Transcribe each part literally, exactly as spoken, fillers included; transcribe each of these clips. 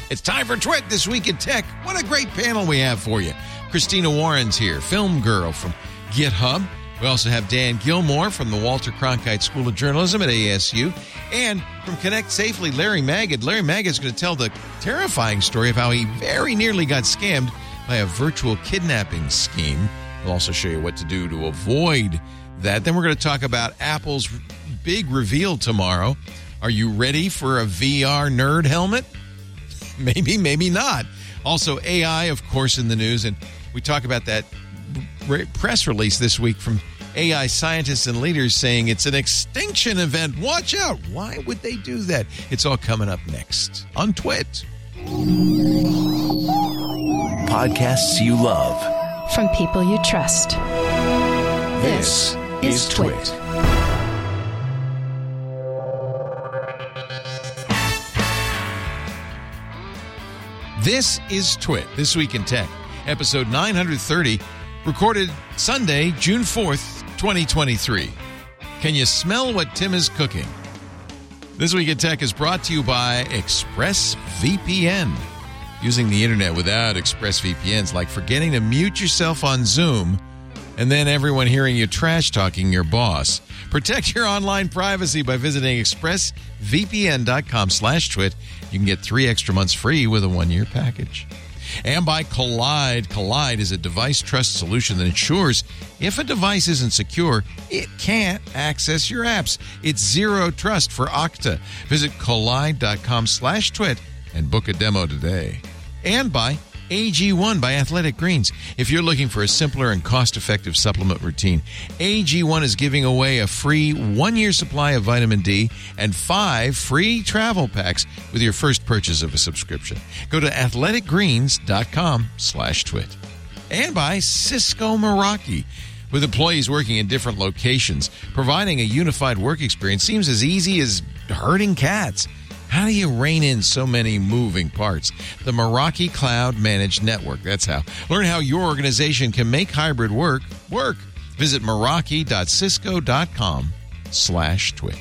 It's time for Twit This Week in Tech. What a great panel we have for you. Christina Warren's here, film girl from GitHub. We also have Dan Gilmore from the Walter Cronkite School of Journalism at A S U. And from Connect Safely, Larry Magid. Larry Magid is going to tell the terrifying story of how he very nearly got scammed by a virtual kidnapping scheme. We'll also show you what to do to avoid that. Then we're going to talk about Apple's big reveal tomorrow. Are you ready for a V R nerd helmet? Maybe, maybe not. Also, A I, of course, in the news. And we talk about that press release this week from A I scientists and leaders saying it's an extinction event. Watch out. Why would they do that? It's all coming up next on Twit. Podcasts you love. From people you trust. This, this is Twit. Twit. This is Twit, This Week in Tech, episode nine hundred thirty, recorded Sunday, June fourth, twenty twenty-three. Can you smell what Tim is cooking? This Week in Tech is brought to you by ExpressVPN. Using the internet without ExpressVPN is like forgetting to mute yourself on Zoom and then everyone hearing you trash-talking your boss. Protect your online privacy by visiting expressvpn.com slash twit. You can get three extra months free with a one-year package. And by Collide. Collide is a device trust solution that ensures if a device isn't secure, it can't access your apps. It's zero trust for Okta. Visit collide.com slash twit and book a demo today. And by A G one by Athletic Greens. If you're looking for a simpler and cost-effective supplement routine, A G one is giving away a free one-year supply of vitamin D and five free travel packs with your first purchase of a subscription. Go to athleticgreens.com slash twit. And by Cisco Meraki. With employees working in different locations, providing a unified work experience seems as easy as herding cats. How do you rein in so many moving parts? The Meraki Cloud Managed Network. That's how. Learn how your organization can make hybrid work work. Visit Meraki.cisco.com slash twit.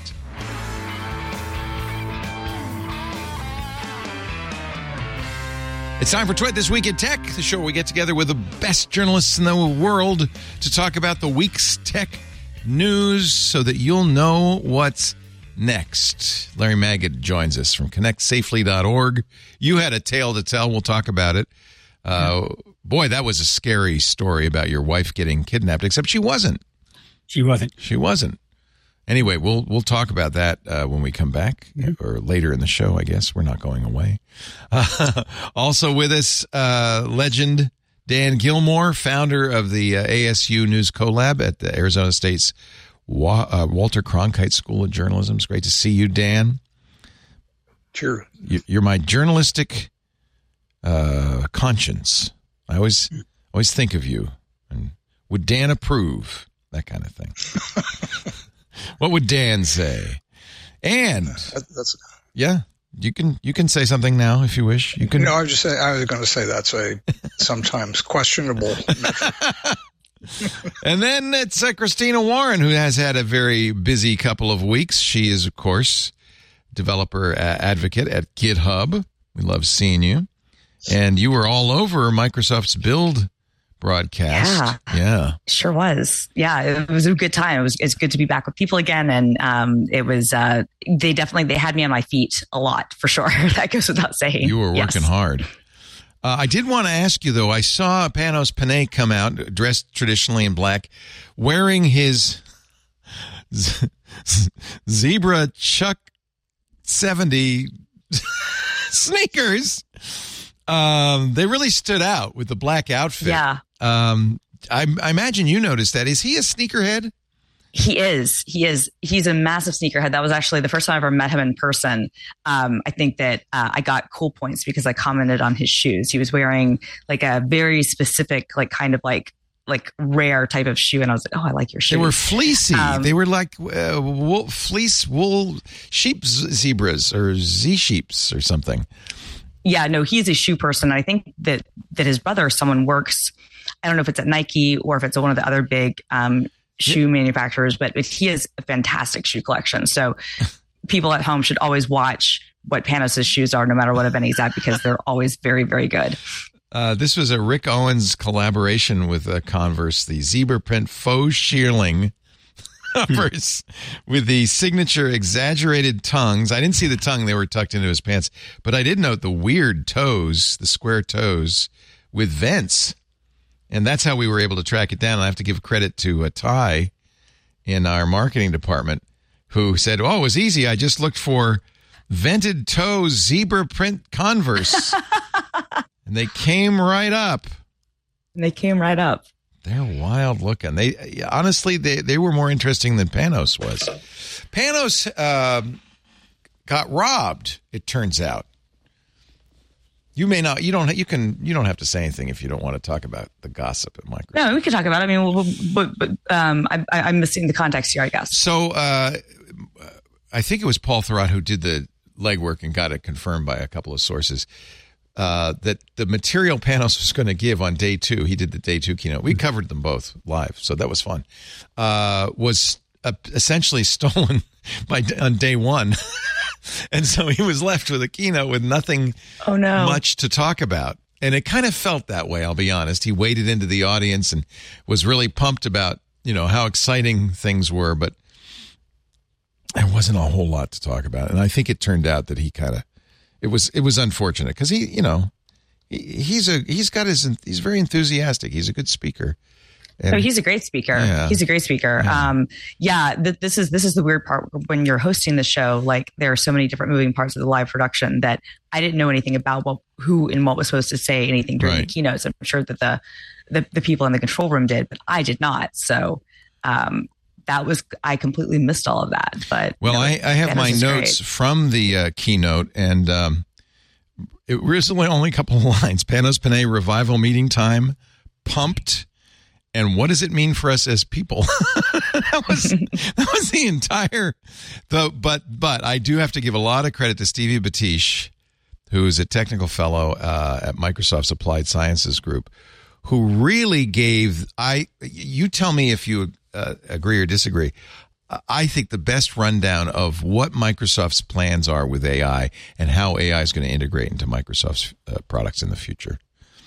It's time for Twit This Week in Tech, the show where we get together with the best journalists in the world to talk about the week's tech news so that you'll know what's next. Larry Magid joins us from connect safely dot org. You had a tale to tell. We'll talk about it. Uh, boy, that was a scary story about your wife getting kidnapped, except she wasn't. She wasn't. She wasn't. Anyway, we'll we'll talk about that uh, when we come back, mm-hmm. or later in the show, I guess. We're not going away. Uh, also with us, uh, legend Dan Gilmore, founder of the uh, A S U News Collab at the Arizona State's Wa- uh, Walter Cronkite School of Journalism. It's great to see you, Dan. Sure. You, you're my journalistic uh, conscience. I always always think of you. And would Dan approve? That kind of thing. What would Dan say? And that, that's yeah, you can you can say something now if you wish. You can. No, I was just saying, I was going to say that's a sometimes questionable metric. And then it's uh, Christina Warren, who has had a very busy couple of weeks. She is, of course, developer uh, advocate at GitHub. We love seeing you. And you were all over Microsoft's Build broadcast. Yeah. Yeah. Sure was. Yeah, it was a good time. It was it's good to be back with people again. And um, it was, uh, they definitely, they had me on my feet a lot, for sure. That goes without saying. You were working yes. hard. Uh, I did want to ask you, though. I saw Panos Panay come out, dressed traditionally in black, wearing his z- z- zebra Chuck seventy sneakers. Um, they really stood out with the black outfit. Yeah. Um, I, I imagine you noticed that. Is he a sneakerhead? He is. He is. He's a massive sneakerhead. That was actually the first time I ever met him in person. Um, I think that uh, I got cool points because I commented on his shoes. He was wearing like a very specific, like kind of like like rare type of shoe, and I was like, "Oh, I like your shoes." They were fleecy. Um, they were like uh, wool, fleece wool sheep zebras or z sheeps or something. Yeah, no, he's a shoe person. I think that that his brother, someone works. I don't know if it's at Nike or if it's at one of the other big um, shoe manufacturers, but he has a fantastic shoe collection. So people at home should always watch what Panos' shoes are, no matter what event he's at, because they're always very, very good. Uh, this was a Rick Owens collaboration with uh, Converse, the zebra print faux shearling uppers with the signature exaggerated tongues. I didn't see the tongue. They were tucked into his pants. But I did note the weird toes, the square toes with vents. And that's how we were able to track it down. I have to give credit to uh, Ty in our marketing department who said, oh, it was easy. I just looked for vented toes, zebra print Converse. And they came right up. And they came right up. They're wild looking. They honestly, they, they were more interesting than Panos was. Panos uh, got robbed. It turns out. You may not. You don't. You can. You don't have to say anything if you don't want to talk about the gossip at Microsoft. No, we can talk about it. I mean, we'll, but, but um, I, I'm missing the context here, I guess. So uh, I think it was Paul Thurrott who did the legwork and got it confirmed by a couple of sources. Uh, that the material Panos was going to give on day two, he did the day two keynote. We covered them both live, so that was fun. Uh, was uh, essentially stolen by on day one, and so he was left with a keynote with nothing oh, no. much to talk about. And it kind of felt that way. I'll be honest. He waded into the audience and was really pumped about you know how exciting things were, but there wasn't a whole lot to talk about. And I think it turned out that he kind of. It was it was unfortunate because he, you know, he, he's a he's got his he's very enthusiastic. He's a good speaker. And, oh, he's a great speaker. Yeah. He's a great speaker. Yeah, um, yeah th- this is this is the weird part when you're hosting the show. Like there are so many different moving parts of the live production that I didn't know anything about what who and what was supposed to say anything during right. the keynotes. I'm sure that the, the the people in the control room did, but I did not. So. Um, That was, I completely missed all of that. But well, you know, I, I have my notes great. from the uh, keynote, and um, it was only a couple of lines. Panos Panay revival meeting time, pumped, and what does it mean for us as people? that was that was the entire. The but but I do have to give a lot of credit to Stevie Batish, who is a technical fellow uh, at Microsoft's Applied Sciences Group, who really gave. I you tell me if you. Uh, agree or disagree. I think the best rundown of what Microsoft's plans are with A I and how A I is going to integrate into Microsoft's uh, products in the future.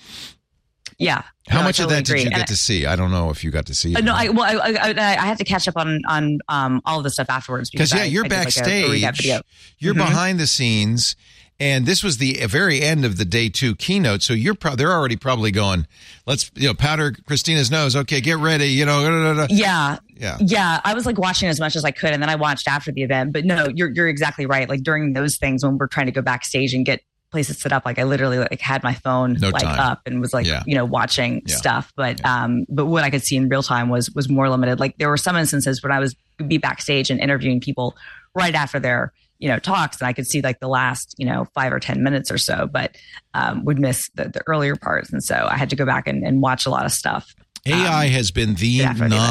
Yeah. How no, much totally of that agree. did you get and to see? I don't know if you got to see it. Uh, no, I, well, I, I, I have to catch up on on um, all of the stuff afterwards because yeah, I, you're I backstage. Like a, a you're mm-hmm. behind the scenes. And this was the very end of the day two keynote, so you're pro- they're already probably going, let's you know powder Christina's nose. Okay, get ready. You know, da, da, da. yeah, yeah, yeah. I was like watching as much as I could, and then I watched after the event. But no, you're you're exactly right. Like during those things when we're trying to go backstage and get places set up, like I literally like had my phone no like time. up and was like yeah. you know watching yeah. stuff. But yeah. um, but what I could see in real time was was more limited. Like there were some instances when I was be backstage and interviewing people right after their. you know, talks, and I could see like the last, you know, five or ten minutes or so, but um, would miss the, the earlier parts. And so I had to go back and, and watch a lot of stuff. A I um, has been the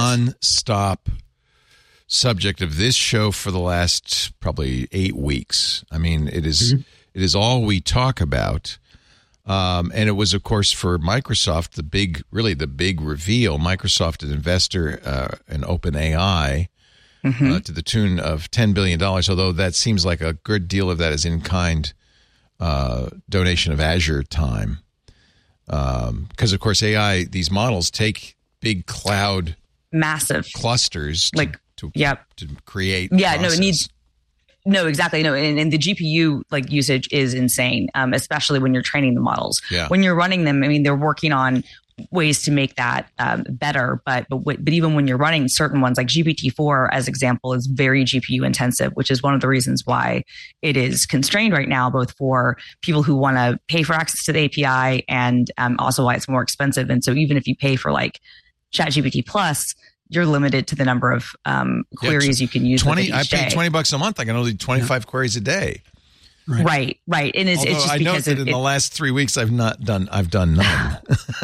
non-stop subject of this show for the last probably eight weeks. I mean, it is, mm-hmm. it is all we talk about. Um, and it was, of course, for Microsoft, the big, really the big reveal. Microsoft, an investor uh, in OpenAI, Mm-hmm. Uh, to the tune of ten billion dollars, although that seems like a good deal of that is in-kind uh, donation of Azure time. Because, um, of course, A I, these models take big cloud massive clusters to, like, to, yep. to create Yeah, process. no, it needs... No, exactly. No, and, and the G P U like usage is insane, um, especially when you're training the models. Yeah. When you're running them, I mean, they're working on ways to make that um, better. But but but even when you're running certain ones, like G P T four, as example, is very G P U intensive, which is one of the reasons why it is constrained right now, both for people who want to pay for access to the A P I and um, also why it's more expensive. And so even if you pay for like ChatGPT Plus, you're limited to the number of um, queries yeah, you can use. twenty. Each I pay day. twenty bucks a month. I can only do twenty-five yeah. queries a day. Right, right, right. And it's, Although it's just I because know that it, in it, the last three weeks I've not done. I've done none.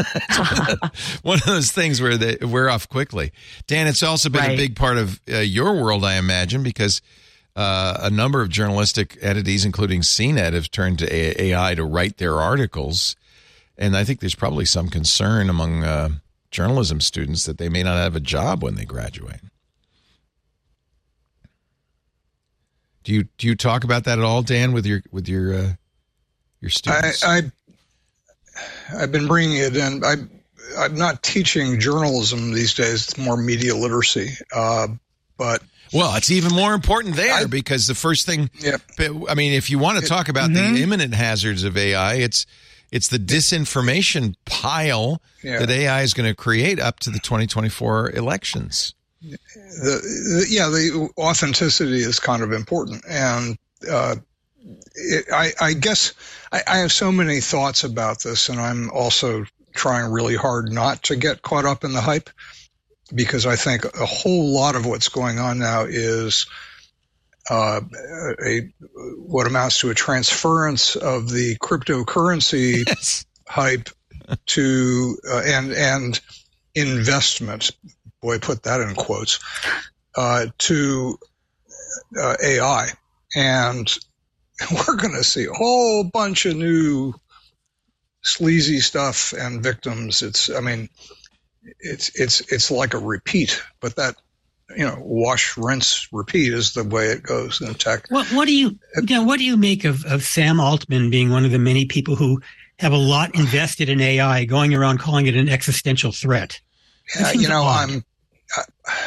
One of those things where they wear off quickly. Dan, it's also been right. a big part of uh, your world, I imagine, because uh, a number of journalistic entities, including C net, have turned to A I to write their articles, and I think there's probably some concern among uh, journalism students that they may not have a job when they graduate. Do you do you talk about that at all, Dan, with your with your uh, your students? I, I I've been bringing it in. I I'm not teaching journalism these days. It's more media literacy. Uh, but well, it's even more important there I, because the first thing. Yeah. I mean, if you want to talk about mm-hmm. the imminent hazards of A I, it's it's the disinformation pile yeah. that A I is going to create up to the twenty twenty-four elections. The, the, yeah, the authenticity is kind of important, and uh, it, I, I guess I, I have so many thoughts about this, and I'm also trying really hard not to get caught up in the hype, because I think a whole lot of what's going on now is uh, a what amounts to a transference of the cryptocurrency yes. hype to uh, and and investment. Boy, put that in quotes, uh, to uh, A I. And we're going to see a whole bunch of new sleazy stuff and victims. It's, I mean, it's, it's, it's like a repeat, but that, you know, wash, rinse, repeat is the way it goes in tech. What, what do you, you know, what do you make of, of Sam Altman being one of the many people who have a lot invested in A I, going around calling it an existential threat? Yeah, you know, odd. I'm, I,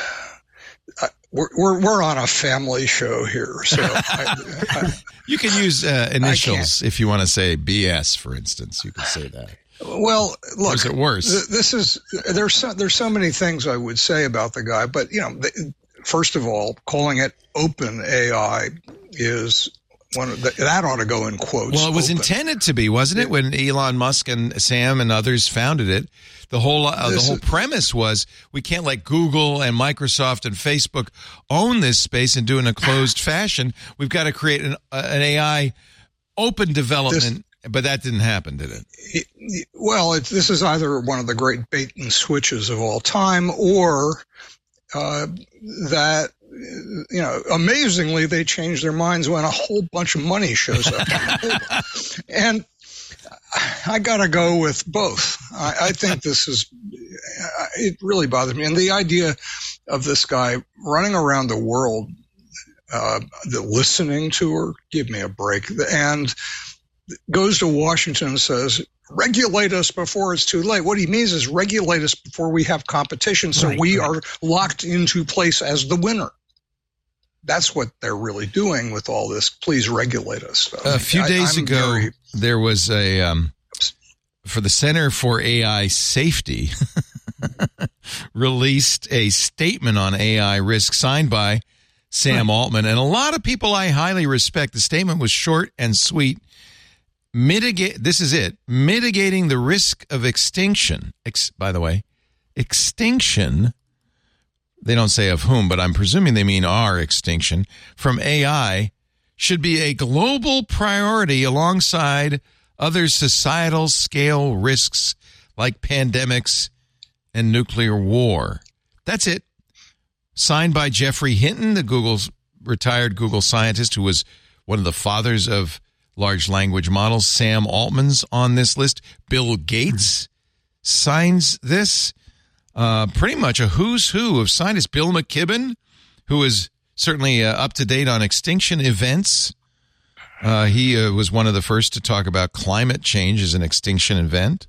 I, we're, we're we're on a family show here, so I, I, you can use uh, initials if you want to say B S, for instance. You could say that. Well, look, or is it worse? Th- this is there's so, there's so many things I would say about the guy, but you know, the, first of all, calling it open A I is one of the, that ought to go in quotes. Well, it was open. intended to be, wasn't it? When Elon Musk and Sam and others founded it, the whole uh, the whole is, premise was we can't let Google and Microsoft and Facebook own this space and do it in a closed fashion. We've got to create an, uh, an A I open development. This, but that didn't happen, did it? it well, it, this is either one of the great bait and switches of all time, or uh, that. You know, amazingly, they change their minds when a whole bunch of money shows up on the table. And I got to go with both. I, I think this is, it really bothers me. And the idea of this guy running around the world, uh, the listening tour, give me a break, and goes to Washington and says, regulate us before it's too late. What he means is regulate us before we have competition, so right, we right. are locked into place as the winner. That's what they're really doing with all this. Please regulate us stuff. A few I, days I'm ago, very, there was a um, for the Center for A I Safety released a statement on A I risk signed by Sam Altman, and a lot of people I highly respect. The statement was short and sweet. Mitigate. This is it. Mitigating the risk of extinction. Ex, by the way, extinction. They don't say of whom, but I'm presuming they mean our extinction from A I should be a global priority alongside other societal scale risks like pandemics and nuclear war. That's it. Signed by Jeffrey Hinton, the Google's retired Google scientist who was one of the fathers of large language models. Sam Altman's on this list. Bill Gates signs this. Uh, pretty much a who's who of scientists. Bill McKibben, who is certainly uh, up to date on extinction events. Uh, he uh, was one of the first to talk about climate change as an extinction event.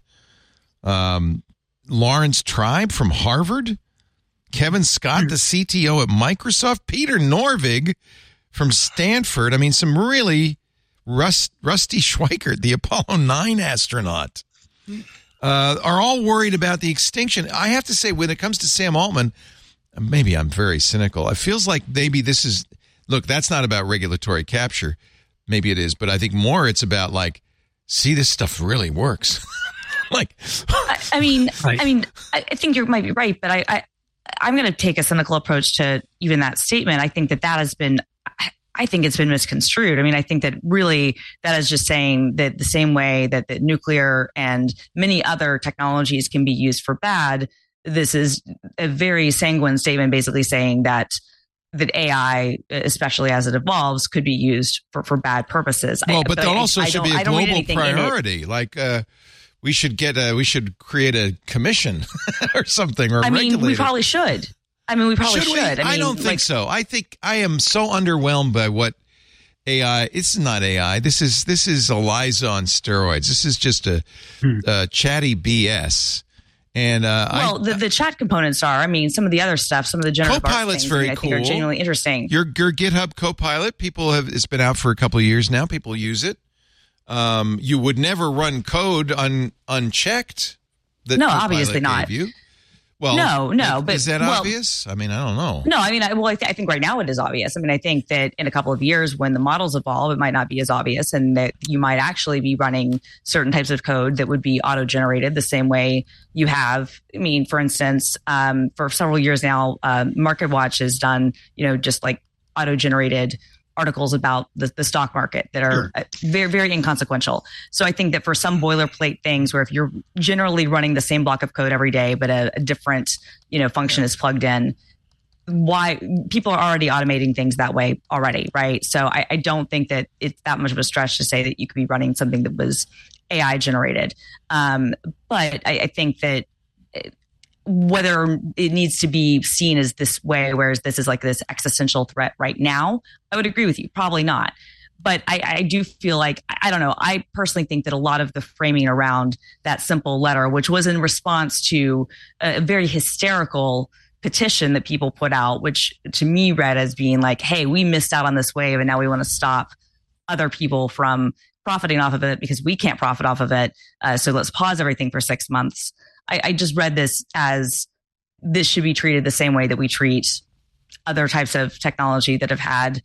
Um, Lawrence Tribe from Harvard. Kevin Scott, the C T O at Microsoft. Peter Norvig from Stanford. I mean, some really rust, Rusty Schweickert, the Apollo nine astronaut. Uh, are all worried about the extinction. I have to say, when it comes to Sam Altman, maybe I'm very cynical. It feels like maybe this is, look, that's not about regulatory capture. Maybe it is, but I think more it's about like, see, this stuff really works. like, I, I mean, right. I mean, I think you might be right, but I, I I'm going to take a cynical approach to even that statement. I think that that has been, I think it's been misconstrued. I mean, I think that really that is just saying that the same way that the nuclear and many other technologies can be used for bad, this is a very sanguine statement basically saying that that A I, especially as it evolves, could be used for, for bad purposes. Well, I, but, but that I, also I should be a global priority. Like uh, we should get a, we should create a commission or something or I mean, regulate we it. probably should. I mean, we probably should. should. We? I, mean, I don't think like, so. I think I am so underwhelmed by what A I. It's not A I. This is this is Eliza on steroids. This is just a, hmm. a chatty B S. And uh, well, I, the, the chat components are. I mean, some of the other stuff, some of the generative Copilot's things, very I cool. think are genuinely interesting. Your your GitHub Copilot, people have. It's been out for a couple of years now. People use it. Um, you would never run code un, unchecked. That no, Copilot obviously not. You. Well, no, no, is, but is that well, obvious? I mean, I don't know. No, I mean, I, well, I, th- I think right now it is obvious. I mean, I think that in a couple of years, when the models evolve, it might not be as obvious, and that you might actually be running certain types of code that would be auto-generated the same way you have. I mean, for instance, um, for several years now, uh, MarketWatch has done, you know, just like auto-generated articles about the, the stock market that are sure. very, very inconsequential. So I think that for some boilerplate things where if you're generally running the same block of code every day, but a, a different, you know, function is plugged in, why people are already automating things that way already, right? So I, I don't think that it's that much of a stretch to say that you could be running something that was A I generated. Um, but I, I think that it, whether it needs to be seen as this way, whereas this is like this existential threat right now, I would agree with you. Probably not. But I, I do feel like, I don't know, I personally think that a lot of the framing around that simple letter, which was in response to a very hysterical petition that people put out, which to me read as being like, hey, we missed out on this wave and now we want to stop other people from profiting off of it because we can't profit off of it. Uh, so let's pause everything for six months. I, I just read this as this should be treated the same way that we treat other types of technology that have had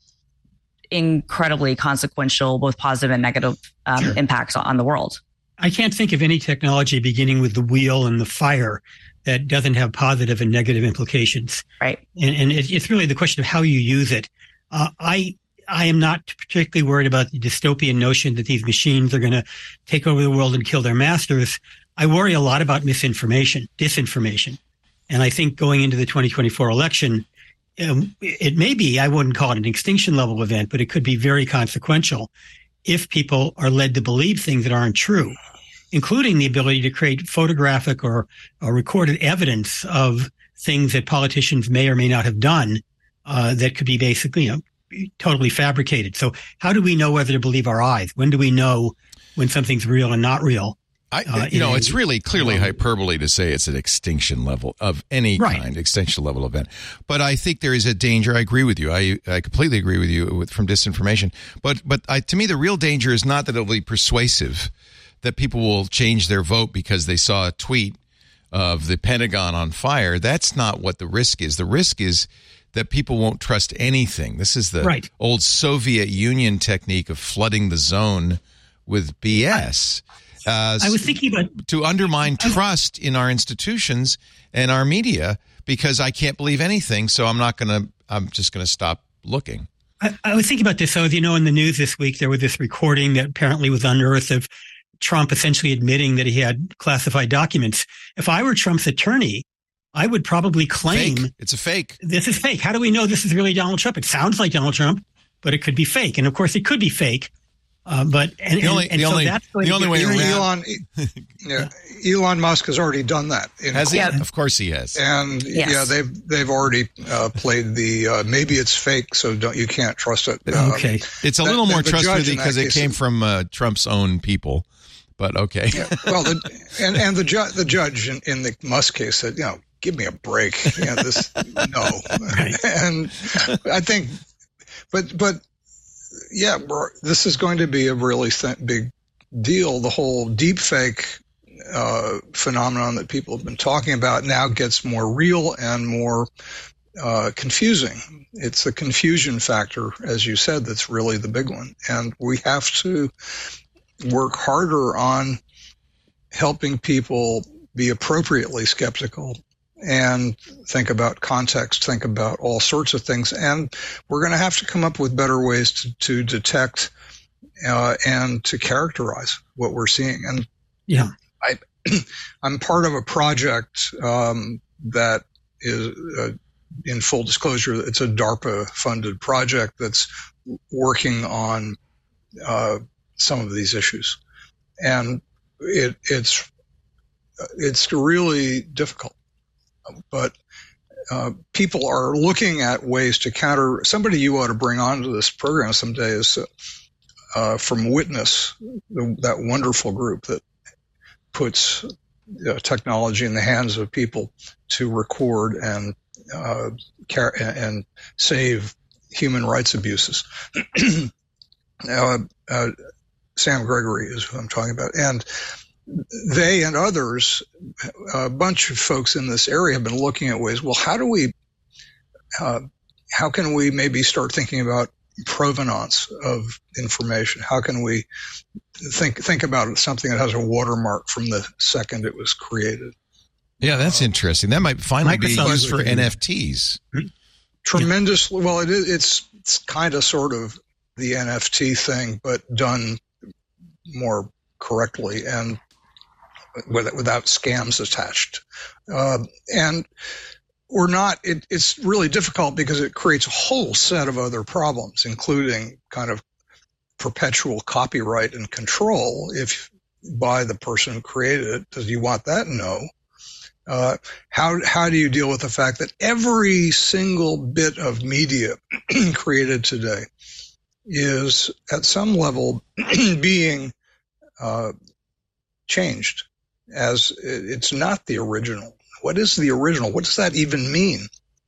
incredibly consequential, both positive and negative um, sure. impacts on the world. I can't think of any technology beginning with the wheel and the fire that doesn't have positive and negative implications. Right. And, and it, it's really the question of how you use it. Uh, I I am not particularly worried about the dystopian notion that these machines are going to take over the world and kill their masters. I worry a lot about misinformation, disinformation. And I think going into the twenty twenty-four election, um, it may be, I wouldn't call it an extinction level event, but it could be very consequential if people are led to believe things that aren't true, including the ability to create photographic or, or recorded evidence of things that politicians may or may not have done uh, that could be basically, you know, totally fabricated. So how do we know whether to believe our eyes? When do we know when something's real and not real? I, uh, you know, a, it's really clearly um, hyperbole to say it's an extinction level of any right. kind, extinction level event. But I think there is a danger. I agree with you. I, I completely agree with you with, from disinformation. But but I, to me, the real danger is not that it'll be persuasive, that people will change their vote because they saw a tweet of the Pentagon on fire. That's not what the risk is. The risk is that people won't trust anything. This is the right. old Soviet Union technique of flooding the zone with B S. Uh, I was thinking about to undermine trust in our institutions and our media because I can't believe anything. So I'm not going to. I'm just going to stop looking. I, I was thinking about this. So, as you know, in the news this week, there was this recording that apparently was unearthed of Trump essentially admitting that he had classified documents. If I were Trump's attorney, I would probably claim fake. It's a fake. This is fake. How do we know this is really Donald Trump? It sounds like Donald Trump, but it could be fake. And of course, it could be fake. Uh, but and, the only, and, and the so only, that's going the only way around. Elon, yeah, Elon Musk has already done that. Has he? Yeah. Of course he has. And yes. yeah, they've they've already uh, played the uh, maybe it's fake, so don't you can't trust it. Uh, okay, it's a little that, more trustworthy because it came from uh, Trump's own people. But okay. Yeah, well, the, and and the ju- the judge in, in the Musk case said, you know, give me a break. You know, this no, right. And I think, but but. Yeah, this is going to be a really th- big deal. The whole deepfake uh, phenomenon that people have been talking about now gets more real and more uh, confusing. It's the confusion factor, as you said, that's really the big one. And we have to work harder on helping people be appropriately skeptical and think about context, think about all sorts of things. And we're going to have to come up with better ways to, to detect uh, and to characterize what we're seeing. And yeah, I, I'm part of a project um, that is, uh, in full disclosure, it's a DARPA-funded project that's working on uh, some of these issues. And it, it's it's really difficult. But uh, people are looking at ways to counter. Somebody you ought to bring onto this program someday is uh, from Witness, the, that wonderful group that puts uh, technology in the hands of people to record and uh, car- and save human rights abuses. uh, uh, Sam Gregory is who I'm talking about, and they and others, a bunch of folks in this area have been looking at ways, well, how do we, uh, how can we maybe start thinking about provenance of information? How can we think think about something that has a watermark from the second it was created? Yeah, that's uh, interesting. That might finally Microsoft be used for N F Ts. Tremendously. Well, it is, it's, it's kind of sort of the N F T thing, but done more correctly and without scams attached. Uh, and we're not, it, it's really difficult because it creates a whole set of other problems, including kind of perpetual copyright and control if by the person who created it. Does you want that? No. Uh, how, how do you deal with the fact that every single bit of media created today is at some level being uh, changed as it's not the original? What is the original? What does that even mean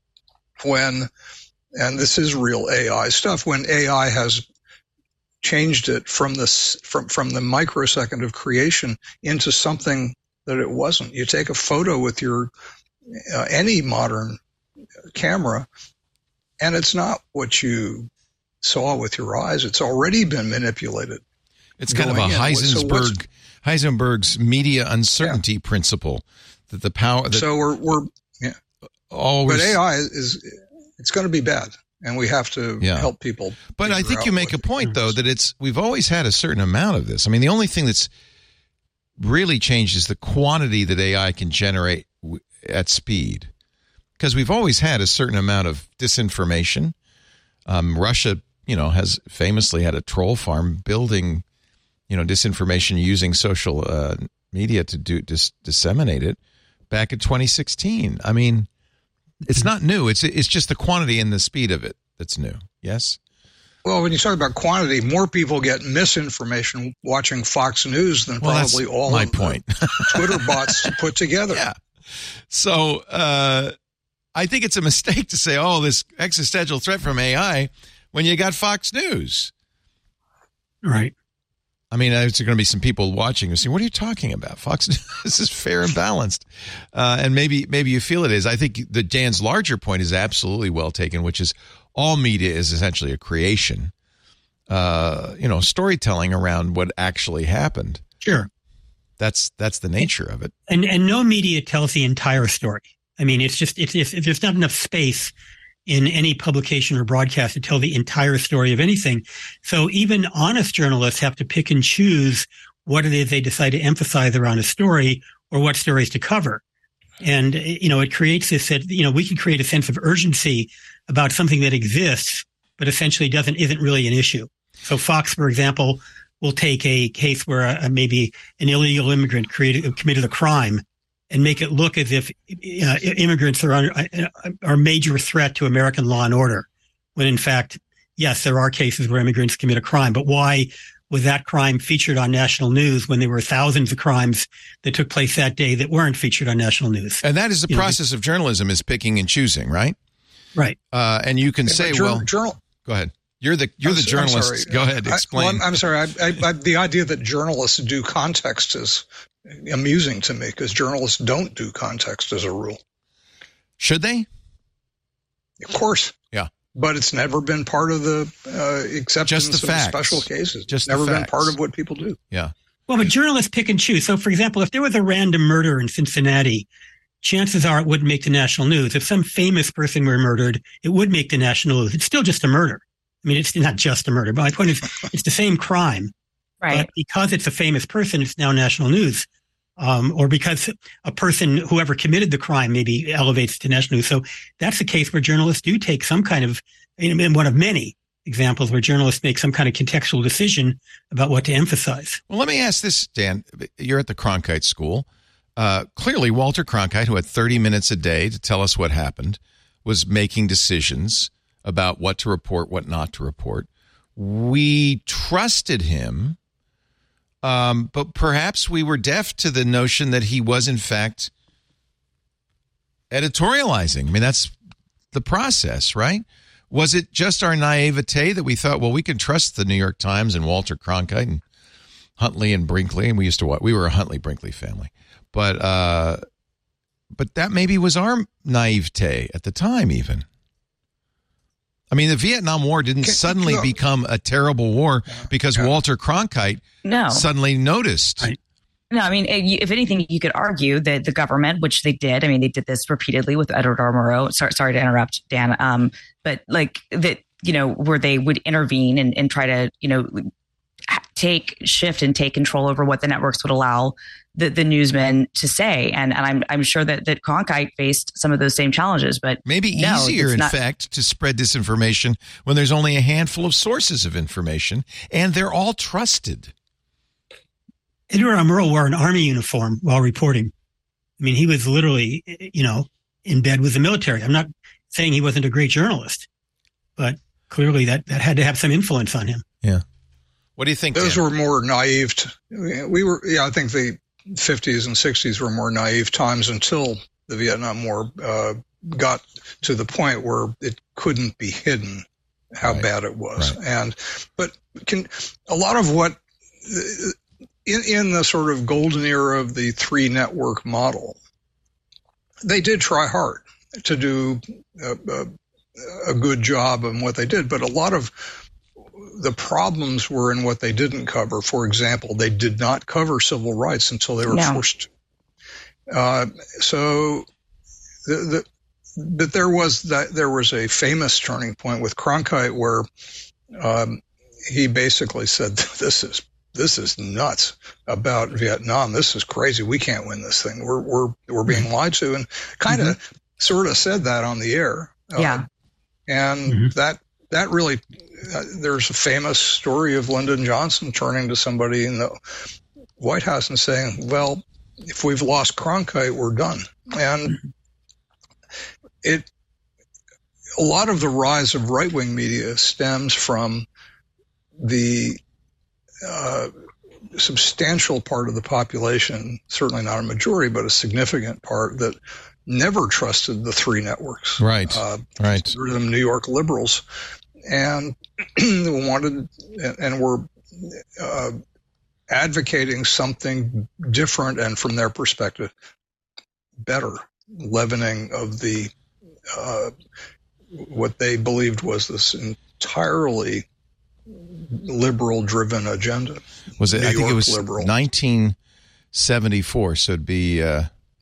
when, and this is real A I stuff, when A I has changed it from the, from, from the microsecond of creation into something that it wasn't. You take a photo with your, uh, any modern camera, and it's not what you saw with your eyes. It's already been manipulated. It's kind of a Heisenberg, so Heisenberg's media uncertainty yeah. principle that the power. That so we're we're yeah. always. But A I is it's going to be bad, and we have to yeah. help people. But I think you make a point though that it's we've always had a certain amount of this. I mean, the only thing that's really changed is the quantity that A I can generate w- at speed, because we've always had a certain amount of disinformation. Um, Russia, you know, has famously had a troll farm building, you know, disinformation using social uh, media to do dis- disseminate it back in twenty sixteen. I mean, it's not new. It's it's just the quantity and the speed of it that's new. Yes. Well, when you talk about quantity, more people get misinformation watching Fox News than well, probably all my of point. the Twitter bots put together. Yeah. So uh, I think it's a mistake to say, oh, this existential threat from A I when you got Fox News. Right. I mean, there's going to be some people watching and saying, what are you talking about? Fox News is fair and balanced. Uh, and maybe maybe you feel it is. I think that Dan's larger point is absolutely well taken, which is all media is essentially a creation, uh, you know, storytelling around what actually happened. Sure. That's that's the nature of it. And and no media tells the entire story. I mean, it's just, it's, if, if there's not enough space in any publication or broadcast to tell the entire story of anything. So even honest journalists have to pick and choose what it is they decide to emphasize around a story or what stories to cover. And, you know, it creates this, that, you know, we can create a sense of urgency about something that exists, but essentially doesn't, isn't really an issue. So Fox, for example, will take a case where a, maybe an illegal immigrant created, committed a crime and make it look as if uh, immigrants are under, are a major threat to American law and order, when in fact, yes, there are cases where immigrants commit a crime. But why was that crime featured on national news when there were thousands of crimes that took place that day that weren't featured on national news? And that is the you process know, of journalism, is picking and choosing, right? Right. Uh, and you can yeah, say, journal, well, journal, go ahead. You're the you're I'm, the journalist. Go ahead, explain. I, well, I'm, I'm sorry. I, I, I, the idea that journalists do context is amusing to me, because journalists don't do context as a rule. Should they? Of course. Yeah. But it's never been part of the uh, acceptance Just the of facts. special cases. Just never the been facts. part of what people do. Yeah. Well, but journalists pick and choose. So, for example, if there was a random murder in Cincinnati, chances are it wouldn't make the national news. If some famous person were murdered, it would make the national news. It's still just a murder. I mean, it's not just a murder, but my point is it's the same crime. Right. But because it's a famous person, it's now national news. Um, or because a person, whoever committed the crime, maybe elevates to national news. So that's the case where journalists do take some kind of, in one of many examples where journalists make some kind of contextual decision about what to emphasize. Well, let me ask this, Dan. You're at the Cronkite School. Uh, clearly, Walter Cronkite, who had thirty minutes a day to tell us what happened, was making decisions about what to report, what not to report. We trusted him, um, but perhaps we were deaf to the notion that he was, in fact, editorializing. I mean, that's the process, right? Was it just our naivete that we thought, well, we can trust the New York Times and Walter Cronkite and Huntley and Brinkley, and we used to what? We were a Huntley-Brinkley family. But uh, but that maybe was our naivete at the time even. I mean, the Vietnam War didn't can, suddenly no. become a terrible war because yeah. Walter Cronkite no. suddenly noticed. Right. No, I mean, if anything, you could argue that the government, which they did, I mean, they did this repeatedly with Edward R. Murrow. Sorry, sorry to interrupt, Dan. Um, but like that, you know, where they would intervene and, and try to, you know, take shift and take control over what the networks would allow the, the newsmen to say. And, and I'm I'm sure that, that Cronkite faced some of those same challenges, but maybe no, easier, in not- fact, to spread disinformation when there's only a handful of sources of information and they're all trusted. Edward R. Murrow wore an army uniform while reporting. I mean, he was literally, you know, in bed with the military. I'm not saying he wasn't a great journalist, but clearly that, that had to have some influence on him. Yeah. What do you think? Those Dan? were more naive. T- we were, yeah, I think the fifties and sixties were more naive times until the Vietnam War uh, got to the point where it couldn't be hidden how right. bad it was. Right. And, but can a lot of what, in, in the sort of golden era of the three network model, they did try hard to do a, a, a good job in what they did, but a lot of the problems were in what they didn't cover. For example, they did not cover civil rights until they were no. forced to. Uh, so, the, the, but there was that there was a famous turning point with Cronkite where um, he basically said, "This is this is nuts about Vietnam. This is crazy. We can't win this thing. We're we're we're being lied to," and kind of mm-hmm. sort of said that on the air. Yeah, uh, and mm-hmm. that that really. Uh, there's a famous story of Lyndon Johnson turning to somebody in the White House and saying, well, if we've lost Cronkite, we're done. And it, a lot of the rise of right-wing media stems from the uh, substantial part of the population, certainly not a majority, but a significant part that never trusted the three networks. Right, uh, right. Them New York liberals. And wanted and were uh, advocating something different and, from their perspective, better leavening of the uh, what they believed was this entirely liberal-driven agenda. Was it? New I think York it was liberal. nineteen seventy-four, so it'd be uh,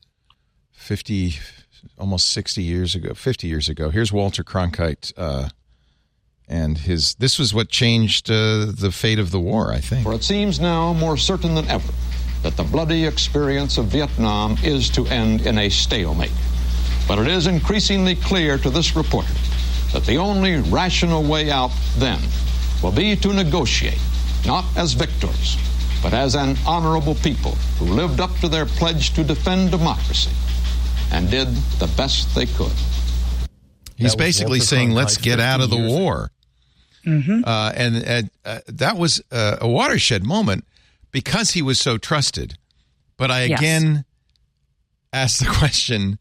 fifty, almost sixty years ago. Fifty years ago. Here's Walter Cronkite. Uh, And his this was what changed uh, the fate of the war, I think. For it seems now more certain than ever that the bloody experience of Vietnam is to end in a stalemate. But it is increasingly clear to this reporter that the only rational way out then will be to negotiate, not as victors, but as an honorable people who lived up to their pledge to defend democracy and did the best they could. He's basically saying, let's get out of the war. Mm-hmm. Uh, and and uh, that was uh, a watershed moment because he was so trusted. But I again yes. ask the question,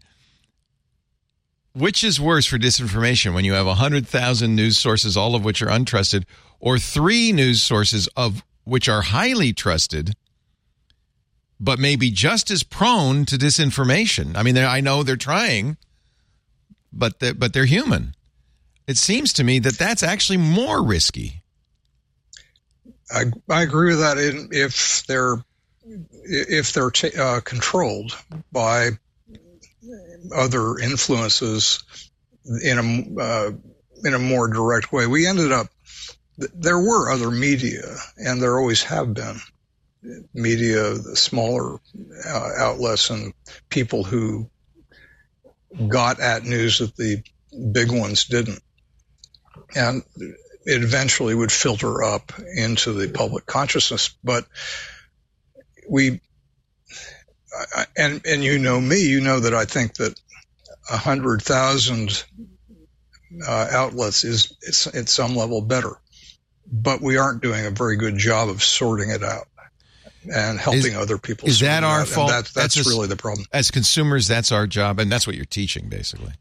which is worse for disinformation when you have one hundred thousand news sources, all of which are untrusted, or three news sources of which are highly trusted, but maybe just as prone to disinformation? I mean, I know they're trying, but they're, but they're human. It seems to me that that's actually more risky. I, I agree with that. In, if they're if they're t- uh, controlled by other influences in a uh, in a more direct way, we ended up. There were other media, and there always have been media, the smaller uh, outlets, and people who got at news that the big ones didn't. And it eventually would filter up into the public consciousness. But we, and and you know me, you know that I think that a hundred thousand uh, outlets is, is at some level better, but we aren't doing a very good job of sorting it out and helping is, other people. Is that our out. fault? That, that's that's really a, the problem. As consumers, that's our job, and that's what you're teaching, basically.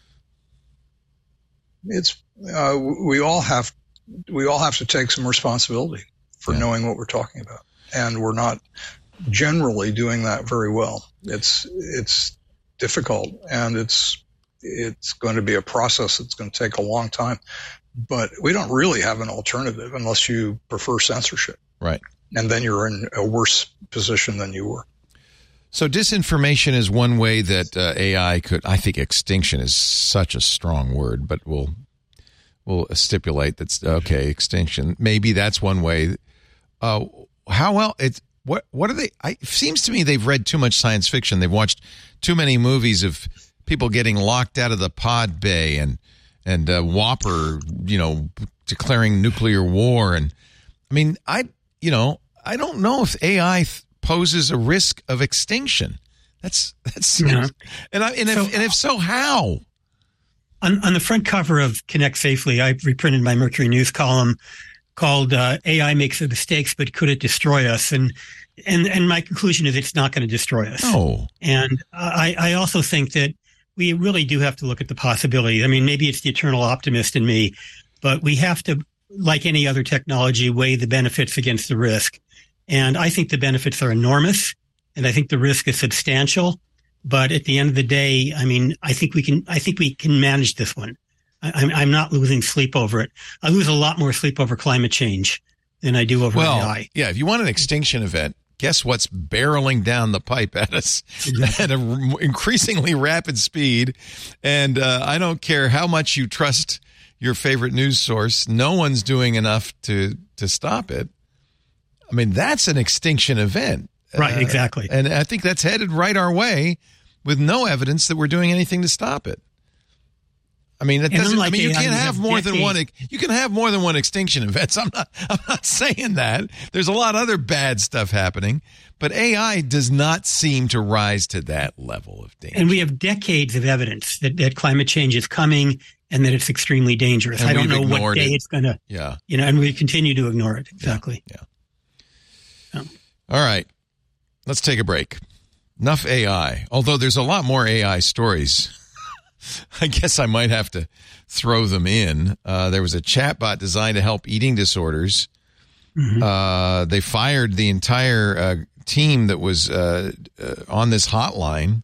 It's uh, we all have we all have to take some responsibility for yeah. knowing what we're talking about, and we're not generally doing that very well. It's it's difficult, and it's it's going to be a process that's going to take a long time. But we don't really have an alternative unless you prefer censorship, right? And then you're in a worse position than you were. So disinformation is one way that uh, A I could. I think extinction is such a strong word, but we'll we'll stipulate that's okay. Extinction, maybe that's one way. Uh, how well it's what what are they? I, it seems to me they've read too much science fiction. They've watched too many movies of people getting locked out of the pod bay and and uh, Whopper, you know, declaring nuclear war. And I mean, I you know I don't know if A I th- poses a risk of extinction. That's that's yeah. and I, and, so, if, and if so, how? On on the front cover of Connect Safely, I reprinted my Mercury News column called uh, "A I Makes Mistakes, but Could It Destroy Us?" and and and my conclusion is it's not going to destroy us. Oh, and I I also think that we really do have to look at the possibility. I mean, maybe it's the eternal optimist in me, but we have to, like any other technology, weigh the benefits against the risk. And I think the benefits are enormous, and I think the risk is substantial. But at the end of the day, I mean, I think we can. I think we can manage this one. I, I'm, I'm not losing sleep over it. I lose a lot more sleep over climate change than I do over well, A I. Yeah, if you want an extinction event, guess what's barreling down the pipe at us exactly. at an increasingly rapid speed? And uh, I don't care how much you trust your favorite news source, no one's doing enough to to stop it. I mean, that's an extinction event. Right, uh, exactly. And I think that's headed right our way with no evidence that we're doing anything to stop it. I mean, that doesn't, I mean, you can't have more than one, you can have more than one extinction event. I'm not, I'm not saying that. There's a lot of other bad stuff happening, but A I does not seem to rise to that level of danger. And we have decades of evidence that, that climate change is coming and that it's extremely dangerous. And I don't know what day it. it's going to, yeah. you know, and we continue to ignore it. Exactly. Yeah. yeah. So. All right. Let's take a break. Enough A I. Although there's a lot more A I stories. I guess I might have to throw them in. Uh, there was a chatbot designed to help eating disorders. Mm-hmm. Uh, they fired the entire uh, team that was uh, uh, on this hotline.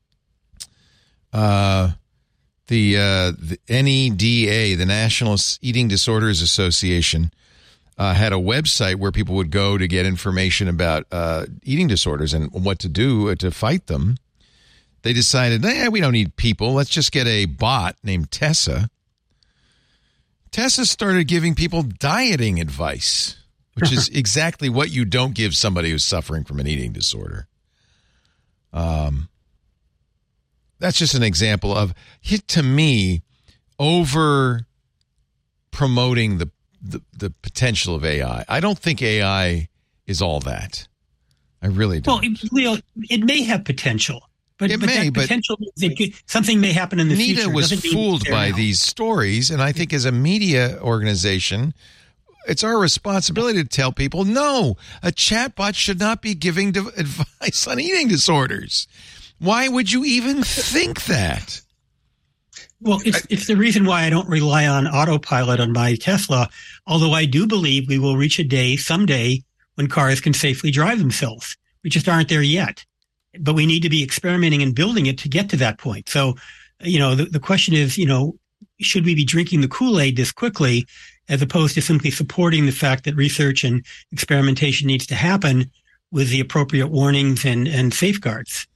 Uh, the, uh, the N E D A, the National Eating Disorders Association, Uh, had a website where people would go to get information about uh, eating disorders and what to do to fight them. They decided, eh, we don't need people. Let's just get a bot named Tessa. Tessa started giving people dieting advice, which is exactly what you don't give somebody who's suffering from an eating disorder. Um, that's just an example of, to me, over promoting the The, the potential of A I. I don't think A I is all that. I really don't. Well, it, Leo, it may have potential, but, it but may, that but potential means that something may happen in the Nita future. was fooled by now. these stories, and I think as a media organization, it's our responsibility to tell people, no, a chatbot should not be giving advice on eating disorders. Why would you even think that? Well, it's, it's the reason why I don't rely on autopilot on my Tesla, although I do believe we will reach a day someday when cars can safely drive themselves. We just aren't there yet. But we need to be experimenting and building it to get to that point. So, you know, the, the question is, you know, should we be drinking the Kool-Aid this quickly as opposed to simply supporting the fact that research and experimentation needs to happen with the appropriate warnings and, and safeguards?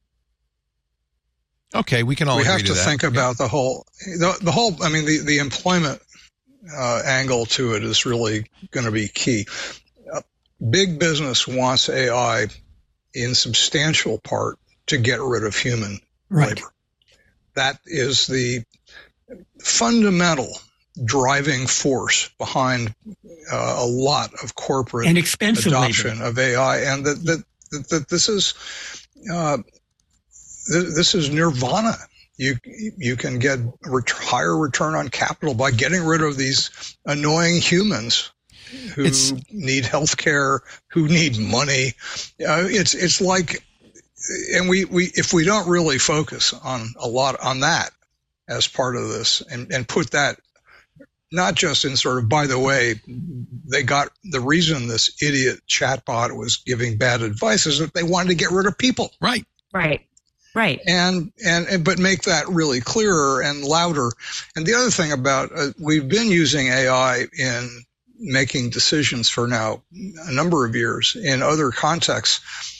Okay, we can all we agree have to, to that. think about yeah. the whole, the, the whole. I mean, the the employment uh, angle to it is really going to be key. Uh, big business wants A I in substantial part to get rid of human right. labor. That is the fundamental driving force behind uh, a lot of corporate and expensive adoption labor. of A I, and that that, that, that this is. Uh, This is nirvana You you can get ret- higher return on capital by getting rid of these annoying humans who It's- need health care, who need money. Uh, it's it's like, and we, we if we don't really focus on a lot on that as part of this, and, and put that not just in sort of, by the way, they got the reason this idiot chatbot was giving bad advice is that they wanted to get rid of people. Right. Right. Right. And, and, and, but make that really clearer and louder. And the other thing about, uh, we've been using A I in making decisions for now a number of years in other contexts.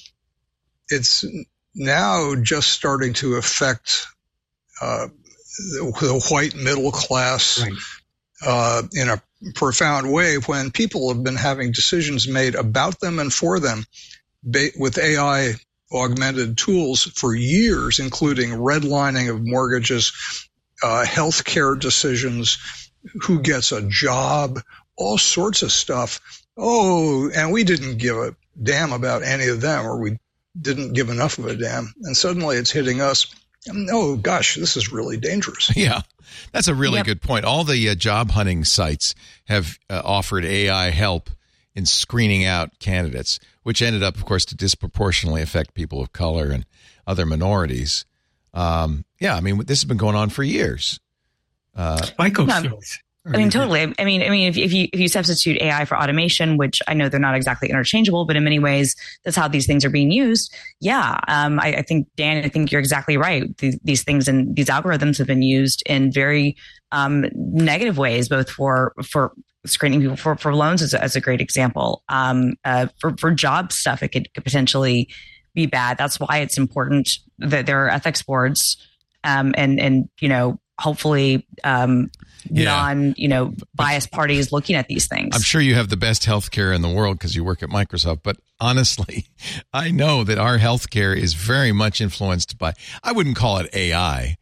It's now just starting to affect, uh, the, the white middle class, Right. uh, in a profound way when people have been having decisions made about them and for them ba- with A I augmented tools for years, including redlining of mortgages, uh, healthcare decisions, who gets a job, all sorts of stuff. Oh, and we didn't give a damn about any of them, or we didn't give enough of a damn. And suddenly it's hitting us. Oh, gosh, this is really dangerous. Yeah, that's a really Yep. good point. All the uh, job hunting sites have uh, offered A I help in screening out candidates, which ended up, of course, to disproportionately affect people of color and other minorities. Um, yeah, I mean, this has been going on for years. Uh, FICO No, scores. I mean, totally. I mean, I mean, if, if you if you substitute A I for automation, which I know they're not exactly interchangeable, but in many ways, that's how these things are being used. Yeah, um, I, I think Dan, I think you're exactly right. These, these things and these algorithms have been used in very um, negative ways, both for for screening people for, for loans, as, as a great example. Um, uh, for for job stuff, it could, could potentially be bad. That's why it's important that there are ethics boards, um, and and you know, hopefully. Um, Yeah. non, you know, biased parties looking at these things. I'm sure you have the best healthcare in the world because you work at Microsoft, but honestly, I know that our healthcare is very much influenced by, I wouldn't call it A I.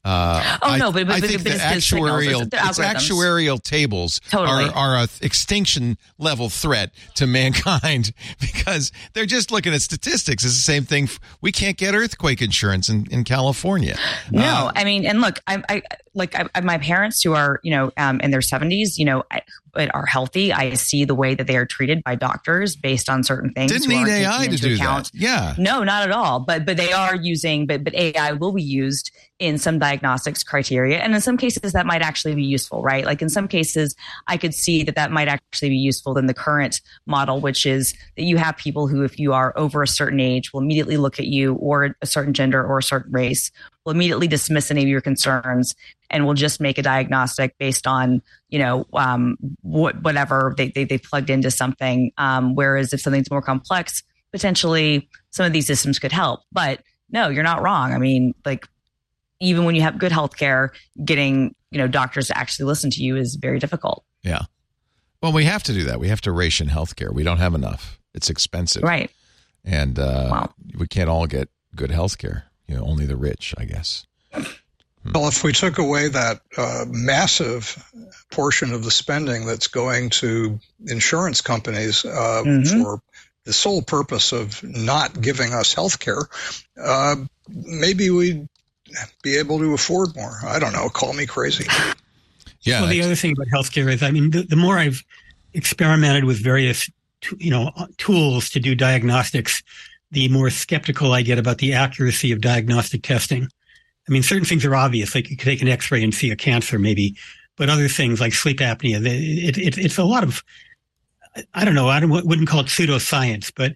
Uh, Oh, I, no, but- but- I but think the it's- it's signals, actuarial, it's the it's algorithms. actuarial tables Totally. are, are a extinction level threat to mankind because they're just looking at statistics. It's the same thing. We can't get earthquake insurance in, in California. No, Uh, I mean, and look, I, I like I, I, my parents who are, you know, um, in their seventies, you know, I, but are healthy. I see the way that they are treated by doctors based on certain things. didn't who need aren't A I taking to into do account. that. Yeah. No, not at all. But but they are using, but but A I will be used in some diagnostics criteria, and in some cases that might actually be useful, right? Like in some cases, I could see that that might actually be useful than the current model, which is that you have people who, if you are over a certain age, will immediately look at you, or a certain gender or a certain race, will immediately dismiss any of your concerns, and will just make a diagnostic based on, you know, um, what, whatever they, they, they plugged into something. Um, whereas if something's more complex, potentially some of these systems could help. But no, you're not wrong. I mean, like, even when you have good healthcare, getting, you know, doctors to actually listen to you is very difficult. Yeah. Well, we have to do that. We have to ration healthcare. We don't have enough. It's expensive. Right. And uh, Wow. we can't all get good healthcare. You know, only the rich, I guess. Well, if we took away that uh, massive portion of the spending that's going to insurance companies uh, Mhm. for the sole purpose of not giving us health care, uh, maybe we'd be able to afford more. I don't know. Call me crazy. Yeah. Well, the that's- other thing about healthcare is, I mean, the, the more I've experimented with various, t- you know, tools to do diagnostics, the more skeptical I get about the accuracy of diagnostic testing. I mean, certain things are obvious, like you could take an X-ray and see a cancer, maybe, but other things like sleep apnea, it, it, it's a lot of, I don't know, I don't, wouldn't call it pseudoscience, but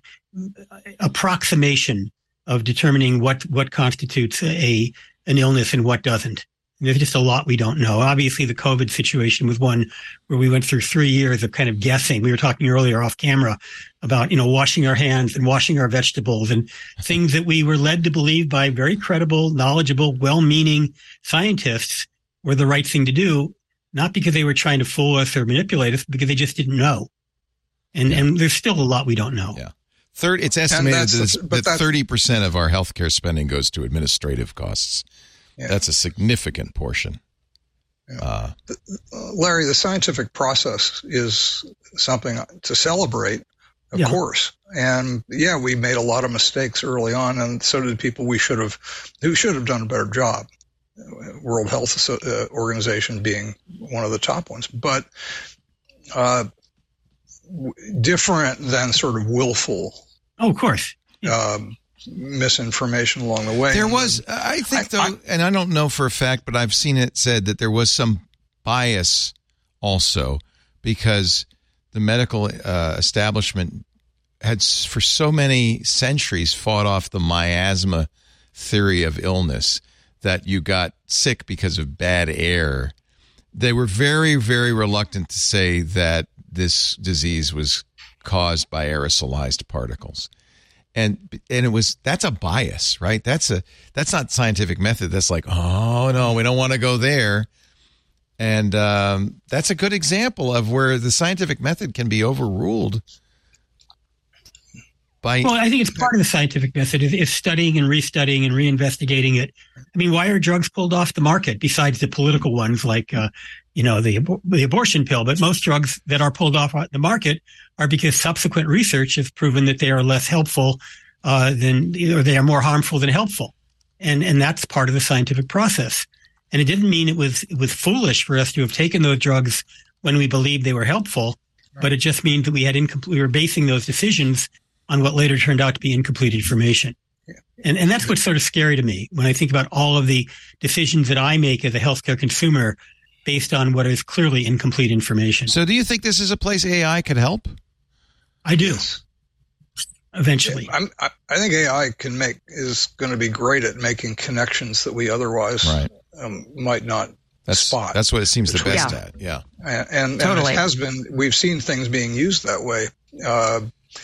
approximation of determining what, what constitutes a, an illness and what doesn't. And there's just a lot we don't know. Obviously, the COVID situation was one where we went through three years of kind of guessing. We were talking earlier off camera about, you know, washing our hands and washing our vegetables and things that we were led to believe by very credible, knowledgeable, well-meaning scientists were the right thing to do, not because they were trying to fool us or manipulate us, because they just didn't know. And, Yeah. and there's still a lot we don't know. Yeah. Third, it's estimated that's that, the- it's- but that that's- thirty percent of our healthcare spending goes to administrative costs. Yeah. That's a significant portion. Yeah. Uh, Larry, the scientific process is something to celebrate, of Yeah. course. And yeah, we made a lot of mistakes early on, and so did people we should have, who should have done a better job. World Health Organization being one of the top ones, but uh, different than sort of willful. Oh, of course. Yeah. Um, misinformation along the way. There was, I think, though, I, and I don't know for a fact, but I've seen it said that there was some bias also because the medical uh, establishment had, for so many centuries, fought off the miasma theory of illness, that you got sick because of bad air. They were very, very reluctant to say that this disease was caused by aerosolized particles. And and it was that's a bias, right? That's a that's not scientific method. That's like, oh no, we don't want to go there. And um, that's a good example of where the scientific method can be overruled. By well, I think it's part of the scientific method is, is studying and restudying and reinvestigating it. I mean, why are drugs pulled off the market besides the political ones like, uh, you know, the the abortion pill? But most drugs that are pulled off the market are because subsequent research has proven that they are less helpful uh, than, or they are more harmful than helpful, and and that's part of the scientific process. And it didn't mean it was it was foolish for us to have taken those drugs when we believed they were helpful, right. But it just means that we had incomplete. We were basing those decisions on what later turned out to be incomplete information. Yeah. And and that's what's sort of scary to me when I think about all of the decisions that I make as a healthcare consumer based on what is clearly incomplete information. So do you think this is a place A I could help? I do. Eventually. Yeah, I'm, I, I think A I can make is going to be great at making connections that we otherwise right. um, might not that's, spot. That's what it seems the best yeah. at, yeah. And, and, totally. and it has been, we've seen things being used that way. Uh,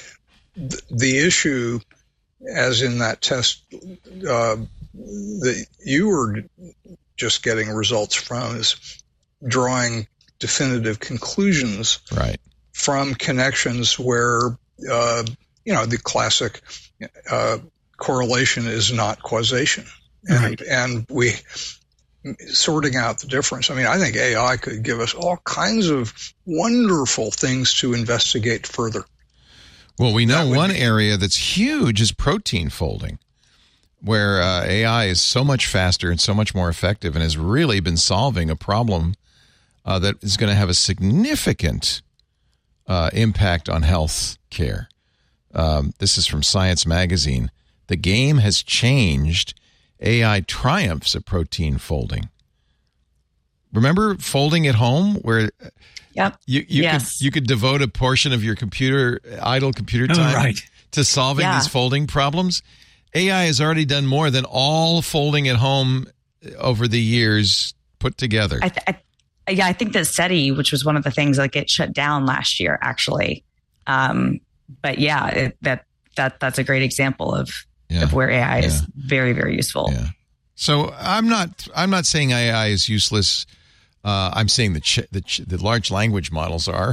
The issue, as in that test uh, that you were just getting results from, is drawing definitive conclusions right. from connections where, uh, you know, the classic uh, correlation is not causation. Right. And, and we sorting out the difference. I mean, I think A I could give us all kinds of wonderful things to investigate further. Well, we know one be- area that's huge is protein folding, where uh, A I is so much faster and so much more effective and has really been solving a problem uh, that is going to have a significant uh, impact on health care. Um, this is from Science Magazine. The game has changed. A I triumphs at protein folding. Remember folding at home where... Yep. You you yes. could you could devote a portion of your computer idle computer time oh, right. to solving yeah. these folding problems. A I has already done more than all folding at home over the years put together. I th- I, yeah, I think that SETI, which was one of the things that get shut down last year, actually. Um, but yeah, it, that that that's a great example of yeah. of where A I yeah. is very very useful. Yeah. So I'm not I'm not saying A I is useless. Uh, I'm saying the, ch- the ch- the large language models are,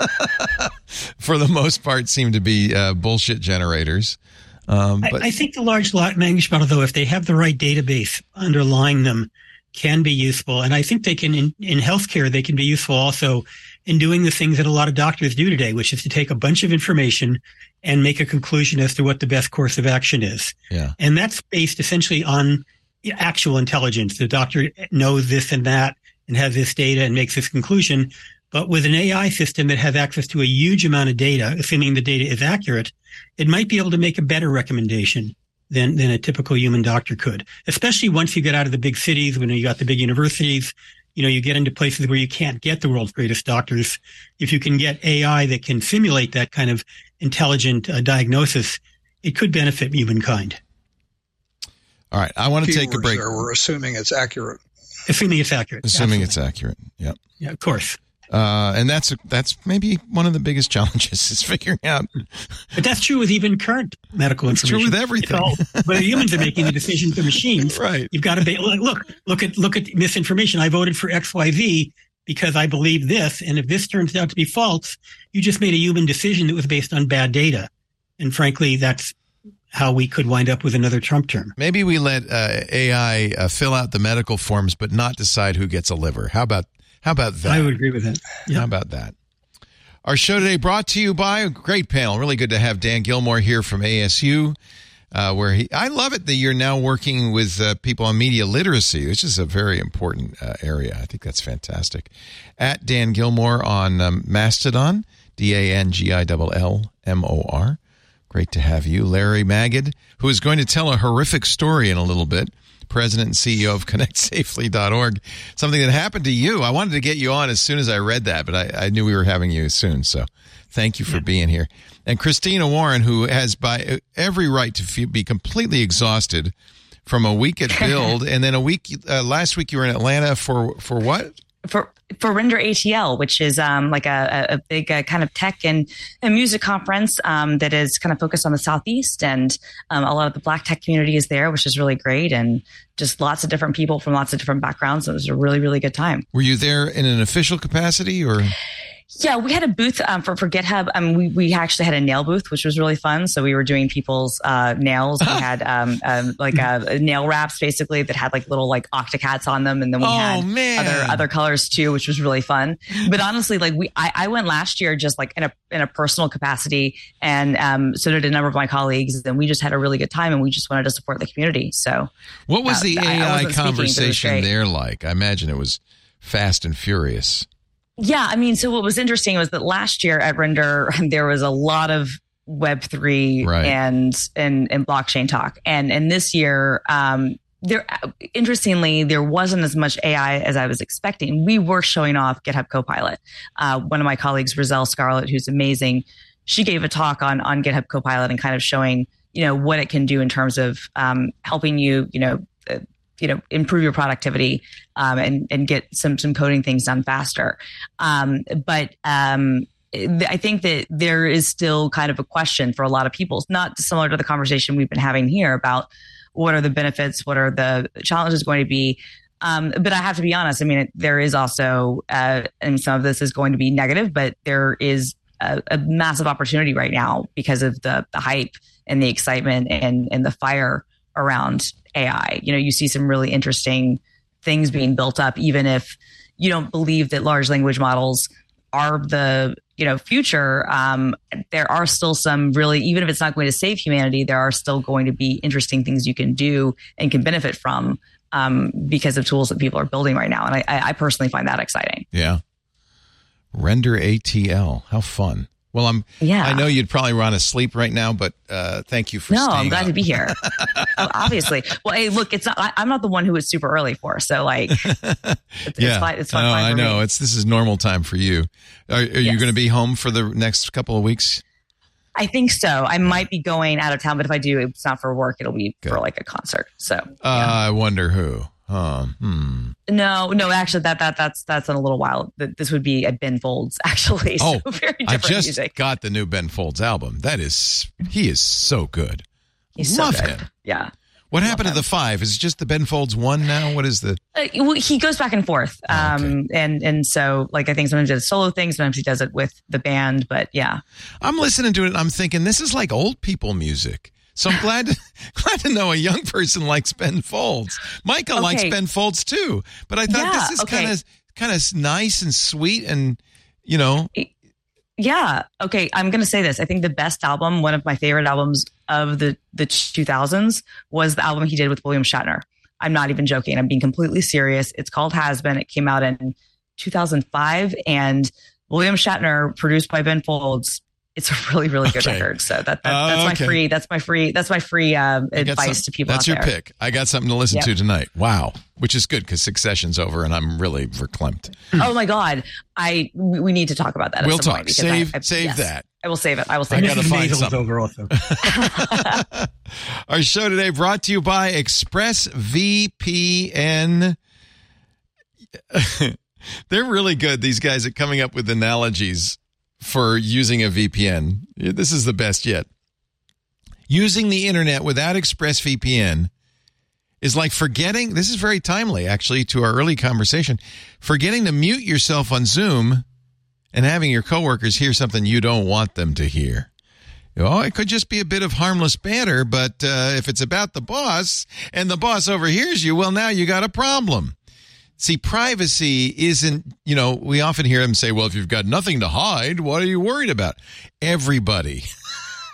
for the most part, seem to be uh, bullshit generators. Um, but- I, I think the large language model, though, if they have the right database underlying them, can be useful. And I think they can, in, in healthcare, they can be useful also in doing the things that a lot of doctors do today, which is to take a bunch of information and make a conclusion as to what the best course of action is. Yeah. And that's based essentially on actual intelligence. The doctor knows this and that, and has this data and makes this conclusion. But with an A I system that has access to a huge amount of data, assuming the data is accurate, it might be able to make a better recommendation than, than a typical human doctor could, especially once you get out of the big cities, when you got the big universities, you know, you get into places where you can't get the world's greatest doctors. If you can get A I that can simulate that kind of intelligent uh, diagnosis, it could benefit humankind. All right. I want to take a break. There, we're assuming it's accurate. Assuming it's accurate. Assuming Absolutely. it's accurate. Yep. Yeah, of course. Uh, and that's that's maybe one of the biggest challenges is figuring out. But that's true with even current medical It's information. true with everything. All, whether humans are making the decisions or machines, Right. You've got to be, look, look at look at misinformation. I voted for X Y Z because I believe this, and if this turns out to be false, you just made a human decision that was based on bad data. And frankly, that's how we could wind up with another Trump term. Maybe we let uh, A I uh, fill out the medical forms, but not decide who gets a liver. How about how about that? I would agree with that. Yeah. How about that? Our show today brought to you by a great panel. Really good to have Dan Gilmore here from A S U. uh, where he, I love it that you're now working with uh, people on media literacy, which is a very important uh, area. I think that's fantastic. At Dan Gilmore on um, Mastodon, D A N G I L L M O R. Great to have you. Larry Magid, who is going to tell a horrific story in a little bit. President and C E O of connect safely dot org. Something that happened to you. I wanted to get you on as soon as I read that, but I, I knew we were having you soon. So thank you for yeah. being here. And Christina Warren, who has by every right to feel, be completely exhausted from a week at Build. And then a week, uh, last week you were in Atlanta for, for what? For for Render A T L, which is um, like a, a big uh, kind of tech and, and music conference um, that is kind of focused on the Southeast, and um, a lot of the Black tech community is there, which is really great, and just lots of different people from lots of different backgrounds. So it was a really, really good time. Were you there in an official capacity, or? Yeah, we had a booth um, for, for GitHub. Um, we, we actually had a nail booth, which was really fun. So we were doing people's uh, nails. We had um, um, like uh, nail wraps, basically, that had like little like Octocats on them. And then we oh, had man. other other colors too, which was really fun. But honestly, like we, I, I went last year just like in a in a personal capacity, and um, so did a number of my colleagues. And we just had a really good time, and we just wanted to support the community. So, what was uh, the A I, I conversation speaking, there like? I imagine it was fast and furious. Yeah, I mean, so what was interesting was that last year at Render, there was a lot of Web three right. and, and and blockchain talk, and and this year, um, there interestingly there wasn't as much A I as I was expecting. We were showing off GitHub Copilot. Uh, one of my colleagues, Roselle Scarlett, who's amazing, she gave a talk on on GitHub Copilot and kind of showing you know what it can do in terms of um, helping you you know. Uh, you know, improve your productivity um, and and get some some coding things done faster. Um, but um, I think that there is still kind of a question for a lot of people, not dissimilar to the conversation we've been having here about what are the benefits, what are the challenges going to be. Um, but I have to be honest. I mean, it, there is also, uh, and some of this is going to be negative, but there is a, a massive opportunity right now because of the, the hype and the excitement and and the fire around A I. You know, you see some really interesting things being built up, even if you don't believe that large language models are the, you know, future. Um, there are still some really, even if it's not going to save humanity, there are still going to be interesting things you can do and can benefit from um, because of tools that people are building right now. And I, I personally find that exciting. Yeah. Render A T L. How fun. Well, I'm. Yeah. I know you'd probably run asleep right now, but uh, thank you for. No, staying I'm glad up. to be here. Oh, obviously, well, hey, look, it's not. I, I'm not the one who it's super early for, so like, it's, yeah, it's fine. It's fine. No, fine I for know me. it's this is normal time for you. Are, are yes. you going to be home for the next couple of weeks? I think so. I might be going out of town, but if I do, it's not for work. It'll be Good. for like a concert. So, uh, yeah. I wonder who. Huh. Hmm. No, no, actually, that that that's that's in a little while. This would be at Ben Folds, actually. So Oh, very different I just music. got the new Ben Folds album. That is, he is so good. He's Love so good. him. Yeah. What Love happened him. to the five? Is it just the Ben Folds one now? What is the? Uh, well, he goes back and forth, Oh, um, okay. and and so like I think sometimes he does solo things, sometimes he does it with the band. But yeah, I'm listening to it and I'm thinking this is like old people music. So I'm glad to, glad to know a young person likes Ben Folds. Micah Okay. likes Ben Folds too, but I thought Yeah, this is okay. kind of kind of nice and sweet and you know. yeah. Okay, I'm gonna say this. I think the best album, one of my favorite albums of the the two thousands, was the album he did with William Shatner. I'm not even joking. I'm being completely serious. It's called Has Been. It came out in two thousand five, and William Shatner, produced by Ben Folds. It's a really, really good Okay. record. So that, that Oh, that's my okay. free. That's my free. That's my free um, I got advice some- to people That's out your there. pick. I got something to listen Yep. to tonight. Wow, which is good because Succession's over and I'm really verklempt. Oh my God, I we we need to talk about that. We'll at some talk. point because Save I, I, save yes, that. I will save it. I will I save gotta it. find Nasal's something. over also. Our show today brought to you by ExpressVPN. They're really good, these guys, at coming up with analogies for using a V P N. This is the best yet. Using the internet without ExpressVPN is like forgetting, this is very timely, actually, to our early conversation, forgetting to mute yourself on Zoom and having your coworkers hear something you don't want them to hear. Oh, it could just be a bit of harmless banter, but uh, if it's about the boss and the boss overhears you, well, now you got a problem. See, privacy isn't, you know, we often hear them say, well, if you've got nothing to hide, what are you worried about? Everybody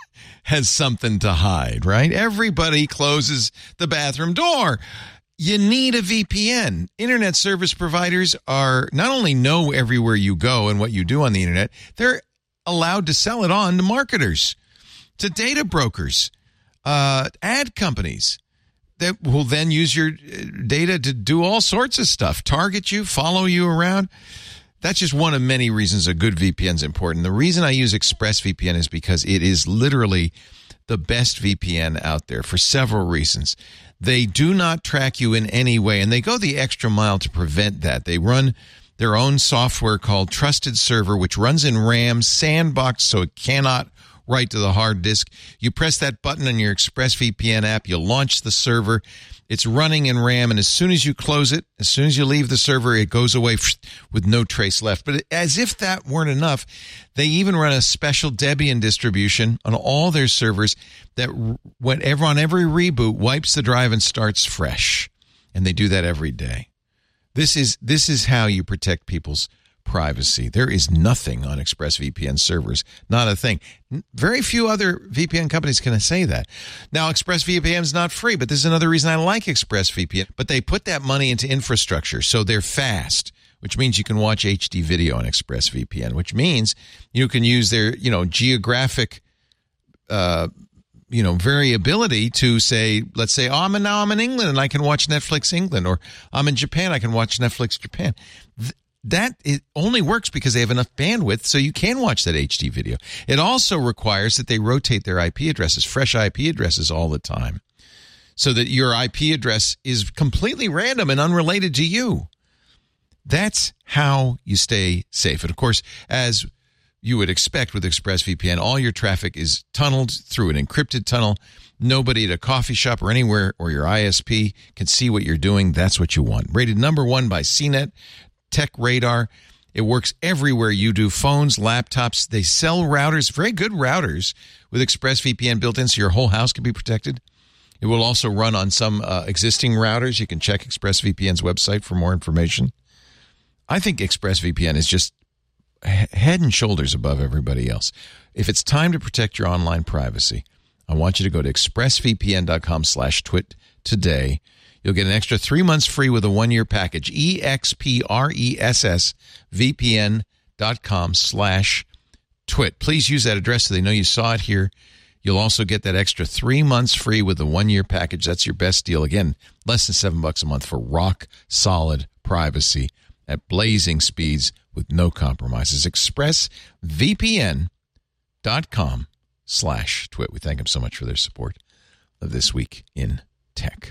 has something to hide, right? Everybody closes the bathroom door. You need a V P N. Internet service providers are not only know everywhere you go and what you do on the internet, they're allowed to sell it on to marketers, to data brokers, uh, ad companies that will then use your data to do all sorts of stuff, target you, follow you around. That's just one of many reasons a good V P N is important. The reason I use ExpressVPN is because it is literally the best V P N out there for several reasons. They do not track you in any way, and they go the extra mile to prevent that. They run their own software called Trusted Server, which runs in RAM, sandboxed, so it cannot write to the hard disk. You press that button on your ExpressVPN app, you launch the server. It's running in RAM, and as soon as you close it, as soon as you leave the server, it goes away with no trace left. But as if that weren't enough, they even run a special Debian distribution on all their servers that whenever on every reboot wipes the drive and starts fresh. And they do that every day. This is this is how you protect people's privacy. There is nothing on ExpressVPN servers, not a thing. Very few other V P N companies can say that. Now, ExpressVPN is not free, but this is another reason I like ExpressVPN. But they put that money into infrastructure, so they're fast, which means you can watch H D video on ExpressVPN, which means you can use their, you know, geographic, uh, you know, variability to say, let's say, oh, I'm in, now I'm in England and I can watch Netflix England, or I'm in Japan, I can watch Netflix Japan. Th- That it only works because they have enough bandwidth so you can watch that H D video. It also requires that they rotate their I P addresses, fresh I P addresses all the time, so that your I P address is completely random and unrelated to you. That's how you stay safe. And, of course, as you would expect with ExpressVPN, all your traffic is tunneled through an encrypted tunnel. Nobody at a coffee shop or anywhere or your I S P can see what you're doing. That's what you want. Rated number one by C net. Tech Radar. It works everywhere you do. Phones, laptops. They sell routers, very good routers with ExpressVPN built in, so your whole house can be protected. It will also run on some uh, existing routers. You can check ExpressVPN's website for more information. I think ExpressVPN is just head and shoulders above everybody else. If it's time to protect your online privacy, I want you to go to expressvpn.com slash twit today. You'll get an extra three months free with a one-year package. E X P R E S S V P N dot com slash twit. Please use that address so they know you saw it here. You'll also get that extra three months free with a one-year package. That's your best deal. Again, less than seven bucks a month for rock-solid privacy at blazing speeds with no compromises. expressvpn.com slash twit. We thank them so much for their support of This Week in Tech.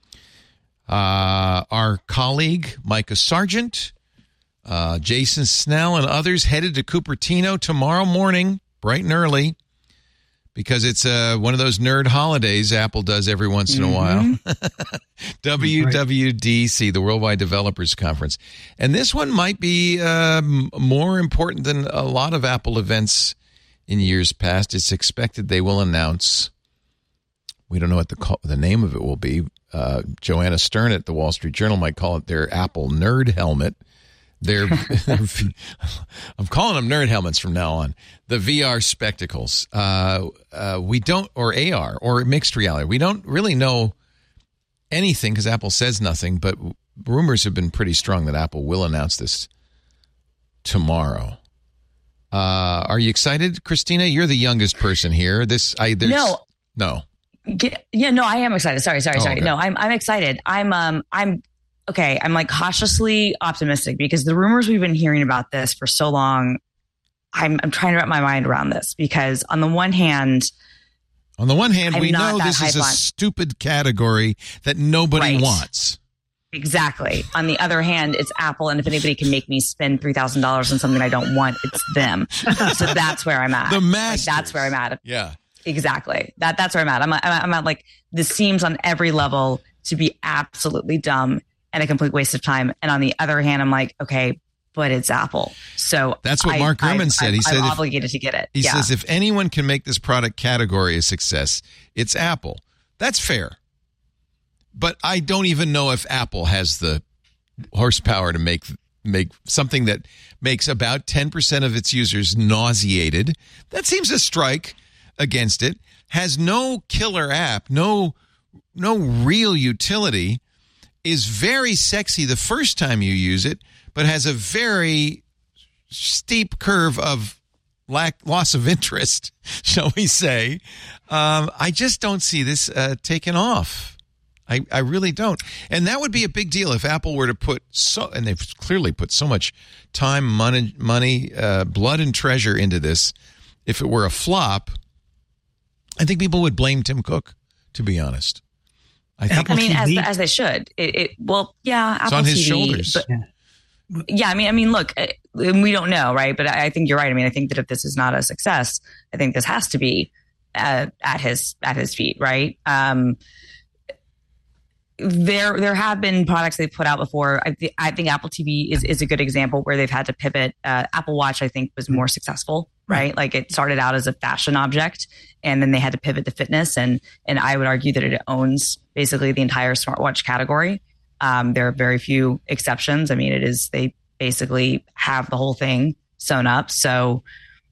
Uh, our colleague, Micah Sargent, uh, Jason Snell, and others headed to Cupertino tomorrow morning, bright and early, because it's uh, one of those nerd holidays Apple does every once in a Mm-hmm. while. W W D C, the Worldwide Developers Conference. And this one might be uh, more important than a lot of Apple events in years past. It's expected they will announce, we don't know what the call, the name of it will be. Uh, Joanna Stern at the Wall Street Journal might call it their Apple Nerd Helmet. They're, I'm calling them nerd helmets from now on. The V R spectacles. Uh, uh, we don't, or A R, or mixed reality. We don't really know anything because Apple says nothing, but rumors have been pretty strong that Apple will announce this tomorrow. Uh, are you excited, Christina? You're the youngest person here. This, I, there's, no, no. Get, yeah, no, I am excited. Sorry, sorry, Oh, sorry. okay. No, I'm I'm excited. I'm um I'm okay. I'm like cautiously optimistic because the rumors we've been hearing about this for so long. I'm I'm trying to wrap my mind around this because on the one hand, on the one hand, I'm we not know that this is a hype on- stupid category that nobody Right. wants. exactly. On the other hand, it's Apple, and if anybody can make me spend three thousand dollars on something I don't want, it's them. So that's where I'm at. The Like, masters. that's where I'm at. Yeah. Exactly. That that's where I'm at. I'm at, I'm at like this seems on every level to be absolutely dumb and a complete waste of time. And on the other hand, I'm like, okay, but it's Apple. So That's what I, Mark Gurman I, said. I, He said I'm if- obligated to get it. He yeah. says if anyone can make this product category a success, it's Apple. That's fair. But I don't even know if Apple has the horsepower to make make something that makes about ten percent of its users nauseated. That seems a strike against it. has no killer app, no no real utility, is very sexy the first time you use it, but has a very steep curve of lack loss of interest, shall we say. Um, I just don't see this uh, taking off. I, I really don't. And that would be a big deal if Apple were to put so, and they've clearly put so much time, money, money, uh, blood and treasure into this. If it were a flop, I think people would blame Tim Cook, to be honest. I think I mean, as, as they should. It, it well, yeah, Apple it's on his T V, shoulders. But, yeah, I mean, I mean, look, we don't know, right? But I, I think you're right. I mean, I think that if this is not a success, I think this has to be uh, at his at his feet, right? Um, there, there have been products they've put out before. I, th- I think Apple T V is, is a good example where they've had to pivot. Uh, Apple Watch, I think, was more successful, right? Like it started out as a fashion object, and then they had to pivot to fitness. And and I would argue that it owns basically the entire smartwatch category. Um, there are very few exceptions. I mean, it is they basically have the whole thing sewn up. So.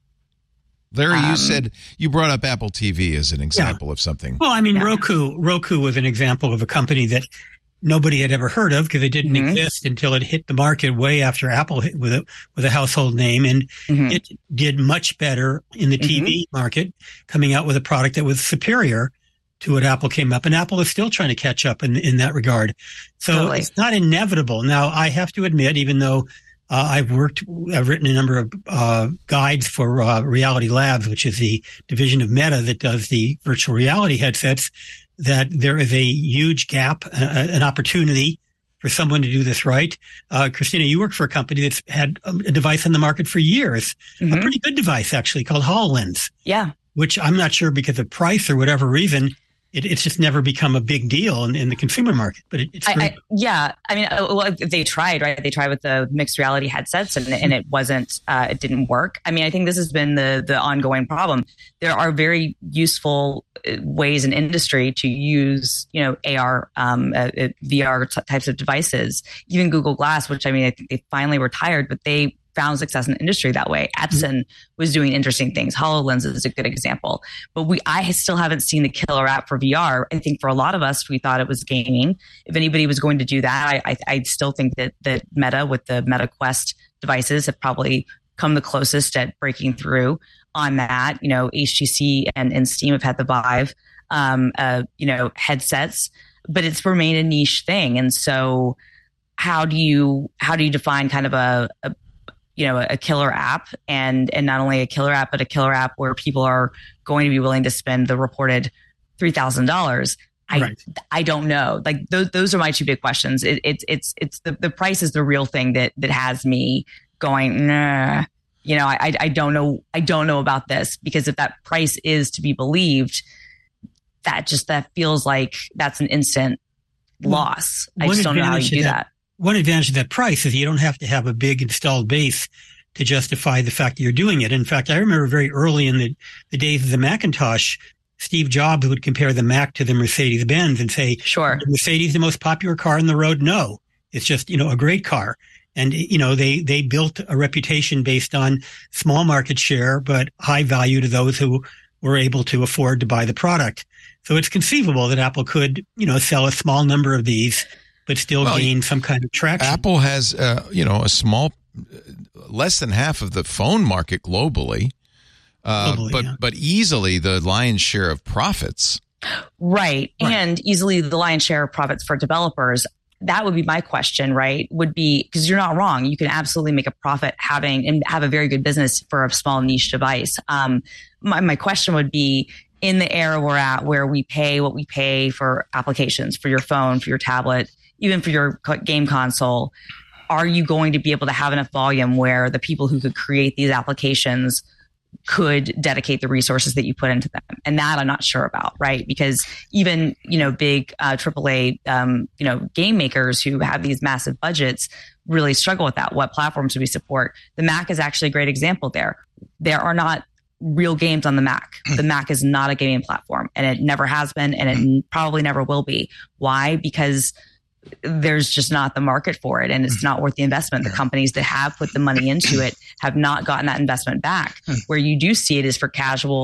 Larry, Um, you said you brought up Apple T V as an example Yeah. of something. Well, I mean, Yeah. Roku, Roku was an example of a company that nobody had ever heard of because it didn't Mhm. exist until it hit the market way after Apple hit with a, with a household name. And Mhm. it did much better in the T V market, coming out with a product that was superior to what Apple came up. And Apple is still trying to catch up in, in that regard. So Totally. it's not inevitable. Now, I have to admit, even though Uh, I've worked, I've written a number of uh, guides for uh, Reality Labs, which is the division of Meta that does the virtual reality headsets, that there is a huge gap, uh, an opportunity for someone to do this right. Uh, Christina, you work for a company that's had a, a device on the market for years, Mhm. a pretty good device actually called HoloLens, Yeah. which I'm not sure because of price or whatever reason, it, it's just never become a big deal in, in the consumer market. But it, it's I, great. I, yeah, I mean, uh, well, they tried, right? They tried with the mixed reality headsets, and, and it wasn't, uh, it didn't work. I mean, I think this has been the the ongoing problem. There are very useful uh, ways in industry to use, you know, A R, um, uh, uh, V R t- types of devices. Even Google Glass, which I mean, I think they finally retired, but they found success in the industry that way. Epson was doing interesting things. HoloLens is a good example. But we, I still haven't seen the killer app for V R. I think for a lot of us, we thought it was gaming. If anybody was going to do that, I, I, I still think that that Meta with the Meta Quest devices have probably come the closest at breaking through on that. You know, H T C and, and Steam have had the Vive, um, uh, you know, headsets, but it's remained a niche thing. And so, how do you how do you define kind of a, a you know, a killer app, and and not only a killer app, but a killer app where people are going to be willing to spend the reported three thousand dollars. I Right. I don't know. Like those those are my two big questions. It, it's it's it's the, the price is the real thing that that has me going, nah. You know, I I don't know I don't know about this, because if that price is to be believed, that just that feels like that's an instant loss. I One just don't know how you advantage do of that. One advantage of that price is you don't have to have a big installed base to justify the fact that you're doing it. In fact, I remember very early in the, the days of the Macintosh, Steve Jobs would compare the Mac to the Mercedes-Benz and say, Sure. "Is Mercedes the most popular car on the road?" No, it's just, you know, a great car. And, you know, they, they built a reputation based on small market share, but high value to those who were able to afford to buy the product. So it's conceivable that Apple could, you know, sell a small number of these, but still Well, gain some kind of traction. Apple has, uh, you know, a small, less than half of the phone market globally, uh, Globally, but yeah. but easily the lion's share of profits. Right. Right. And easily the lion's share of profits for developers. That would be my question, right? Would be, because you're not wrong. You can absolutely make a profit having and have a very good business for a small niche device. Um, my, my question would be, in the era we're at where we pay what we pay for applications, for your phone, for your tablet, even for your co- game console, are you going to be able to have enough volume where the people who could create these applications could dedicate the resources that you put into them? And that I'm not sure about, right? Because even, you know, big uh, triple A, um, you know, game makers who have these massive budgets really struggle with that. What platforms do we support? The Mac is actually a great example there. There are not real games on the Mac. The Mac is not a gaming platform, and it never has been, and it probably never will be. Why? Because there's just not the market for it, and it's not worth the investment. The companies that have put the money into it have not gotten that investment back. Where you do see it is for casual,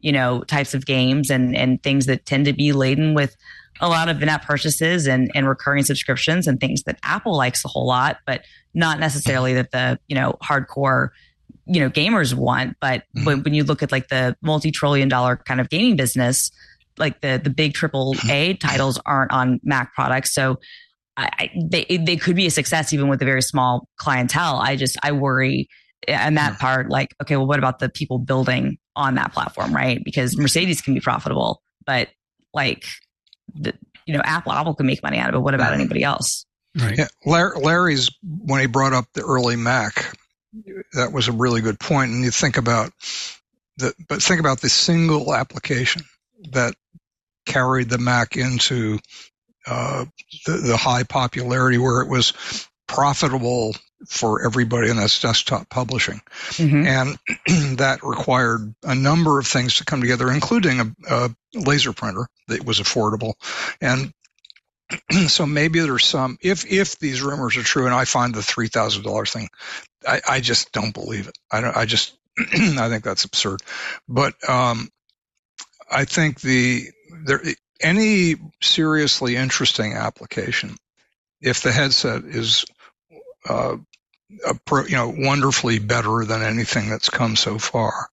you know, types of games and, and things that tend to be laden with a lot of in-app purchases and, and recurring subscriptions and things that Apple likes a whole lot, but not necessarily that the, you know, hardcore, you know, gamers want. But mm-hmm. when, when you look at like the multi-trillion dollar kind of gaming business, like the, the big triple A titles aren't on Mac products. So I, they, they could be a success even with a very small clientele. I just, I worry and that part, like, okay, well, what about the people building on that platform, right? Because Mercedes can be profitable, but like, the, you know, Apple, Apple can make money out of it. What about anybody else? Right. Yeah, Larry's, when he brought up the early Mac, that was a really good point. And you think about the, but think about the single application that carried the Mac into uh, the, the high popularity where it was profitable for everybody, and that's desktop publishing. Mm-hmm. And that required a number of things to come together, including a, a laser printer that was affordable. And so maybe there's some, if if these rumors are true, and I find the three thousand dollars thing, I, I just don't believe it. I don't. I just I think that's absurd. But um, I think the there any seriously interesting application, if the headset is uh, a pro, you know, wonderfully better than anything that's come so far,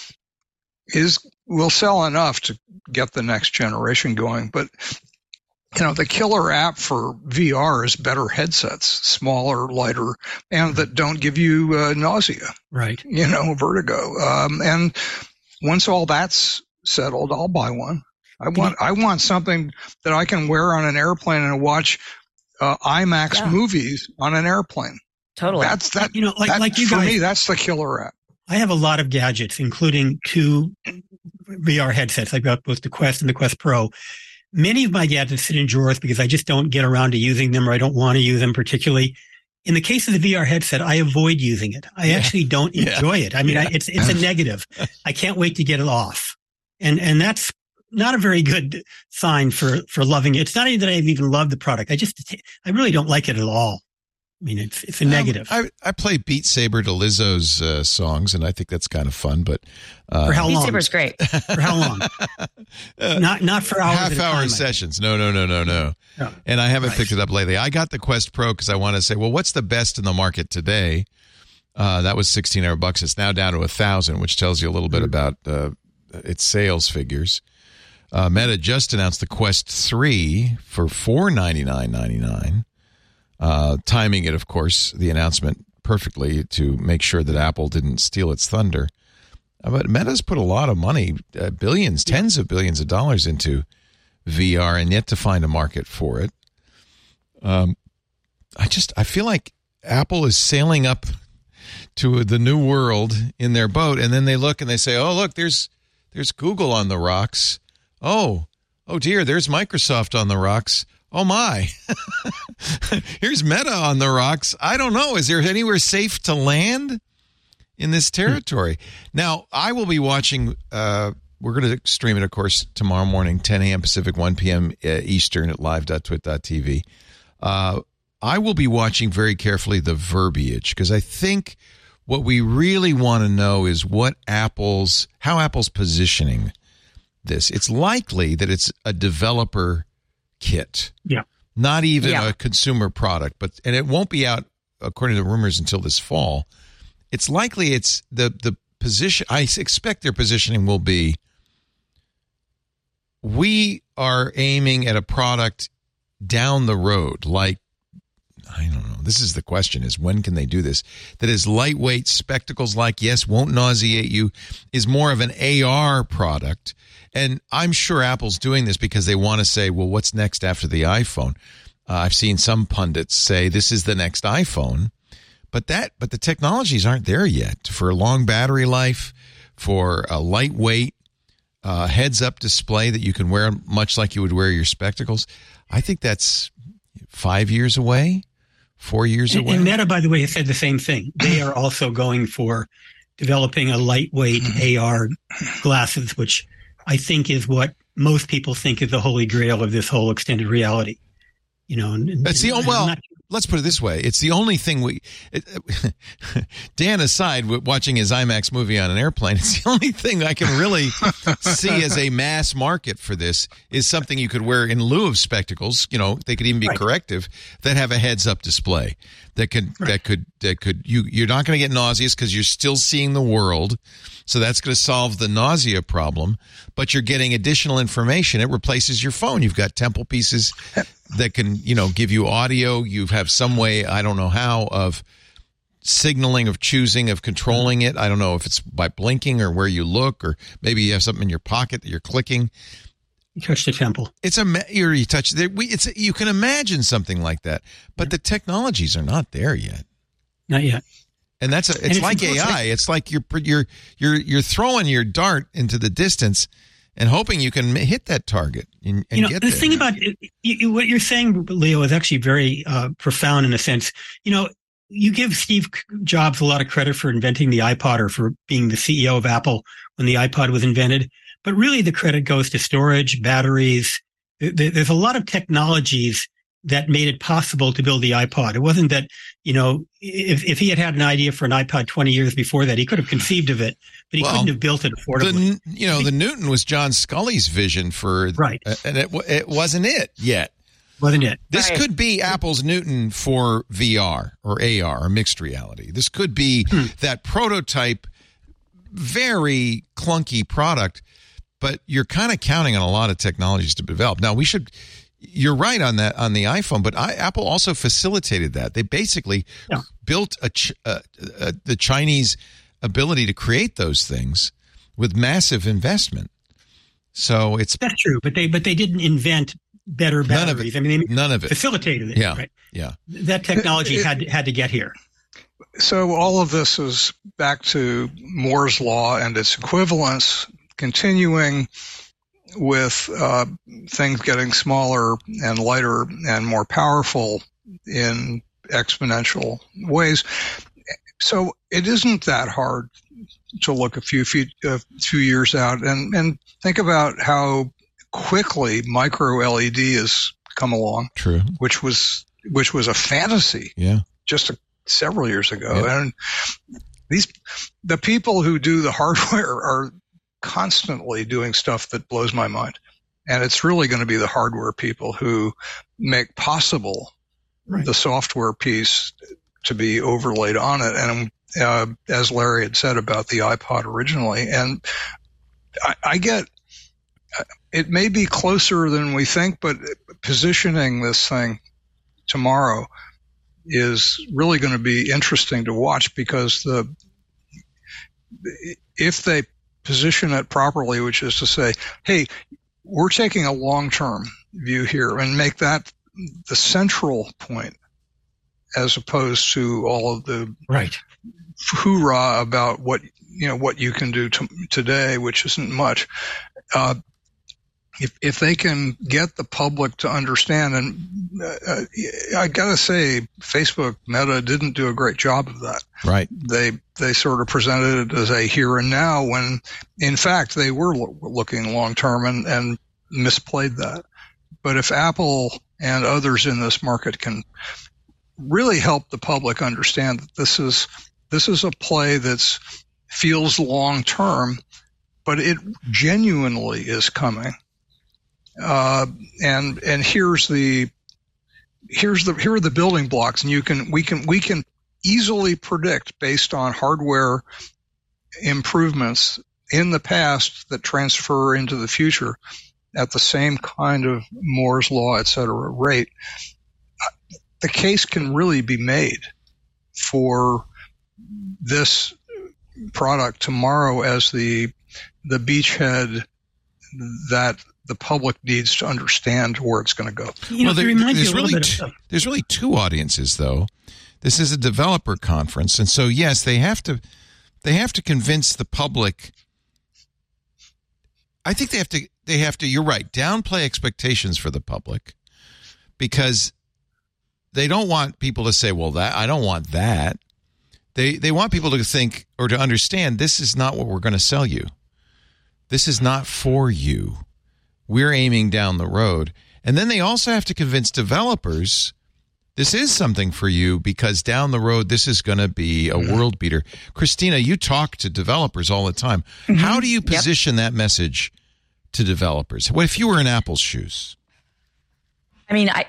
is will sell enough to get the next generation going. But you know, the killer app for V R is better headsets, smaller, lighter, and that don't give you uh, nausea. Right. You know, vertigo. Um, and once all that's settled, I'll buy one. I want I want something that I can wear on an airplane and watch uh, IMAX yeah. movies on an airplane. Totally. That's that. You know, like that, like you for guys, me, that's the killer app. I have a lot of gadgets, including two V R headsets. I've got both the Quest and the Quest Pro. Many of my gadgets sit in drawers because I just don't get around to using them, or I don't want to use them particularly. In the case of the V R headset, I avoid using it. I yeah. actually don't enjoy yeah. it. I mean, yeah. I, it's it's a negative. I can't wait to get it off, and and that's not a very good sign for for loving it. It's not even that I even love the product. I just I really don't like it at all. I mean, it's it's a negative. Um, I, I play Beat Saber to Lizzo's uh, songs, and I think that's kind of fun. But uh, for how long? Beat Saber's great. For how long? uh, not not for hours. Half hour time, sessions. No, no, no, no, no. Oh, and I haven't right. picked it up lately. I got the Quest Pro because I want to say, well, what's the best in the market today? Uh, that was sixteen hundred bucks. It's now down to a thousand, which tells you a little bit about uh, its sales figures. Uh, Meta just announced the Quest three for four ninety-nine ninety-nine. Uh, timing it, of course, the announcement perfectly to make sure that Apple didn't steal its thunder. Uh, but Meta's put a lot of money, uh, billions, yeah. tens of billions of dollars into V R, and yet to find a market for it. Um, I just, I feel like Apple is sailing up to the new world in their boat, and then they look and they say, "Oh, look, there's there's Google on the rocks. Oh, oh dear, there's Microsoft on the rocks. Oh, my. Here's Meta on the rocks. I don't know. Is there anywhere safe to land in this territory? Now, I will be watching. Uh, we're going to stream it, of course, tomorrow morning, ten a.m. Pacific, one p.m. Eastern at live dot twit dot t v. Uh, I will be watching very carefully the verbiage, because I think what we really want to know is what Apple's, how Apple's positioning this. It's likely that it's a developer kit, yeah, not even yeah. a consumer product, but and it won't be out according to rumors until this fall. It's likely it's the the position. I expect their positioning will be: we are aiming at a product down the road, like I don't know. This is the question: is when can they do this? That is lightweight, spectacles like, yes, won't nauseate you, is more of an A R product. And I'm sure Apple's doing this because they want to say, well, what's next after the iPhone? Uh, I've seen some pundits say this is the next iPhone, but that, but the technologies aren't there yet for long battery life, for a lightweight uh, heads-up display that you can wear much like you would wear your spectacles. I think that's five years away, four years and, away. And Meta, by the way, has said the same thing. They are also going for developing a lightweight A R glasses, which I think is what most people think is the holy grail of this whole extended reality. You know, that's the well. Not, let's put it this way. It's the only thing we, it, Dan aside, watching his IMAX movie on an airplane, it's the only thing I can really see as a mass market for this is something you could wear in lieu of spectacles. You know, they could even be right. corrective, that have a heads up display that could, right. that could, that could, you, you're not going to get nauseous because you're still seeing the world. So that's going to solve the nausea problem, but you're getting additional information. It replaces your phone. You've got temple pieces that can, you know, give you audio. You have some way, I don't know how, of signaling, of choosing, of controlling it. I don't know if it's by blinking or where you look, or maybe you have something in your pocket that you're clicking. You touch the temple. It's a you you touch. It's you can imagine something like that, but yeah. the technologies are not there yet. Not yet. And that's a, it's, it's like A I. It's like you're you're you're you're throwing your dart into the distance and hoping you can hit that target and, and you know, get the there. thing about it, you, what you're saying, Leo, is actually very uh, profound in a sense. You know, you give Steve Jobs a lot of credit for inventing the iPod or for being the C E O of Apple when the iPod was invented, but really the credit goes to storage, batteries. There's a lot of technologies that made it possible to build the iPod. It wasn't that, you know, if, if he had had an idea for an iPod twenty years before that, he could have conceived of it, but he well, couldn't have built it affordably. The, you know, the Newton was John Scully's vision for, right. Uh, and it, it wasn't it yet. Wasn't it? This right. could be Apple's Newton for V R or A R or mixed reality. This could be hmm. that prototype, very clunky product, but you're kind of counting on a lot of technologies to develop. Now, we should... You're right on that on the iPhone, but I, Apple also facilitated that. They basically yeah. built a, uh, uh, the Chinese ability to create those things with massive investment. So it's that's true, but they but they didn't invent better batteries. None of it. I mean, they none of it facilitated it. Yeah, right? yeah. That technology it, it, had had to get here. So all of this is back to Moore's law and its equivalence, continuing with uh, things getting smaller and lighter and more powerful in exponential ways. So it isn't that hard to look a few feet, a few years out and, and think about how quickly micro L E D has come along. True. Which was which was a fantasy. Yeah. Just a, several years ago, yeah. and these the people who do the hardware are constantly doing stuff that blows my mind. And it's really going to be the hardware people who make possible right. the software piece to be overlaid on it. And uh, as Larry had said about the iPod originally, and I, I get it may be closer than we think, but positioning this thing tomorrow is really going to be interesting to watch, because the if they position it properly, which is to say, hey, we're taking a long-term view here and make that the central point, as opposed to all of the right hoorah about what you know what you can do to, today, which isn't much. Uh, if if they can get the public to understand, and uh, I gotta say, Facebook, Meta didn't do a great job of that. Right. They they sort of presented it as a here and now, when in fact they were lo- looking long term and, and misplayed that. But if Apple and others in this market can really help the public understand that this is this is a play that's feels long term, but it genuinely is coming. Uh, and and here's the here's the here are the building blocks, and you can we can we can easily predict based on hardware improvements in the past that transfer into the future at the same kind of Moore's law, et cetera, rate. The case can really be made for this product tomorrow as the the beachhead that the public needs to understand where it's going to go. You know, well, there, there's, really two, of- there's really two audiences, though. This is a developer conference, and so yes, they have to they have to convince the public. I think they have to they have to. You're right. Downplay expectations for the public, because they don't want people to say, "Well, that I don't want that." They they want people to think or to understand this is not what we're going to sell you. This is not for you. We're aiming down the road. And then they also have to convince developers this is something for you because down the road, this is going to be a world beater. Christina, you talk to developers all the time. Mm-hmm. How do you position yep. that message to developers? What if you were in Apple's shoes? I mean, I,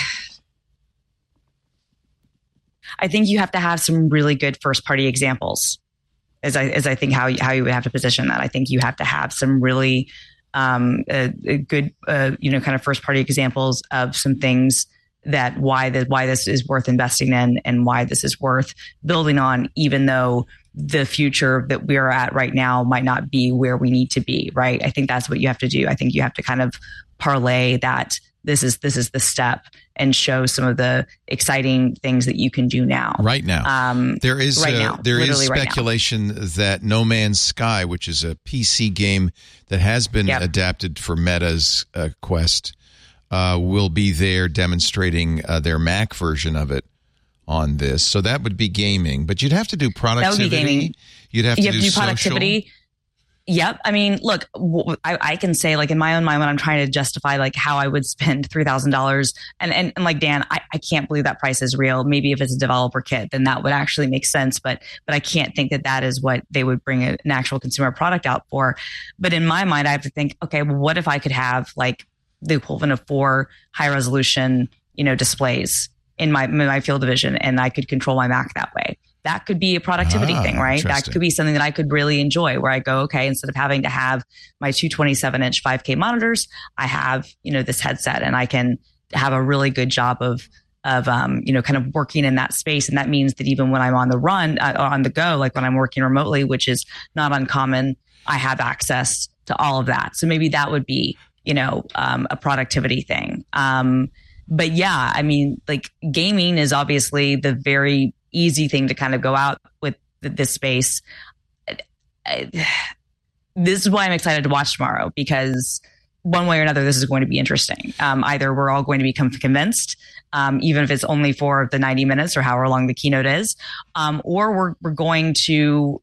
I think you have to have some really good first party examples. As I as I think how you, how you would have to position that. I think you have to have some really um, uh, good uh, you know kind of first party examples of some things that why that why this is worth investing in and why this is worth building on, even though the future that we're at right now might not be where we need to be. Right. I think that's what you have to do. I think you have to kind of parlay that this is this is the step and show some of the exciting things that you can do now. Right now. Um, there is right uh, now, there is speculation right that No Man's Sky, which is a P C game that has been yep. adapted for Meta's uh, Quest, uh, will be there demonstrating uh, their Mac version of it on this. So that would be gaming, but you'd have to do productivity. That would be gaming. You'd have to you have do, to do social. productivity. Yep. I mean, look, I, I can say like in my own mind when I'm trying to justify like how I would spend three thousand dollars and, and, and like, Dan, I, I can't believe that price is real. Maybe if it's a developer kit, then that would actually make sense. But, but I can't think that that is what they would bring a, an actual consumer product out for. But in my mind, I have to think, okay, well, what if I could have like the equivalent of four high resolution, you know, displays in my, in my field of vision, and I could control my Mac that way? That could be a productivity ah, thing, right? That could be something that I could really enjoy where I go, okay, instead of having to have my two twenty-seven inch five K monitors, I have, you know, this headset and I can have a really good job of, of, um, you know, kind of working in that space. And that means that even when I'm on the run, uh, on the go, like when I'm working remotely, which is not uncommon, I have access to all of that. So maybe that would be, you know, um, a productivity thing. Um, but yeah, I mean, like gaming is obviously the very easy thing to kind of go out with this space. I, this is why I'm excited to watch tomorrow, because one way or another, this is going to be interesting. Um, either we're all going to become convinced, um, even if it's only for the ninety minutes or however long the keynote is, um, or we're, we're going to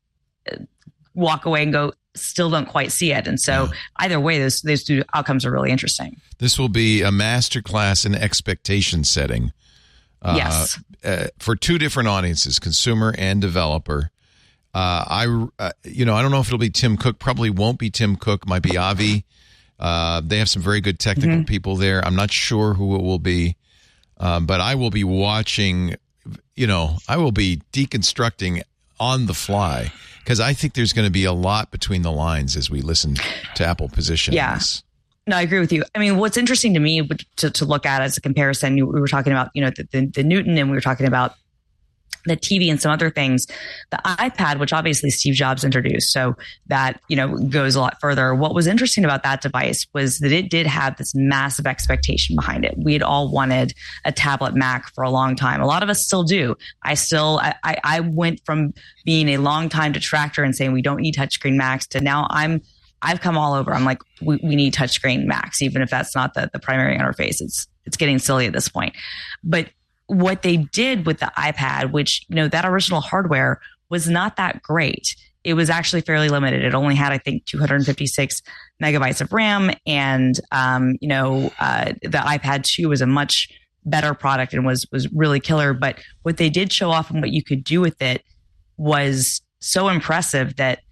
walk away and go, still don't quite see it. And so either way, those, those two outcomes are really interesting. This will be a masterclass in expectation setting. Uh, yes. Uh, for two different audiences, consumer and developer. Uh, I, uh, you know, I don't know if it'll be Tim Cook. Probably won't be Tim Cook. Might be Avi. Uh, they have some very good technical mm-hmm. people there. I'm not sure who it will be, um, but I will be watching. You know, I will be deconstructing on the fly because I think there's going to be a lot between the lines as we listen to Apple position. Yeah. This. No, I agree with you. I mean, what's interesting to me to, to look at as a comparison, we were talking about, you know, the, the, the Newton, and we were talking about the T V and some other things. The iPad, which obviously Steve Jobs introduced, so that, you know, goes a lot further. What was interesting about that device was that it did have this massive expectation behind it. We had all wanted a tablet Mac for a long time. A lot of us still do. I still, I, I went from being a long time detractor and saying we don't need touchscreen Macs to now I'm I've come all over. I'm like, we, we need touchscreen Macs, even if that's not the, the primary interface. It's it's getting silly at this point. But what they did with the iPad, which, you know, that original hardware was not that great. It was actually fairly limited. It only had, I think, two hundred fifty-six megabytes of RAM. And, um, you know, uh, the iPad two was a much better product and was was really killer. But what they did show off and what you could do with it was so impressive that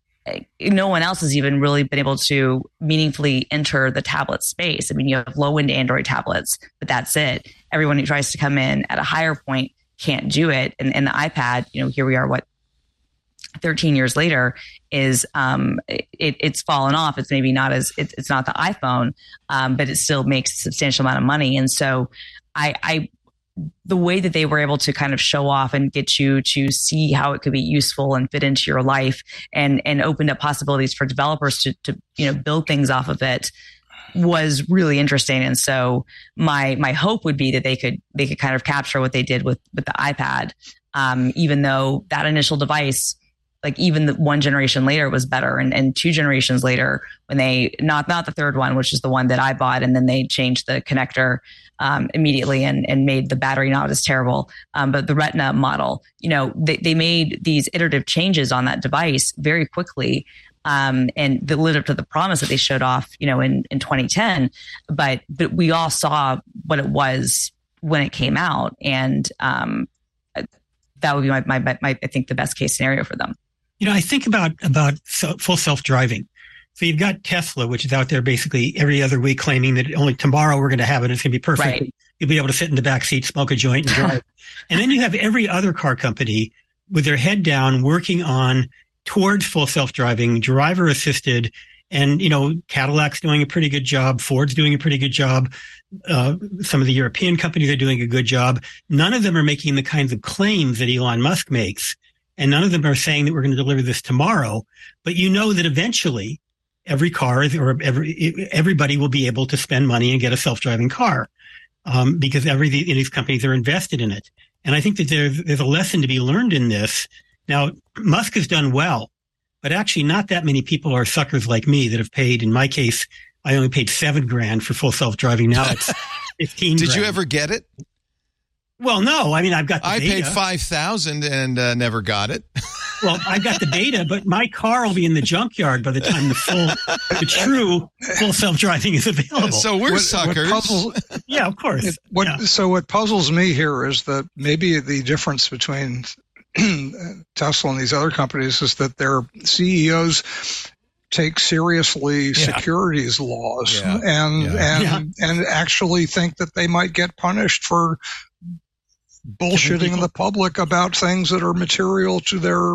no one else has even really been able to meaningfully enter the tablet space. I mean, you have low-end Android tablets, but that's it. Everyone who tries to come in at a higher point can't do it. And, and the iPad, you know, here we are, what, thirteen years later, is um, it, it's fallen off. It's maybe not as, it, it's not the iPhone, um, but it still makes a substantial amount of money. And so I, I the way that they were able to kind of show off and get you to see how it could be useful and fit into your life and, and opened up possibilities for developers to, to, you know, build things off of it was really interesting. And so my, my hope would be that they could, they could kind of capture what they did with, with the iPad. Um, even though that initial device, like even the one generation later was better. And, and two generations later, when they, not, not the third one, which is the one that I bought, and then they changed the connector um, immediately and, and made the battery not as terrible. Um, but the Retina model, you know, they, they made these iterative changes on that device very quickly. Um, and that lived up to the promise that they showed off, you know, in, in twenty ten. But, but we all saw what it was when it came out. And um, that would be my, my, my, I think, the best case scenario for them. You know, I think about, about full self-driving. So you've got Tesla, which is out there basically every other week claiming that only tomorrow we're going to have it. It's going to be perfect. Right. You'll be able to sit in the back seat, smoke a joint and drive. And then you have every other car company with their head down working on towards full self-driving, driver assisted. And, you know, Cadillac's doing a pretty good job. Ford's doing a pretty good job. Uh, some of the European companies are doing a good job. None of them are making the kinds of claims that Elon Musk makes. And none of them are saying that we're going to deliver this tomorrow. But you know that eventually every car or every, everybody will be able to spend money and get a self-driving car. Um, because every, these companies are invested in it. And I think that there's, there's a lesson to be learned in this. Now, Musk has done well, but actually not that many people are suckers like me that have paid. In my case, I only paid seven grand for full self-driving. Now it's fifteen Did grand. you ever get it? Well, no. I mean, I've got the I beta. paid five thousand and uh, never got it. Well, I've got the beta, but my car will be in the junkyard by the time the full, the true full self-driving is available. So we're What- suckers. What puzzles, Yeah, of course. what, Yeah. So what puzzles me here is that maybe the difference between Tesla and these other companies is that their C E Os take seriously Yeah. securities laws Yeah. and Yeah. and and actually think that they might get punished for bullshitting the public about things that are material to their uh,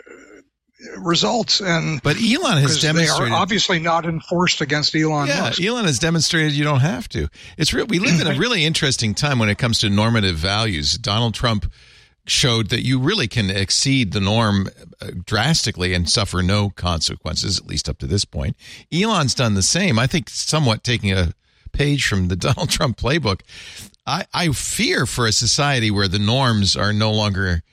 results. And But Elon has 'cause they demonstrated. are obviously not enforced against Elon Yeah, Musk. Elon has demonstrated you don't have to. It's real. We live in a really interesting time when it comes to normative values. Donald Trump showed that you really can exceed the norm uh, drastically and suffer no consequences, at least up to this point. Elon's done the same. I think somewhat taking a page from the Donald Trump playbook. I, I fear for a society where the norms are no longer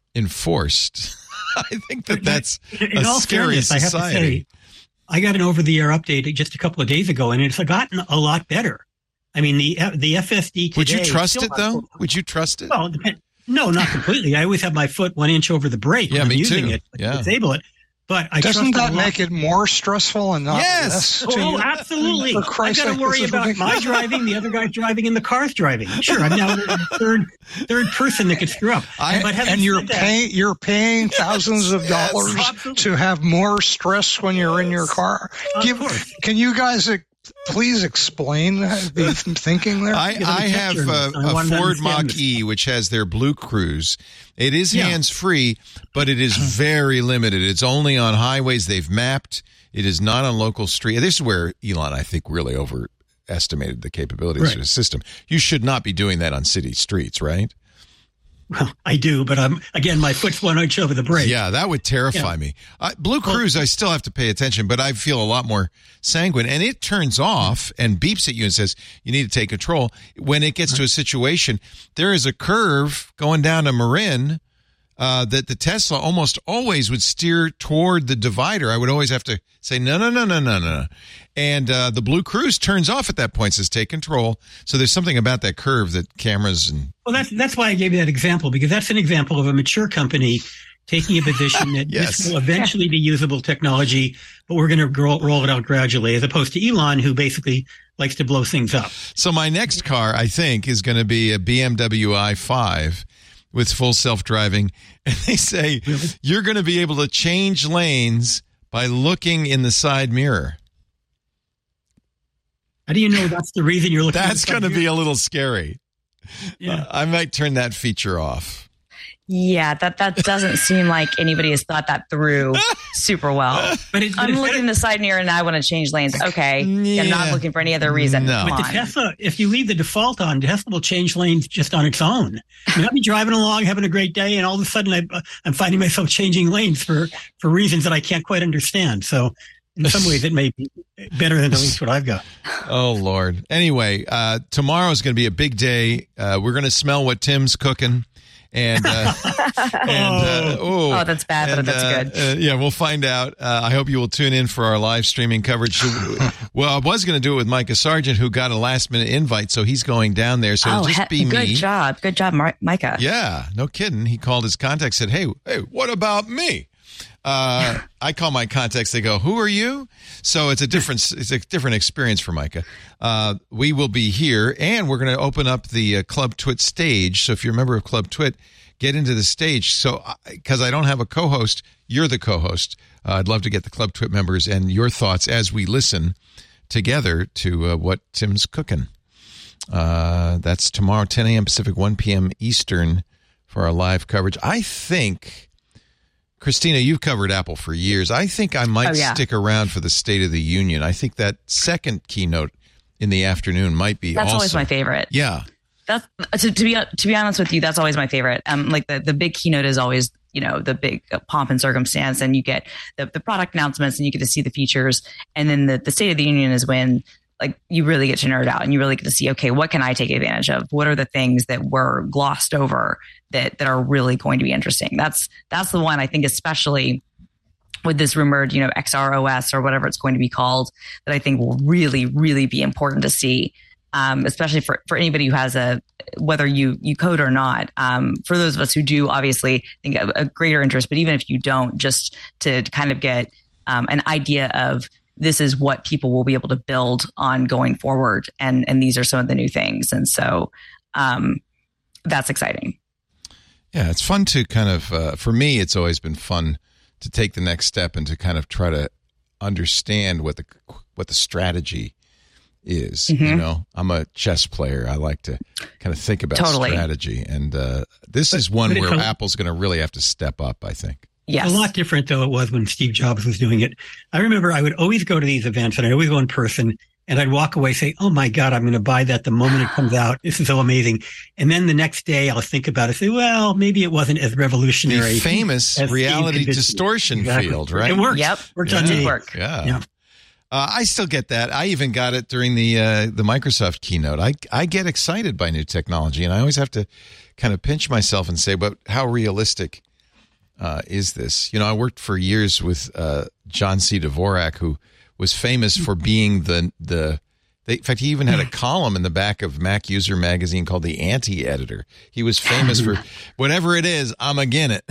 enforced. I think that that's In a all scary fairness, I have to society. say, I got an over-the-air update just a couple of days ago, and it's gotten a lot better. I mean, the the F S D today. Would you trust still it, not- though? Would you trust it? Well, it depends. No, not completely. I always have my foot one inch over the brake Yeah, when I'm me using too. it to Yeah. disable it. But I Doesn't trust that it a lot. make it more stressful and not Yes. less? to Oh, you? absolutely. For I've Christ's got to sake, worry this is about my ridiculous. driving, the other guy's driving, and the car's driving. Sure, I'm now the third third person that could screw up. I- but having And you're said that- paying you're paying thousands of Yes, dollars absolutely. to have more stress when you're in your car. Of Give, course. can you guys uh, please explain the thinking there? I, Give it a I have picture. a, I a wanted to Ford understand Mach-E, which has their Blue Cruise. It is Yeah. hands-free, but it is very limited. It's only on highways they've mapped. It is not on local street. This is where Elon, I think, really overestimated the capabilities Right. of his system. You should not be doing that on city streets, right? Well, I do, but I'm again, my foot's one inch over the brake. Yeah, that would terrify Yeah. me. Uh, Blue Cruise, I still have to pay attention, but I feel a lot more sanguine. And it turns off and beeps at you and says, you need to take control. When it gets to a situation, there is a curve going down to Marin uh, that the Tesla almost always would steer toward the divider. I would always have to say, no, no, no, no, no, no. And uh, the Blue Cruise turns off at that point, says, take control. So there's something about that curve that cameras and Well, that's that's why I gave you that example, because that's an example of a mature company taking a position that Yes. this will eventually be usable technology, but we're going to roll, roll it out gradually, as opposed to Elon, who basically likes to blow things up. So my next car, I think, is going to be a B M W i five with full self-driving. And they say Really? you're going to be able to change lanes by looking in the side mirror. How do you know that's the reason you're looking? That's going to be a little scary. Yeah. I might turn that feature off. Yeah, that that doesn't seem like anybody has thought that through super well. But it's, but I'm it's looking in the side mirror and I want to change lanes. Okay, I'm Yeah. not looking for any other reason. No. Come But the on. Tesla, if you leave the default on, Tesla will change lanes just on its own. I mean, I'll be driving along, having a great day, and all of a sudden I, I'm finding myself changing lanes for, for reasons that I can't quite understand. So in some ways, it may be better than at least what I've got. Oh, Lord. Anyway, uh, tomorrow is going to be a big day. Uh, we're going to smell what Tim's cooking. And, uh, and uh, oh, Oh, that's bad, but and, that's uh, good. Uh, yeah, we'll find out. Uh, I hope you will tune in for our live streaming coverage. Well, I was going to do it with Micah Sargent, who got a last minute invite, so he's going down there. So oh, it'll just he- be good me. job. Good job, Mar- Micah. Yeah, no kidding. He called his contact, said, "Hey, hey, what about me?" Uh, I call my contacts. They go, "Who are you?" So it's a different, it's a different experience for Micah. Uh, we will be here, and we're going to open up the uh, Club Twit stage. So if you're a member of Club Twit, get into the stage. So because I don't have a co-host, you're the co-host. Uh, I'd love to get the Club Twit members and your thoughts as we listen together to uh, what Tim's cooking. Uh, that's tomorrow, ten a.m. Pacific, one p.m. Eastern for our live coverage. I think. Christina, you've covered Apple for years. I think I might oh, yeah. stick around for the State of the Union. I think that second keynote in the afternoon might be That's also, always my favorite. Yeah. That's to, to be to be honest with you, that's always my favorite. Um, like the, the big keynote is always, you know, the big pomp and circumstance, and you get the, the product announcements and you get to see the features. And then the, the State of the Union is when like you really get to nerd out and you really get to see, okay, what can I take advantage of? What are the things that were glossed over that, that are really going to be interesting? That's, that's the one I think, especially with this rumored, you know, X R O S or whatever it's going to be called, that I think will really, really be important to see. Um, especially for, for anybody who has a, whether you, you code or not, um, for those of us who do obviously think a, a greater interest, but even if you don't, just to kind of get, um, an idea of, this is what people will be able to build on going forward. And, and these are some of the new things. And so um, that's exciting. Yeah, it's fun to kind of, uh, for me, it's always been fun to take the next step and to kind of try to understand what the what the strategy is. Mm-hmm. You know, I'm a chess player. I like to kind of think about totally. strategy. And uh, this but, is one where comes- Apple's going to really have to step up, I think. Yes. A lot different, though, it was when Steve Jobs was doing it. I remember I would always go to these events, and I'd always go in person, and I'd walk away say, oh, my God, I'm going to buy that the moment it comes out. This is so amazing. And then the next day, I'll think about it, say, well, maybe it wasn't as revolutionary. The famous reality distortion exactly. field, right? It worked. Yep. Worked yeah. on me. Work. Yeah. yeah. Uh, I still get that. I even got it during the uh, the Microsoft keynote. I I get excited by new technology, and I always have to kind of pinch myself and say, but how realistic Uh, is this? You know, I worked for years with uh, John C. Dvorak, who was famous for being the the. They, in fact, he even had a column in the back of Mac User magazine called the Anti-Editor. He was famous for whatever it is, I'm again it.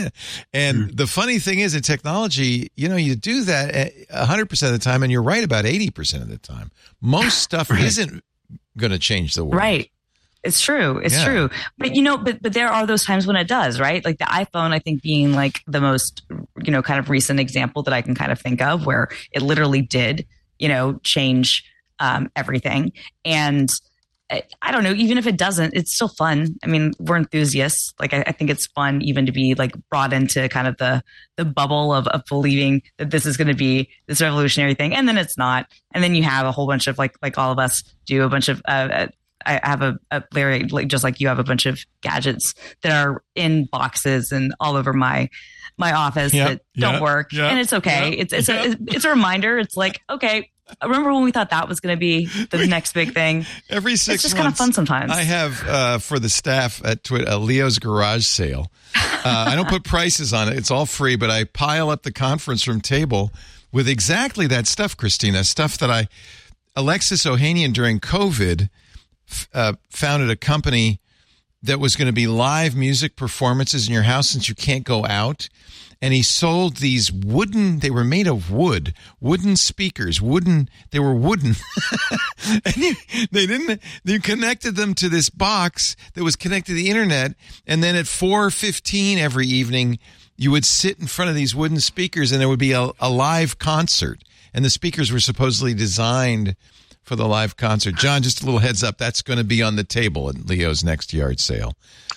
And the funny thing is, in technology, you know, you do that one hundred percent of the time, and you're right about eighty percent of the time. Most stuff right. isn't going to change the world. Right. It's true. It's yeah. true. But, you know, but, but there are those times when it does, right? Like the iPhone, I think being like the most, you know, kind of recent example that I can kind of think of where it literally did, you know, change um, everything. And I, I don't know, even if it doesn't, it's still fun. I mean, we're enthusiasts. Like, I, I think it's fun even to be like brought into kind of the, the bubble of, of believing that this is going to be this revolutionary thing. And then it's not. And then you have a whole bunch of like, like all of us do a bunch of, uh, I have a, a Larry, like just like you have a bunch of gadgets that are in boxes and all over my my office yep, that don't yep, work, yep, and it's okay. Yep, it's it's yep. a it's a reminder. It's like, okay, remember when we thought that was going to be the next big thing? Every six it's just months, kind of fun sometimes. I have uh, for the staff at Twit a Leo's Garage sale. Uh, I don't put prices on it; it's all free. But I pile up the conference room table with exactly that stuff, Christina. Stuff that I Alexis Ohanian during COVID. Uh, founded a company that was going to be live music performances in your house since you can't go out. And he sold these wooden, they were made of wood, wooden speakers, wooden, they were wooden. And you, they didn't, you connected them to this box that was connected to the internet. And then at four fifteen every evening, you would sit in front of these wooden speakers and there would be a, a live concert. And the speakers were supposedly designed for the live concert. John, just a little heads up, that's going to be on the table at Leo's next yard sale.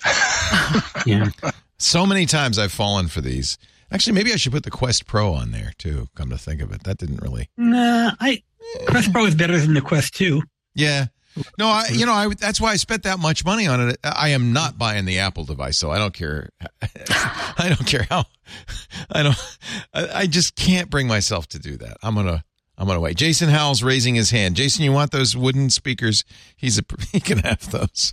Yeah. So many times I've fallen for these. Actually, maybe I should put the Quest Pro on there too, come to think of it. That didn't really... Nah, I Quest Pro is better than the Quest two. Yeah. No, I, you know, I, that's why I spent that much money on it. I am not buying the Apple device, so I don't care. I don't care how... I don't... I, I just can't bring myself to do that. I'm going to... I'm going to wait. Jason Howell's raising his hand. Jason, you want those wooden speakers? He's a, he can have those.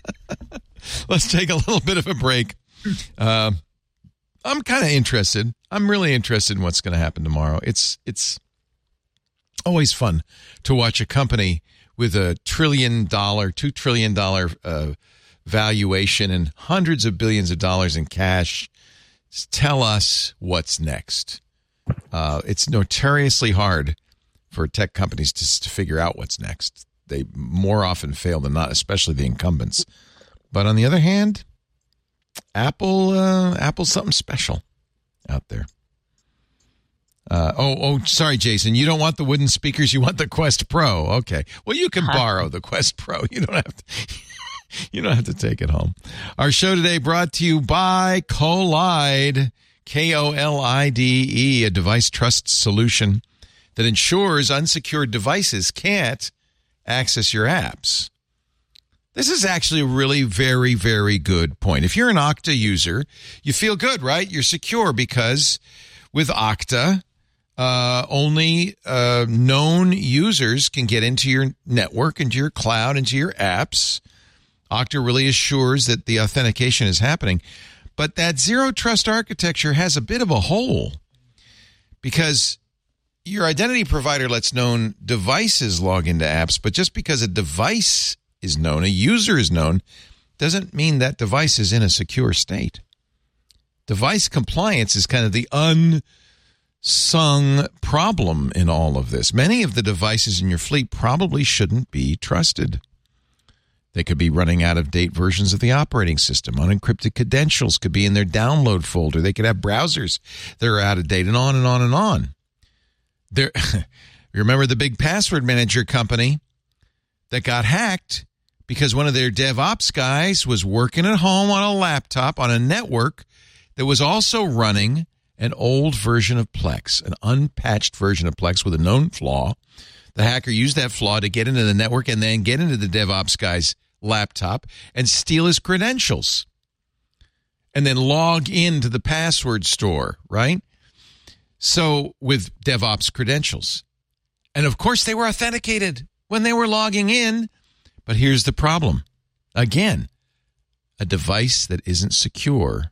Let's take a little bit of a break. Uh, I'm kind of interested. I'm really interested in what's going to happen tomorrow. It's it's always fun to watch a company with a trillion dollar, two trillion dollar uh, valuation and hundreds of billions of dollars in cash tell us what's next. Uh, it's notoriously hard for tech companies to, to figure out what's next. They more often fail than not, especially the incumbents. But on the other hand, Apple, uh, Apple's something special out there. Uh, oh, oh, sorry, Jason. You don't want the wooden speakers. You want the Quest Pro. Okay. Well, you can borrow the Quest Pro. You don't have to. You don't have to take it home. Our show today brought to you by Kolide, K O L I D E, a device trust solution that ensures unsecured devices can't access your apps. This is actually a really very, very good point. If you're an Okta user, you feel good, right? You're secure because with Okta, uh, only uh, known users can get into your network, into your cloud, into your apps. Okta really assures that the authentication is happening. But that zero trust architecture has a bit of a hole because your identity provider lets known devices log into apps, but just because a device is known, a user is known, doesn't mean that device is in a secure state. Device compliance is kind of the unsung problem in all of this. Many of the devices in your fleet probably shouldn't be trusted. They could be running out-of-date versions of the operating system. Unencrypted credentials could be in their download folder. They could have browsers that are out of date, and on and on and on. There, remember the big password manager company that got hacked because one of their DevOps guys was working at home on a laptop on a network that was also running an old version of Plex, an unpatched version of Plex with a known flaw. The hacker used that flaw to get into the network and then get into the DevOps guy's laptop and steal his credentials and then log into the password store, right? So with DevOps credentials. And of course, they were authenticated when they were logging in. But here's the problem. Again, a device that isn't secure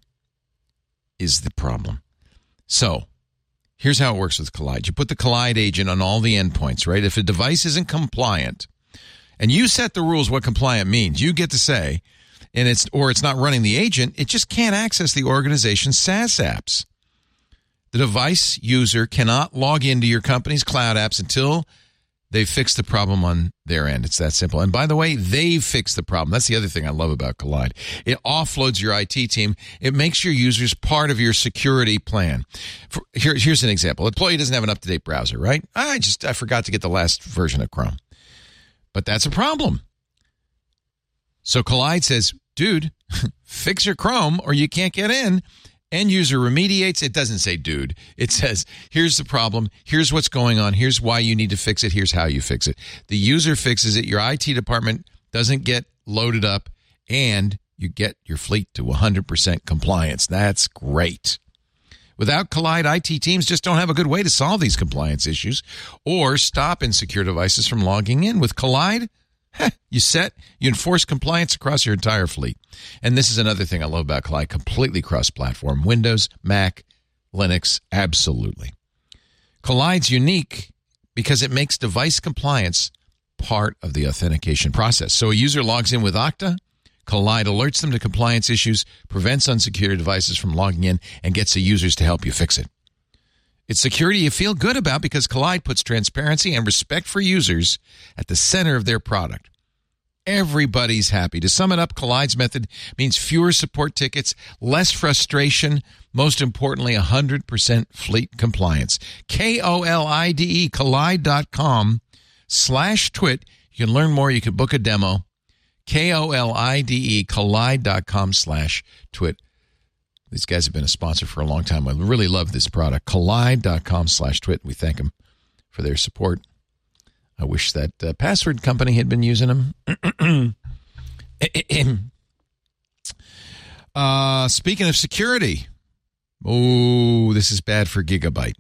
is the problem. So here's how it works with Kolide. You put the Kolide agent on all the endpoints, right? If a device isn't compliant, and you set the rules what compliant means, you get to say, and it's or it's not running the agent, it just can't access the organization's SaaS apps. The device user cannot log into your company's cloud apps until they fix the problem on their end. It's that simple. And by the way, they've fixed the problem. That's the other thing I love about Kolide. It offloads your I T team. It makes your users part of your security plan. For, here, here's an example. An employee doesn't have an up-to-date browser, right? I just I forgot to get the last version of Chrome. But that's a problem. So Kolide says, dude, fix your Chrome or you can't get in. End user remediates. It doesn't say dude. It says, here's the problem. Here's what's going on. Here's why you need to fix it. Here's how you fix it. The user fixes it. Your I T department doesn't get loaded up, and you get your fleet to one hundred percent compliance. That's great. Without Kolide, I T teams just don't have a good way to solve these compliance issues or stop insecure devices from logging in. With Kolide, heh, you set, you enforce compliance across your entire fleet. And this is another thing I love about Kolide, completely cross-platform. Windows, Mac, Linux, absolutely. Kollide's unique because it makes device compliance part of the authentication process. So a user logs in with Okta, Kolide alerts them to compliance issues, prevents unsecured devices from logging in, and gets the users to help you fix it. It's security you feel good about because Kolide puts transparency and respect for users at the center of their product. Everybody's happy. To sum it up, Kollide's method means fewer support tickets, less frustration, most importantly, one hundred percent fleet compliance. K O L I D E, Kolide.com slash twit. You can learn more. You can book a demo. K O L I D E, Kolide.com slash twit. These guys have been a sponsor for a long time. I really love this product. Kolide.com slash twit. We thank them for their support. I wish that uh, password company had been using them. uh, speaking of security, oh, this is bad for Gigabyte.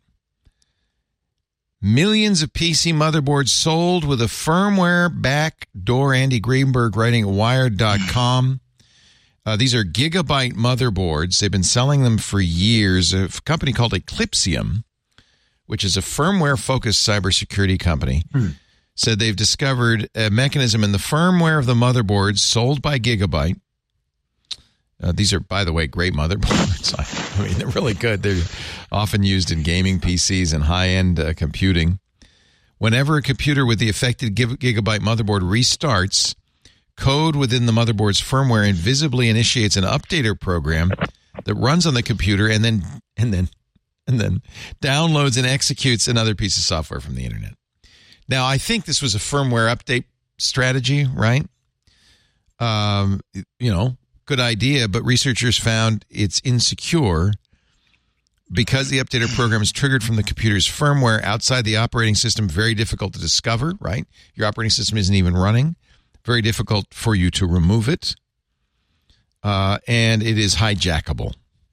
Millions of P C motherboards sold with a firmware backdoor. Andy Greenberg writing at Wired dot com. Uh, these are Gigabyte motherboards. They've been selling them for years. A company called Eclipsium, which is a firmware-focused cybersecurity company, hmm. said they've discovered a mechanism in the firmware of the motherboards sold by Gigabyte Uh, these are, by the way, great motherboards. I mean, they're really good. They're often used in gaming P Cs and high-end uh, computing. Whenever a computer with the affected gigabyte motherboard restarts, code within the motherboard's firmware invisibly initiates an updater program that runs on the computer and then and then and then downloads and executes another piece of software from the internet. Now, I think this was a firmware update strategy, right? Um, you know, good idea, but researchers found it's insecure because the updater program is triggered from the computer's firmware outside the operating system. Very difficult to discover, right? Your operating system isn't even running. Very difficult for you to remove it. Uh, and it is hijackable.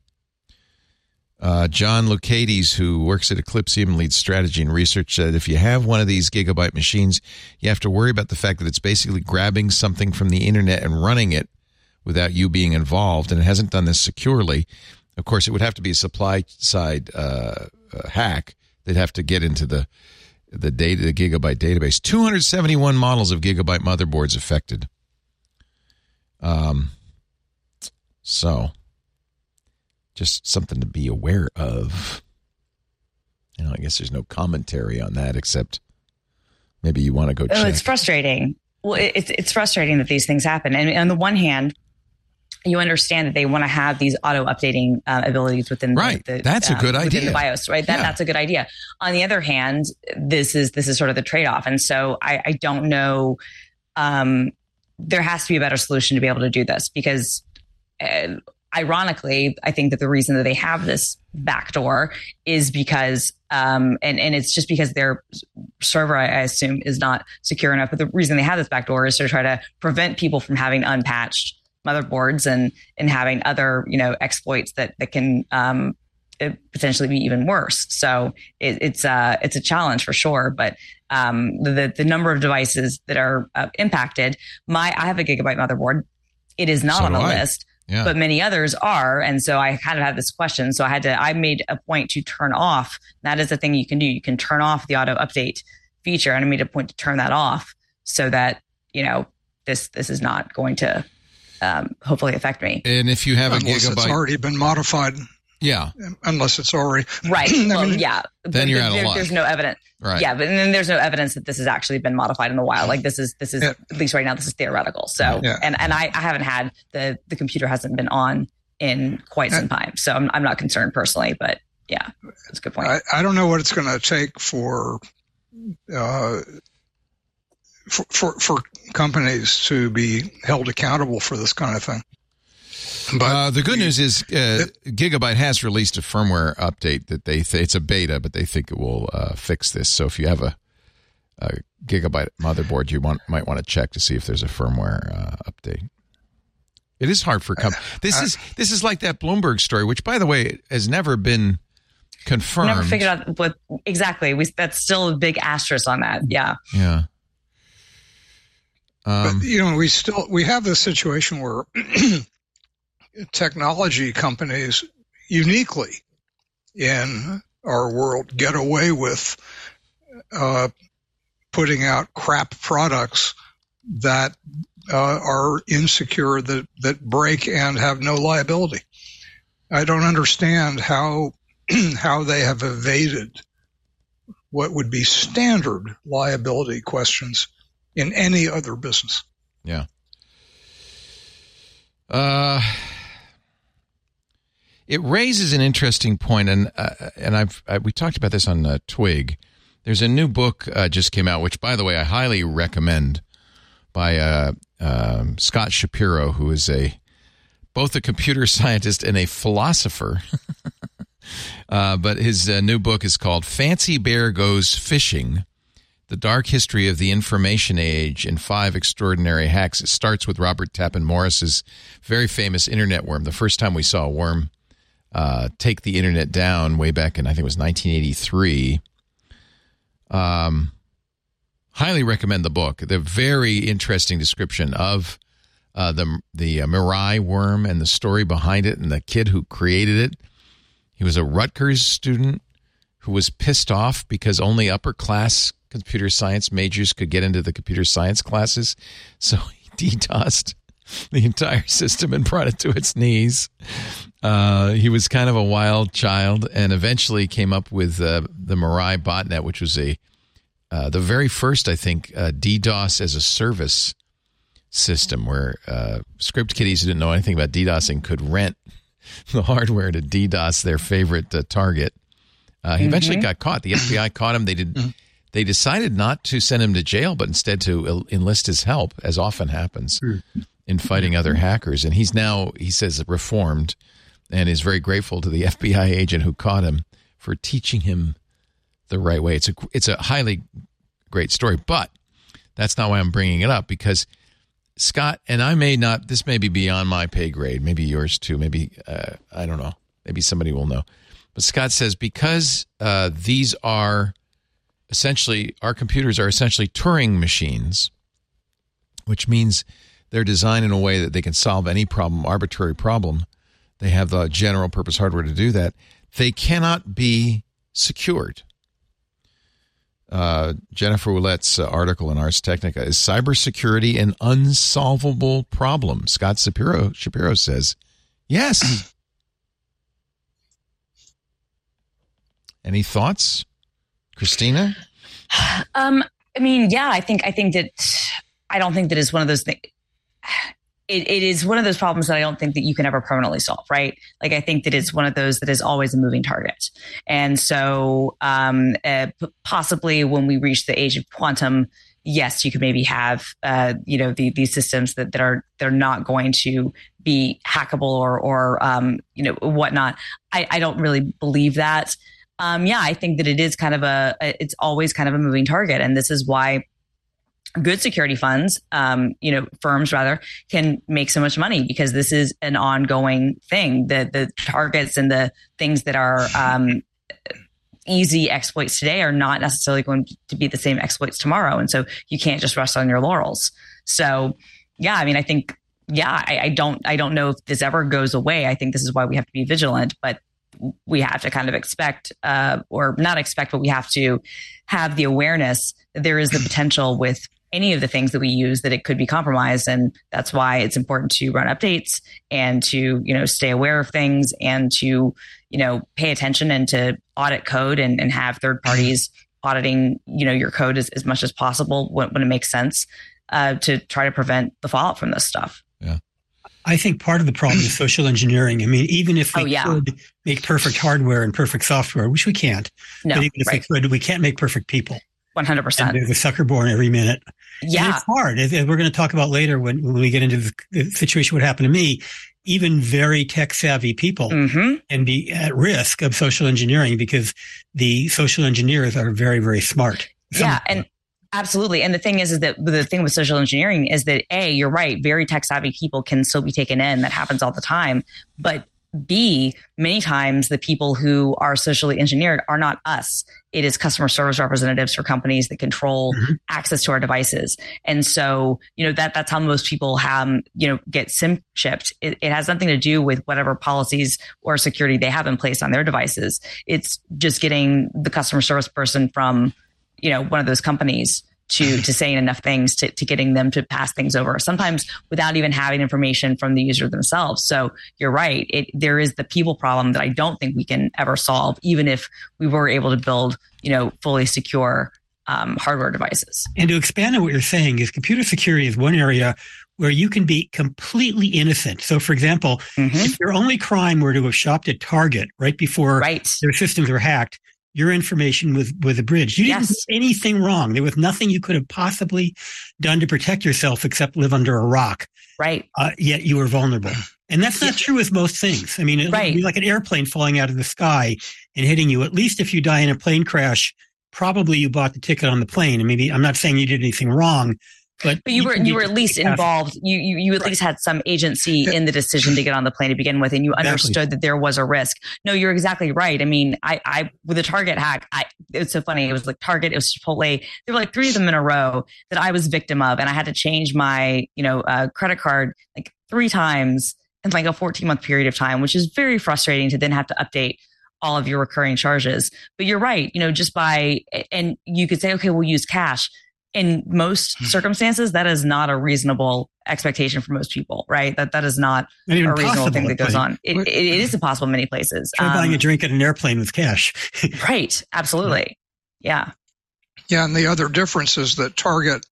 Uh, John Lucades, who works at Eclipsium and leads strategy and research, said if you have one of these gigabyte machines, you have to worry about the fact that it's basically grabbing something from the internet and running it without you being involved, and it hasn't done this securely. Of course, it would have to be a supply-side uh, uh, hack. They'd have to get into the the data, the gigabyte database. two hundred seventy-one models of gigabyte motherboards affected. Um. So, just something to be aware of. You know, I guess there's no commentary on that except maybe you want to go check. Oh, it's frustrating. Well, it's it's frustrating that these things happen. And on the one hand, you understand that they want to have these auto updating uh, abilities within the, right. the that's um, a good idea. Within the BIOS, right? That yeah. that's a good idea. On the other hand, this is this is sort of the trade-off, and so I, I don't know. Um, there has to be a better solution to be able to do this because, uh, ironically, I think that the reason that they have this backdoor is because, um, and and it's just because their server, I assume, is not secure enough. But the reason they have this backdoor is to try to prevent people from having unpatched motherboards and and having other, you know, exploits that that can um, potentially be even worse. So it, it's a it's a challenge for sure. But um, the the number of devices that are uh, impacted. My I have a gigabyte motherboard. It is not so on the I. list, yeah. but many others are. And so I kind of had this question. So I had to. I made a point to turn off. That is the thing you can do. You can turn off the auto update feature, and I made a point to turn that off so that you know this this is not going to. Um, hopefully affect me. And if you have unless a gigabyte, it's already been modified. Yeah. Unless it's already right. Well, mean, yeah. Then you're there, out of luck. There's no evidence. Right. Yeah, but then there's no evidence that this has actually been modified in the wild. Like this is this is yeah. at least right now this is theoretical. So yeah. and and I, I haven't had the the computer hasn't been on in quite some time. So I'm I'm not concerned personally, but yeah, that's a good point. I, I don't know what it's going to take for. Uh, For, for for companies to be held accountable for this kind of thing. But uh, the good the, news is uh, it, Gigabyte has released a firmware update that they th- it's a beta, but they think it will uh, fix this. So if you have a, a Gigabyte motherboard, you want might want to check to see if there's a firmware uh, update. It is hard for companies. This I, is this is like that Bloomberg story, which, by the way, has never been confirmed. Never figured out what exactly. We that's still a big asterisk on that. Yeah. Yeah. Um, but you know, we still we have this situation where technology companies uniquely in our world get away with uh, putting out crap products that uh, are insecure, that that break and have no liability. I don't understand how how they have evaded what would be standard liability questions in any other business. Yeah. Uh, it raises an interesting point, and uh, and I've I, we talked about this on uh, Twig. There's a new book uh, just came out, which, by the way, I highly recommend, by uh, um, Scott Shapiro, who is a both a computer scientist and a philosopher. uh, but his uh, new book is called "Fancy Bear Goes Fishing: The Dark History of the Information Age in Five Extraordinary Hacks." It starts with Robert Tappan Morris's very famous internet worm. The first time we saw a worm uh, take the internet down way back in, I think it was nineteen eighty-three. Um, highly recommend the book. The very interesting description of uh, the the uh, Mirai worm and the story behind it and the kid who created it. He was a Rutgers student who was pissed off because only upper class computer science majors could get into the computer science classes. So he DDoSed the entire system and brought it to its knees. Uh, he was kind of a wild child and eventually came up with uh, the Mirai botnet, which was a uh, the very first, I think, uh, DDoS as a service system where uh, script kiddies who didn't know anything about DDoSing could rent the hardware to DDoS their favorite uh, target. Uh, he mm-hmm. eventually got caught. The F B I caught him. They did. Mm-hmm. They decided not to send him to jail, but instead to enlist his help, as often happens mm-hmm. in fighting other hackers. And he's now, he says, reformed and is very grateful to the F B I agent who caught him for teaching him the right way. It's a it's a highly great story, but that's not why I'm bringing it up, because Scott, and I may not, this may be beyond my pay grade, maybe yours too, maybe, uh, I don't know, maybe somebody will know. But Scott says because uh, these are essentially, our computers are essentially Turing machines, which means they're designed in a way that they can solve any problem, arbitrary problem. They have the general purpose hardware to do that. They cannot be secured. Uh, Jennifer Ouellette's uh, article in Ars Technica is cybersecurity an unsolvable problem. Scott Shapiro, Shapiro says, yes. Any thoughts, Christina? Um, I mean, yeah, I think I think that I don't think that is one of those things. It, it is one of those problems that I don't think that you can ever permanently solve, right? Like, I think that it's one of those that is always a moving target. And so um, uh, possibly when we reach the age of quantum, yes, you could maybe have, uh, you know, the, these systems that, that are, they're not going to be hackable or, or um, you know, whatnot. I, I don't really believe that. Um, yeah, I think that it is kind of a, it's always kind of a moving target. And this is why good security funds, um, you know, firms rather, can make so much money, because this is an ongoing thing. The the targets and the things that are um, easy exploits today are not necessarily going to be the same exploits tomorrow. And so you can't just rest on your laurels. So, yeah, I mean, I think, yeah, I, I don't, I don't know if this ever goes away. I think this is why we have to be vigilant, but we have to kind of expect, uh, or not expect, but we have to have the awareness that there is the potential with any of the things that we use that it could be compromised. And that's why it's important to run updates and to, you know, stay aware of things and to, you know, pay attention and to audit code and, and have third parties auditing, you know, your code as, as much as possible when, when it makes sense, uh, to try to prevent the fallout from this stuff. Yeah. I think part of the problem is social engineering. I mean, even if we oh, yeah. could make perfect hardware and perfect software, which we can't, no, but even if right. we could, we can't make perfect people. one hundred percent. And there's a sucker born every minute. Yeah. And it's hard. As we're going to talk about later when, when we get into the situation, what happened to me, even very tech savvy people mm-hmm. can be at risk of social engineering because the social engineers are very, very smart. Some yeah. And absolutely. And the thing is, is that the thing with social engineering is that A, you're right, very tech savvy people can still be taken in. That happens all the time. But B, many times the people who are socially engineered are not us. It is customer service representatives for companies that control mm-hmm. access to our devices. And so, you know, that that's how most people have, you know, get SIM chipped. It, it has nothing to do with whatever policies or security they have in place on their devices. It's just getting the customer service person from, you know, one of those companies to, to saying enough things to, to getting them to pass things over, sometimes without even having information from the user themselves. So you're right. It, there is the people problem that I don't think we can ever solve, even if we were able to build, you know, fully secure um, hardware devices. And to expand on what you're saying is computer security is one area where you can be completely innocent. So, for example, mm-hmm. if your only crime were to have shopped at Target right before right. their systems were hacked, your information was, was abridged. You didn't yes. do anything wrong. There was nothing you could have possibly done to protect yourself except live under a rock. Right. Uh, yet you were vulnerable. And that's not true with most things. I mean, it right. would be like an airplane falling out of the sky and hitting you. At least if you die in a plane crash, probably you bought the ticket on the plane. And maybe I'm not saying you did anything wrong, But, but you were you were at least involved. You you, you at right. least had some agency yeah. in the decision to get on the plane to begin with, and you exactly. understood that there was a risk. No, you're exactly right. I mean, I I with the Target hack, I it's so funny. It was like Target, it was Chipotle. There were like three of them in a row that I was victim of, and I had to change my you know uh, credit card like three times in like a fourteen month period of time, which is very frustrating to then have to update all of your recurring charges. But you're right. You know, just by and you could say, okay, we'll use cash. in most circumstances, that is not a reasonable expectation for most people, right? That that is not, not a reasonable thing that goes on. It, it, it is impossible in many places. Try um, buying a drink at an airplane with cash. Right. Absolutely. Yeah. Yeah. And the other difference is that Target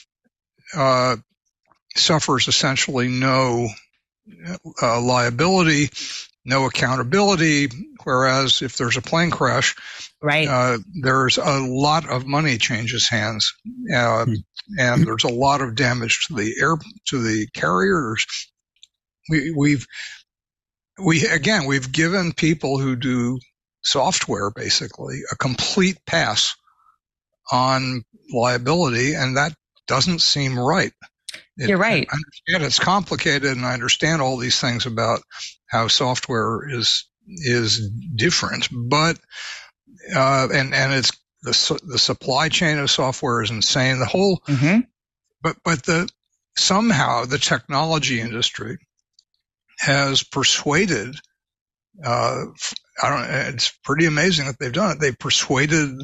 uh, suffers essentially no uh, liability, no accountability, whereas if there's a plane crash, right, uh, there's a lot of money changes hands, uh, hmm. and there's a lot of damage to the air to the carriers. We, we've we again we've given people who do software basically a complete pass on liability, and that doesn't seem right. It, You're right. I understand it's complicated, and I understand all these things about how software is is different, but uh, and and it's the the supply chain of software is insane. The whole, mm-hmm. but but the somehow the technology industry has persuaded. Uh, I don't. It's pretty amazing that they've done it. They've persuaded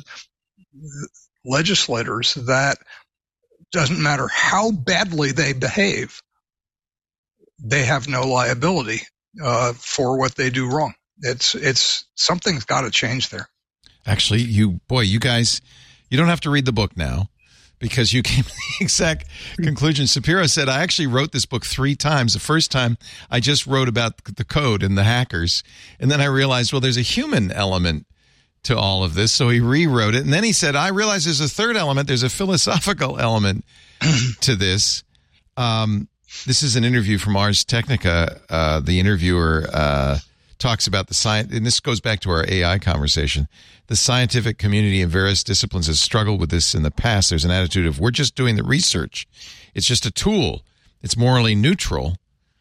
legislators that. Doesn't matter how badly they behave, they have no liability uh, for what they do wrong. It's it's something's got to change there. Actually, you boy, you guys, you don't have to read the book now because you came to the exact conclusion. Shapiro said, I actually wrote this book three times. The first time I just wrote about the code and the hackers, and then I realized, well, there's a human element to all of this, so he rewrote it. And then he said, I realize there's a third element. There's a philosophical element to this. Um, this is an interview from Ars Technica. Uh, the interviewer uh, talks about the science, and this goes back to our A I conversation. The scientific community in various disciplines has struggled with this in the past. There's an attitude of, we're just doing the research. It's just a tool. It's morally neutral.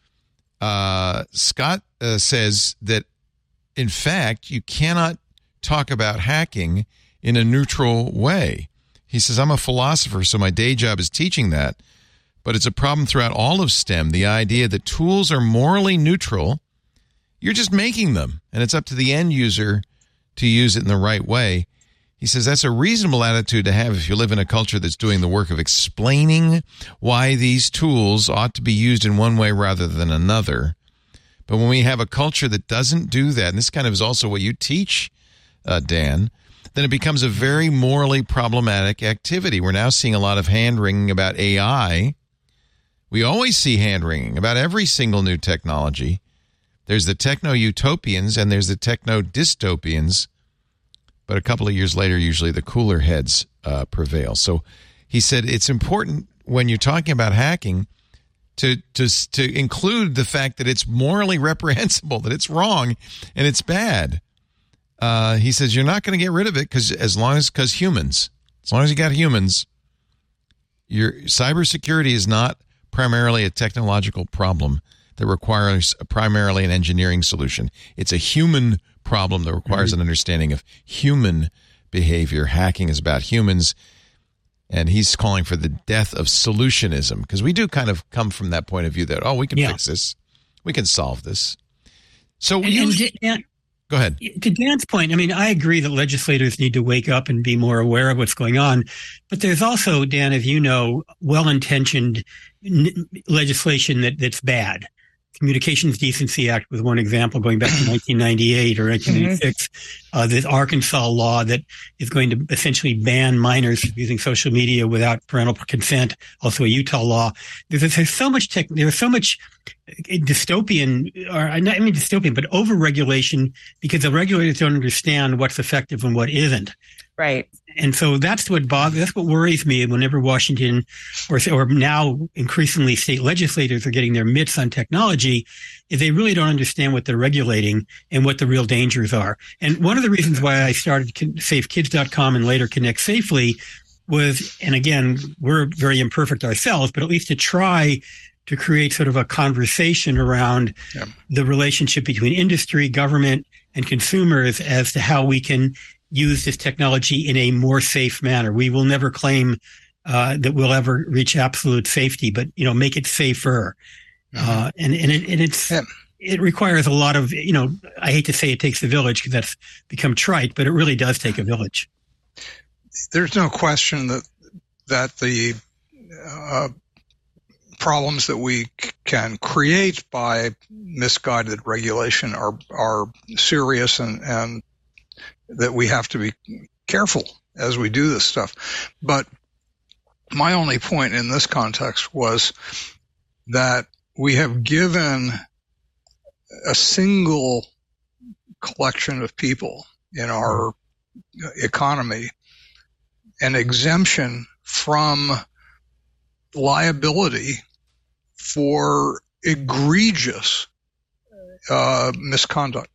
Uh, Scott uh, says that, in fact, you cannot talk about hacking in a neutral way. He says, I'm a philosopher, so my day job is teaching that, but it's a problem throughout all of STEM, the idea that tools are morally neutral. You're just making them, and it's up to the end user to use it in the right way. He says that's a reasonable attitude to have if you live in a culture that's doing the work of explaining why these tools ought to be used in one way rather than another. But when we have a culture that doesn't do that, and this kind of is also what you teach, Uh, Dan, then it becomes a very morally problematic activity. We're now seeing a lot of hand-wringing about A I. We always see hand-wringing about every single new technology. There's the techno-utopians and there's the techno-dystopians. But a couple of years later, usually the cooler heads uh, prevail. So he said it's important when you're talking about hacking to, to, to include the fact that it's morally reprehensible, that it's wrong and it's bad. Uh, he says you're not going to get rid of it because as long as because humans, as long as you got humans, your cybersecurity is not primarily a technological problem that requires a, primarily an engineering solution. It's a human problem that requires mm-hmm. an understanding of human behavior. Hacking is about humans, and he's calling for the death of solutionism because we do kind of come from that point of view that oh, we can yeah. fix this, we can solve this. So and, you, and, and, Go ahead. To Dan's point, I mean, I agree that legislators need to wake up and be more aware of what's going on. But there's also, Dan, as you know, well-intentioned n- legislation that, that's bad. Communications Decency Act was one example going back to nineteen ninety-eight or nineteen ninety-six. Mm-hmm. Uh, the Arkansas law that is going to essentially ban minors from using social media without parental consent. Also a Utah law. There's, there's so much tech, there's so much dystopian, or not I mean dystopian, but over-regulation because the regulators don't understand what's effective and what isn't. Right. And so that's what bothers, that's what worries me whenever Washington or, or now increasingly state legislators are getting their mitts on technology is they really don't understand what they're regulating and what the real dangers are. And one of the reasons why I started safe kids dot com and later Connect Safely was, and again, we're very imperfect ourselves, but at least to try to create sort of a conversation around yeah. the relationship between industry, government, and consumers as to how we can use this technology in a more safe manner. We will never claim uh, that we'll ever reach absolute safety, but you know, make it safer. Mm-hmm. Uh, and and it and it's yeah. it requires a lot of you know. I hate to say it takes a village because that's become trite, but it really does take a village. There's no question that that the uh, problems that we c- can create by misguided regulation are are serious, and, and that we have to be careful as we do this stuff. But my only point in this context was that we have given a single collection of people in our economy an exemption from liability for egregious uh, misconduct,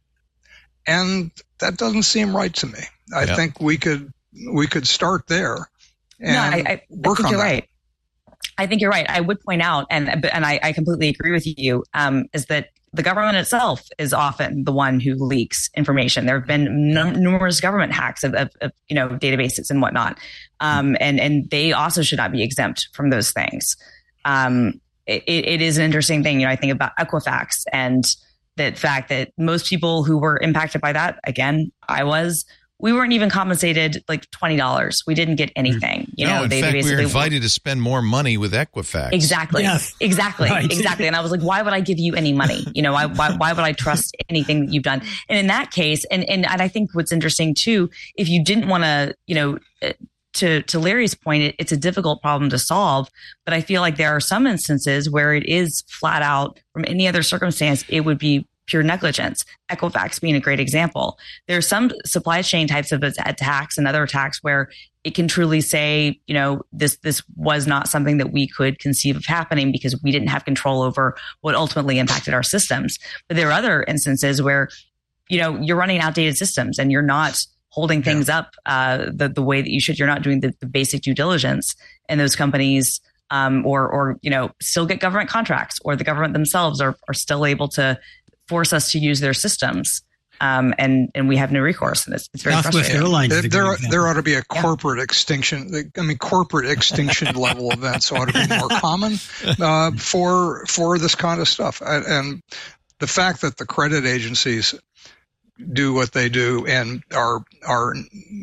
and that doesn't seem right to me. I yeah. think we could we could start there and no, I, I, work I think on you're that. right. I think you're right. I would point out, and and I, I completely agree with you, um, is that the government itself is often the one who leaks information. There have been num- numerous government hacks of, of, of, you know, databases and whatnot. Um, and, and they also should not be exempt from those things. Um, it, it is an interesting thing. You know, I think about Equifax and the fact that most people who were impacted by that, again, I was, we weren't even compensated like twenty dollars. We didn't get anything. You no, know, in they, fact, they we were basically invited to spend more money with Equifax. Exactly. Yes. Exactly. Right. Exactly. And I was like, why would I give you any money? You know, why, why, why would I trust anything that you've done? And in that case, and, and, and I think what's interesting too, if you didn't want to, you know, to, to Larry's point, it, it's a difficult problem to solve, but I feel like there are some instances where it is flat out from any other circumstance, it would be pure negligence. Equifax being a great example. There are some supply chain types of attacks and other attacks where it can truly say, you know, this this was not something that we could conceive of happening because we didn't have control over what ultimately impacted our systems. But there are other instances where, you know, you're running outdated systems and you're not holding things yeah. up uh, the the way that you should. You're not doing the, the basic due diligence, and those companies. Um, or, or, you know, still get government contracts, or the government themselves are, are still able to force us to use their systems, um, and and we have no recourse. And it's, it's very Southwest frustrating. Airlines. There, is a there, good there ought example. to be a corporate yeah. extinction. I mean, corporate extinction level events ought to be more common uh, for for this kind of stuff. And, and the fact that the credit agencies do what they do and are are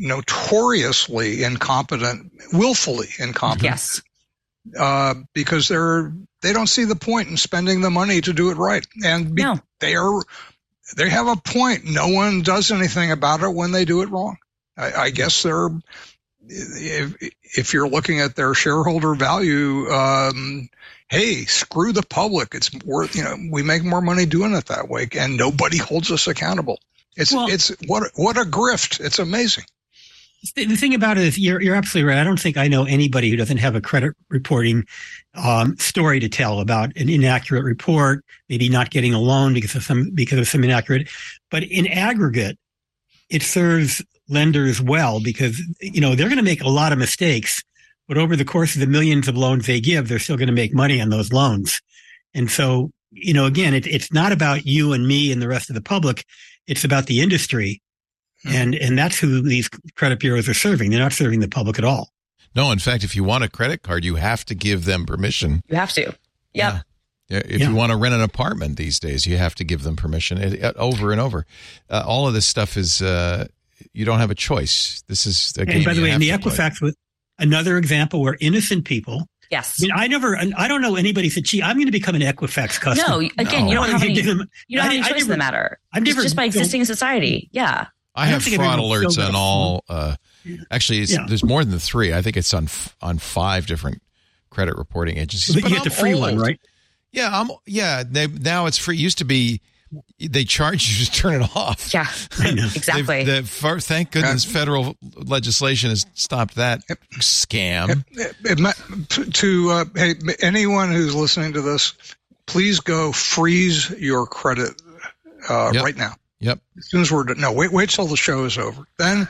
notoriously incompetent, willfully incompetent. Yes. Uh, because they're they don't see the point in spending the money to do it right, and be, no. they are they have a point. No one does anything about it when they do it wrong. I, I guess they're if, if you're looking at their shareholder value, um, hey, screw the public. It's worth you know we make more money doing it that way, and nobody holds us accountable. It's well, it's what what a grift. It's amazing. The thing about it is you're, you're absolutely right. I don't think I know anybody who doesn't have a credit reporting um, story to tell about an inaccurate report, maybe not getting a loan because of some, because of some inaccurate, but in aggregate, it serves lenders well because, you know, they're going to make a lot of mistakes, but over the course of the millions of loans they give, they're still going to make money on those loans. And so, you know, again, it, it's not about you and me and the rest of the public. It's about the industry. And and that's who these credit bureaus are serving. They're not serving the public at all. No, in fact, if you want a credit card, you have to give them permission. You have to. Yep. Yeah. yeah. If yeah. you want to rent an apartment these days, you have to give them permission it, it, over and over. Uh, all of this stuff is, uh, you don't have a choice. This is a game. And by the you way, in have the to Equifax, with another example where innocent people. Yes. I mean, I never, I don't know anybody said, gee, I'm going to become an Equifax customer. No, again, No. you don't have any, them, you don't have I- any I choice in never- the matter. I've never, It's just by existing in society. Yeah. I, I don't have think fraud everyone alerts filled on out a all. Uh, actually, it's, Yeah. there's more than three. I think it's on f- on five different credit reporting agencies. But But you get I'm the free old. one, right? Yeah, I'm. Yeah, they, now it's free. It used to be they charge you to turn it off. Yeah. I know. Exactly. They've- they've- thank goodness, federal legislation has stopped that scam. It, it, it, to uh, hey, anyone who's listening to this, please go freeze your credit uh, Yep. right now. Yep. As soon as we're done. No, wait, wait till the show is over. Then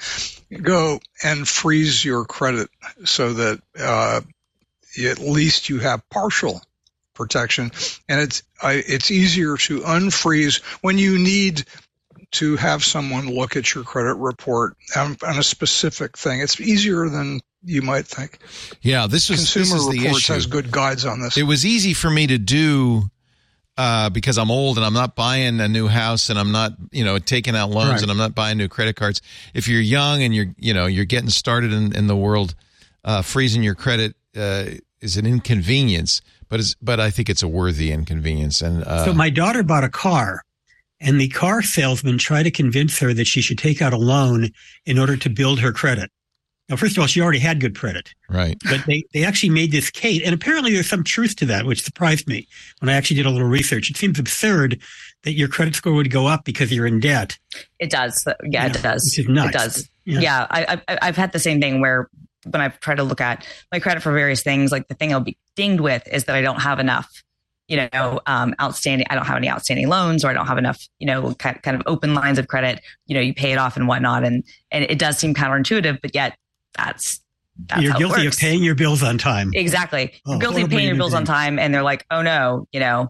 go and freeze your credit so that uh, at least you have partial protection. And it's I, it's easier to unfreeze when you need to have someone look at your credit report on, on a specific thing. It's easier than you might think. Yeah, this was Consumer this is the Reports issue. has good guides on this. It was easy for me to do uh, because I'm old and I'm not buying a new house and I'm not, you know, taking out loans Right. and I'm not buying new credit cards. If you're young and you're, you know, you're getting started in, in the world, uh, freezing your credit uh, is an inconvenience, but it's, but I think it's a worthy inconvenience. And uh, so my daughter bought a car, and the car salesman tried to convince her that she should take out a loan in order to build her credit. Now, first of all, she already had good credit. Right. But they, they actually made this case, and apparently there's some truth to that, which surprised me when I actually did a little research. It seems absurd that your credit score would go up because you're in debt. It does. Yeah, Yeah, it does. which is nuts. It does. Yeah. Yeah, I, I, I've had the same thing where when I've tried to look at my credit for various things, like the thing I'll be dinged with is that I don't have enough, you know, um, outstanding. I don't have any outstanding loans, or I don't have enough, you know, kind kind of open lines of credit. You know, you pay it off and whatnot, and and it does seem counterintuitive, but yet that's that's You're how guilty it of works. paying your bills on time. Exactly. Oh, You're guilty of horrible paying your bills on thing. time, and they're like, oh no, you know,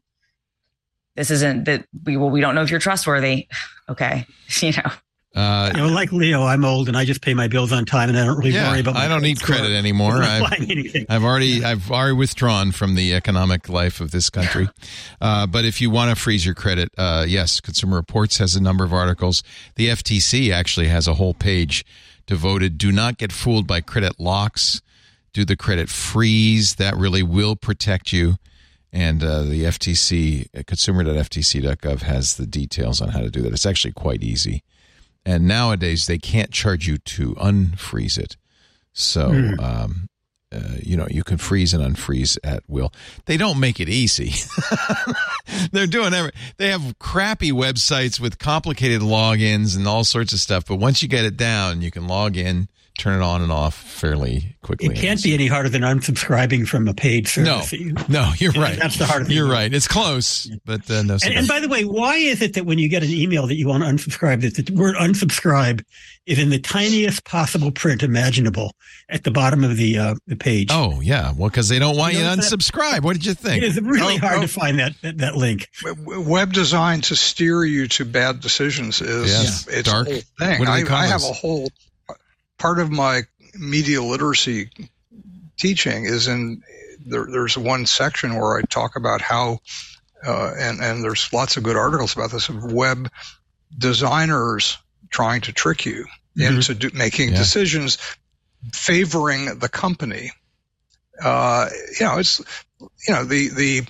this isn't that we well, we don't know if you're trustworthy. Okay, you know. uh, You know, like Leo, I'm old and I just pay my bills on time, and I don't really yeah, worry about my I don't need score. credit anymore. I'm not I've, buying anything. I've already I've already withdrawn from the economic life of this country. Uh, but if you want to freeze your credit, uh, yes, Consumer Reports has a number of articles. The F T C actually has a whole page devoted. Do not get fooled by credit locks. Do the credit freeze. That really will protect you. And uh, the F T C, consumer dot f t c dot gov, has the details on how to do that. It's actually quite easy. And nowadays, they can't charge you to unfreeze it. So, Mm. um, uh, you know, you can freeze and unfreeze at will. They don't make it easy. They're doing every. They have crappy websites with complicated logins and all sorts of stuff. But once you get it down, you can log in, turn it on and off fairly quickly. It can't be any harder than unsubscribing from a paid No, service. that you- no, you're Yeah, right. that's the hard thing. You're right. It's close, but uh, no. And, and by the way, why is it that when you get an email that you want to unsubscribe, that the word unsubscribe is in the tiniest possible print imaginable at the bottom of the uh, the page? Oh, yeah. Well, because they don't want You you, know to that- unsubscribe. What did you think? It is really Oh, hard oh. to find that, that, that link. W- Web design to steer you to bad decisions is Yes. it's Dark. a whole thing. What do they I, call I have those? a whole part of my media literacy teaching is in there, there's one section where I talk about how uh, and and there's lots of good articles about this of web designers trying to trick you Mhm. into do, making Yeah. decisions favoring the company. Uh, you know, it's you know the the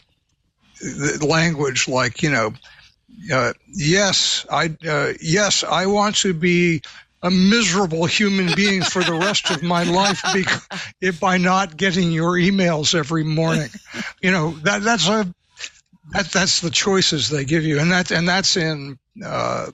the language like you know, uh, yes, I uh, yes, I want to be a miserable human being for the rest of my life because if by not getting your emails every morning, you know that that's a that that's the choices they give you, and that and that's in uh,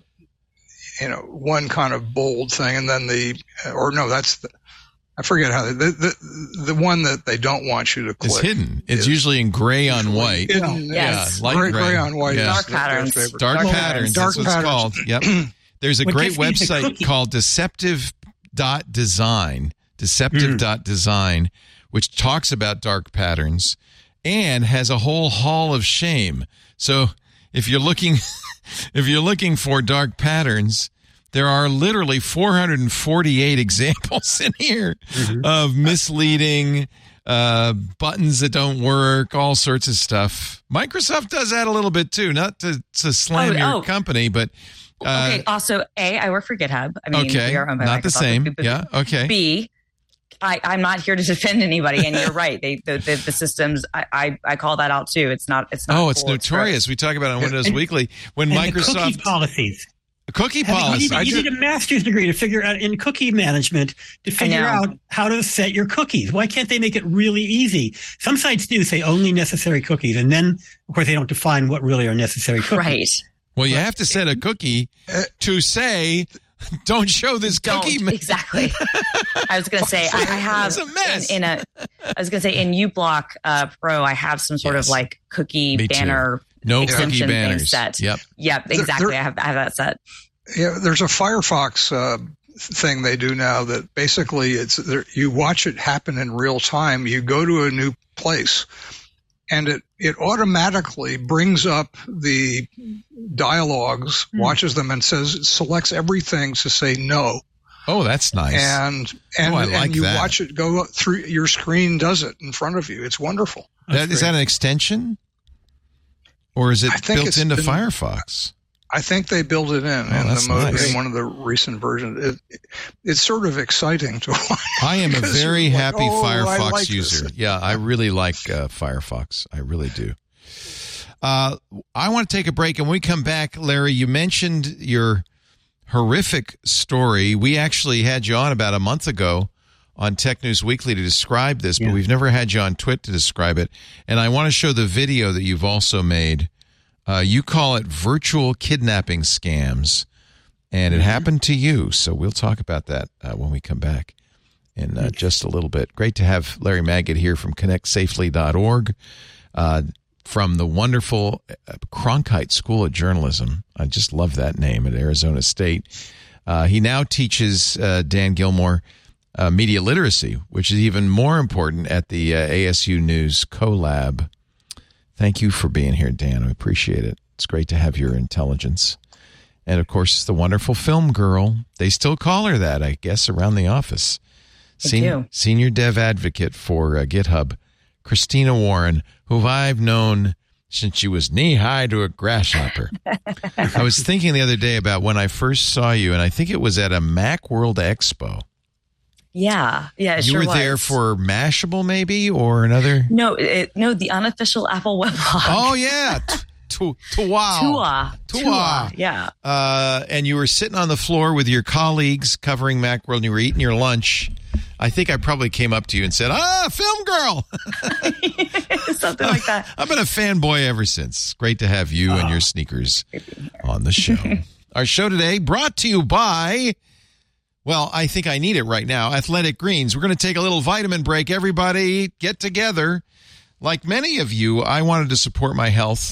you know one kind of bold thing, and then the or no, that's the, I forget how the, the the one that they don't want you to click. It's hidden. It's is- usually in gray on white. Hidden, Yes. Yeah, light gray, gray. gray on white. Yeah. is Dark their- their patterns. favorite. Dark, Dark patterns. Dark That's what it's patterns. called. Yep. There's a What great gives me the website cookie? called deceptive dot design, deceptive dot design, which talks about dark patterns and has a whole hall of shame. So if you're looking, if you're looking for dark patterns, there are literally four hundred forty-eight examples in here of misleading uh, buttons that don't work, all sorts of stuff. Microsoft does that a little bit too, not to, to slam Oh, your oh. company, but uh, Okay. Also, A, I work for GitHub. I mean, okay, we are owned by not the Microsoft. same. B- b- Yeah, okay. B, I, I'm not here to defend anybody, and you're right. They the, the, the systems. I, I I call that out too. It's not. It's not. Oh, it's cool, notorious. We talk about it on Windows And- Weekly when And the cookie Microsoft policies. cookie Having- policy. You, need, you need a master's degree to figure out in cookie management to figure know. out how to set your cookies. Why can't they make it really easy? Some sites do say only necessary cookies, and then of course they don't define what really are necessary cookies. Right. Well, you have to set a cookie to say, "Don't show this Don't cookie." ma- exactly. I was going to say I, I have It's a mess. In, in a. I was going to say in uBlock uh, Pro I have some sort Yes. of like cookie Me too. banner No cookie extension thing banners. set. Yep. Yep. There- Exactly. there- I have I have that set. Yeah, there's a Firefox uh, thing they do now that basically it's there, you watch it happen in real time. You go to a new place, and it it automatically brings up the dialogues, Hmm. watches them, and says it selects everything to say no. Oh, that's nice. And and, Oh, I like and you that. watch it go through your screen. Does it in front of you? It's wonderful. that, is that an extension, or is it I think built it's into been- Firefox? I think they build it in Oh, in the that's mo- nice. in one of the recent versions. It, it, it's sort of exciting to watch. I am a because very you're like, happy "Oh, I Firefox like user. this." Yeah, I really like uh, Firefox. I really do. Uh, I want to take a break, and when we come back, Larry, you mentioned your horrific story. We actually had you on about a month ago on Tech News Weekly to describe this, Yeah. but we've never had you on Twit to describe it. And I want to show the video that you've also made. Uh, you call it virtual kidnapping scams, and it happened to you. So we'll talk about that uh, when we come back in uh, just a little bit. Great to have Larry Magid here from connect safely dot org, uh, from the wonderful Cronkite School of Journalism. I just love that name at Arizona State. Uh, he now teaches uh, Dan Gilmore uh, media literacy, which is even more important at the uh, A S U News CoLab. Thank you for being here, Dan. I appreciate it. It's great to have your intelligence. And, of course, the wonderful film girl. They still call her that, I guess, around the office. They Sen- do. Senior dev advocate for uh, GitHub, Christina Warren, who I've known since she was knee-high to a grasshopper. I was thinking the other day about when I first saw you, and I think it was at a Macworld Expo. Yeah, yeah, it you sure were was. there for Mashable, maybe, or another? No, it, no, the unofficial Apple weblog. Oh, yeah. T- t- wow. Tua. Tua. Tua. Yeah. Uh, and you were sitting on the floor with your colleagues covering Macworld, and you were eating your lunch. I think I probably came up to you and said, ah, film girl. Something like that. I've been a fanboy ever since. Great to have you oh. and your sneakers on the show. Our show today brought to you by, well, I think I need it right now, Athletic Greens. We're going to take a little vitamin break. Everybody get together. Like many of you, I wanted to support my health.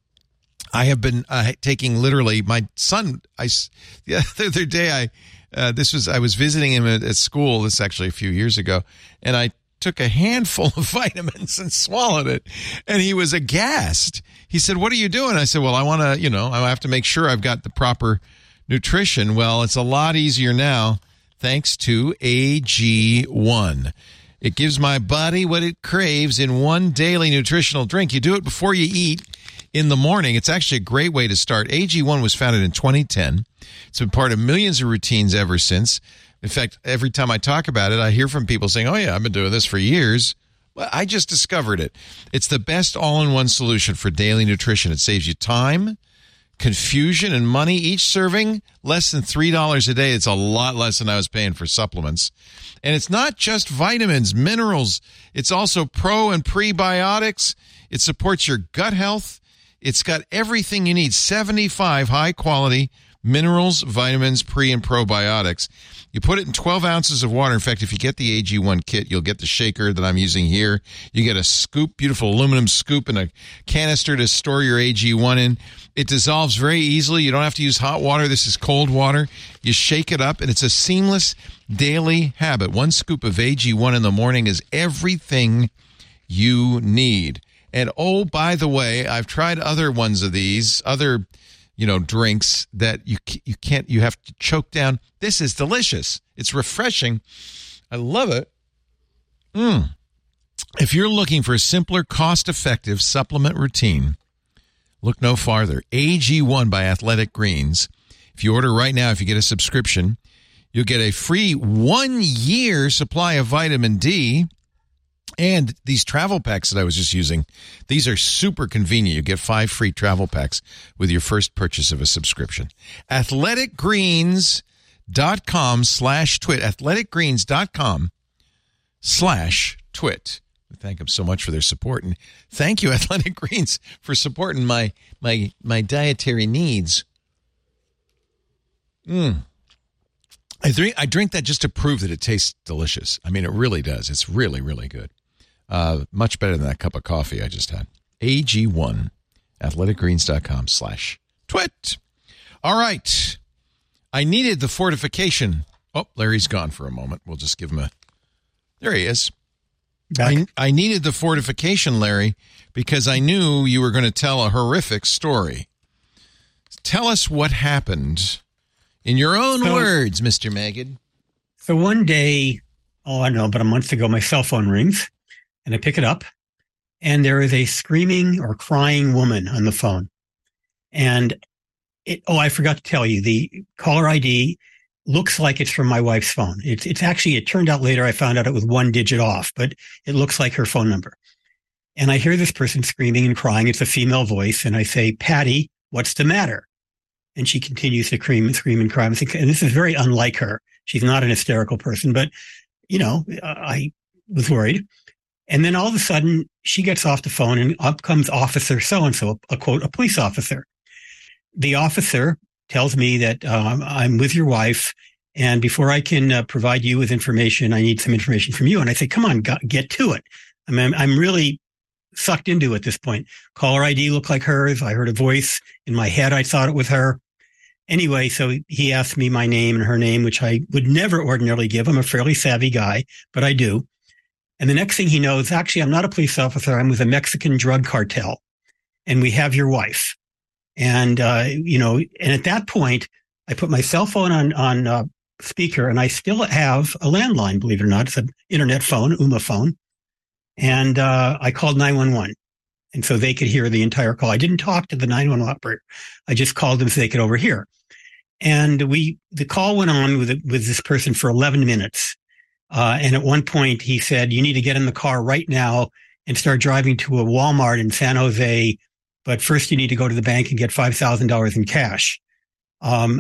I have been uh, taking literally my son. I the other day I uh, this was I was visiting him at, at school. This is actually a few years ago, and I took a handful of vitamins and swallowed it, and he was aghast. He said, "What are you doing?" I said, "Well, I want to, you know, I have to make sure I've got the proper nutrition." Well, it's a lot easier now thanks to A G one. It gives my body what it craves in one daily nutritional drink. You do it before you eat. In the morning. It's actually a great way to start. A G one was founded in twenty ten. It's been part of millions of routines ever since. In fact, every time I talk about it, I hear from people saying, oh, yeah, I've been doing this for years. Well, I just discovered it. It's the best all-in-one solution for daily nutrition. It saves you time, confusion, and money. Each serving, less than three dollars a day. It's a lot less than I was paying for supplements. And it's not just vitamins, minerals. It's also pro and prebiotics. It supports your gut health. It's got everything you need, seventy-five high-quality minerals, vitamins, pre- and probiotics. You put it in twelve ounces of water. In fact, if you get the A G one kit, you'll get the shaker that I'm using here. You get a scoop, beautiful aluminum scoop, and a canister to store your A G one in. It dissolves very easily. You don't have to use hot water. This is cold water. You shake it up, and it's a seamless daily habit. One scoop of A G one in the morning is everything you need. And, oh, by the way, I've tried other ones of these, other, you know, drinks that you you can't, you have to choke down. This is delicious. It's refreshing. I love it. Mm. If you're looking for a simpler, cost-effective supplement routine, look no farther. A G one by Athletic Greens. If you order right now, if you get a subscription, you'll get a free one-year supply of vitamin D. And these travel packs that I was just using, these are super convenient. You get five free travel packs with your first purchase of a subscription. athleticgreens.com slash twit. athleticgreens.com slash twit. We thank them so much for their support. And thank you, Athletic Greens, for supporting my my my dietary needs. Mm. I drink, I drink that just to prove that it tastes delicious. I mean, it really does. It's really, really good. Uh, much better than that cup of coffee I just had. A G one, athleticgreens.com slash twit. All right. I needed the fortification. Oh, Larry's gone for a moment. We'll just give him a... There he is. I, I needed the fortification, Larry, because I knew you were going to tell a horrific story. Tell us what happened in your own so, words, Mister Magid. So one day, oh, I don't know, about a month ago, my cell phone rings, and I pick it up, and there is a screaming or crying woman on the phone. And it, oh, I forgot to tell you, the caller I D looks like it's from my wife's phone. It's, it's actually, it turned out later, I found out it was one digit off, but it looks like her phone number. And I hear this person screaming and crying. It's a female voice. And I say, Patty, what's the matter? And she continues to scream and scream and cry. I'm thinking, and this is very unlike her. She's not an hysterical person, but, you know, I was worried. And then all of a sudden, she gets off the phone and up comes Officer so-and-so, a quote, a police officer. The officer tells me that um, I'm with your wife, and before I can uh, provide you with information, I need some information from you. And I say, come on, get to it. I mean, I'm really sucked into it at this point. Caller I D looked like hers. I heard a voice in my head. I thought it was her. Anyway, so he asked me my name and her name, which I would never ordinarily give. I'm a fairly savvy guy, but I do. And the next thing he knows, actually, I'm not a police officer. I'm with a Mexican drug cartel, and we have your wife. And, uh, you know, and at that point, I put my cell phone on, on, uh, speaker, and I still have a landline, believe it or not. It's an internet phone, Ooma phone. And, uh, I called nine one one. And so they could hear the entire call. I didn't talk to the nine one one operator. I just called them so they could overhear. And we, the call went on with, with this person for eleven minutes. Uh, and at one point he said, you need to get in the car right now and start driving to a Walmart in San Jose. But first you need to go to the bank and get five thousand dollars in cash. Um,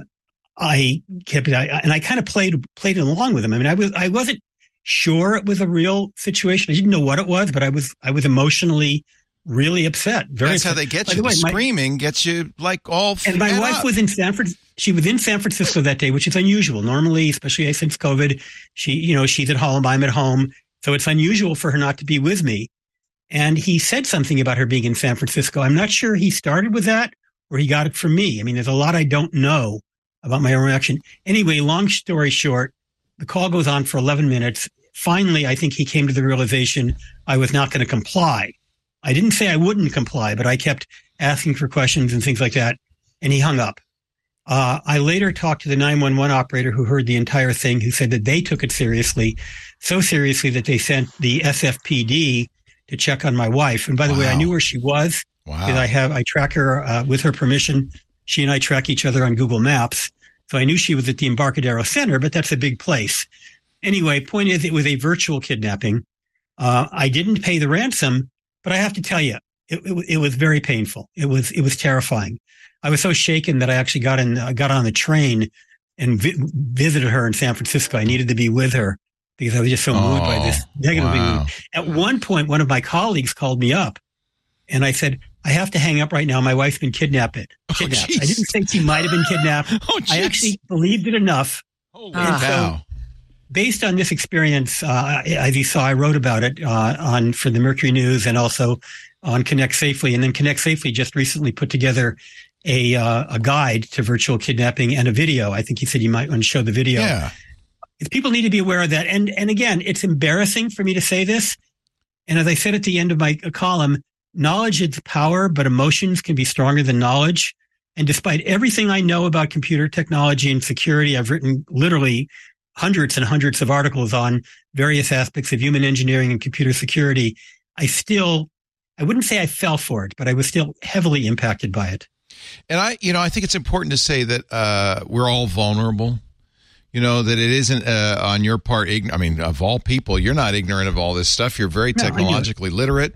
I kept it, I, and I kind of played, played along with him. I mean, I was, I wasn't sure it was a real situation. I didn't know what it was, but I was, I was emotionally really upset. Very That's upset. how they get By you. The, way, the my, screaming gets you like all And my wife up. was in San Francisco. She was in San Francisco that day, which is unusual. Normally, especially since COVID, she, you know, she's at home. I'm at home. So it's unusual for her not to be with me. And he said something about her being in San Francisco. I'm not sure he started with that or he got it from me. I mean, there's a lot I don't know about my own reaction. Anyway, long story short, the call goes on for eleven minutes. Finally, I think he came to the realization I was not going to comply. I didn't say I wouldn't comply, but I kept asking for questions and things like that. And he hung up. Uh, I later talked to the nine one one operator who heard the entire thing, who said that they took it seriously, so seriously that they sent the S F P D to check on my wife. And by the Wow. way, I knew where she was. Wow. Because I have, I track her uh, with her permission. She and I track each other on Google Maps. So I knew she was at the Embarcadero Center, but that's a big place. Anyway, point is, it was a virtual kidnapping. Uh, I didn't pay the ransom, but I have to tell you, it, it, it was very painful. It was, it was terrifying. I was so shaken that I actually got in, uh, got on the train and vi- visited her in San Francisco. I needed to be with her because I was just so moved Oh, by this negative. wow. At one point, one of my colleagues called me up and I said, I have to hang up right now. My wife's been kidnapped. kidnapped. geez. I didn't say she might have been kidnapped. Oh, I jeez. actually believed it enough. Holy Ah. cow. Based on this experience, uh, as you saw, I wrote about it uh, on for the Mercury News and also on Connect Safely. And then Connect Safely just recently put together a uh, a guide to virtual kidnapping and a video. I think he said you might want to show the video. Yeah. People need to be aware of that. And and again, it's embarrassing for me to say this. And as I said at the end of my column, knowledge is power, but emotions can be stronger than knowledge. And despite everything I know about computer technology and security, I've written literally hundreds and hundreds of articles on various aspects of human engineering and computer security. I still, I wouldn't say I fell for it, but I was still heavily impacted by it. And I, you know, I think it's important to say that uh, we're all vulnerable. You know, that it isn't uh, on your part. Ign- I mean, of all people, you're not ignorant of all this stuff. You're very No, I knew it. technologically literate.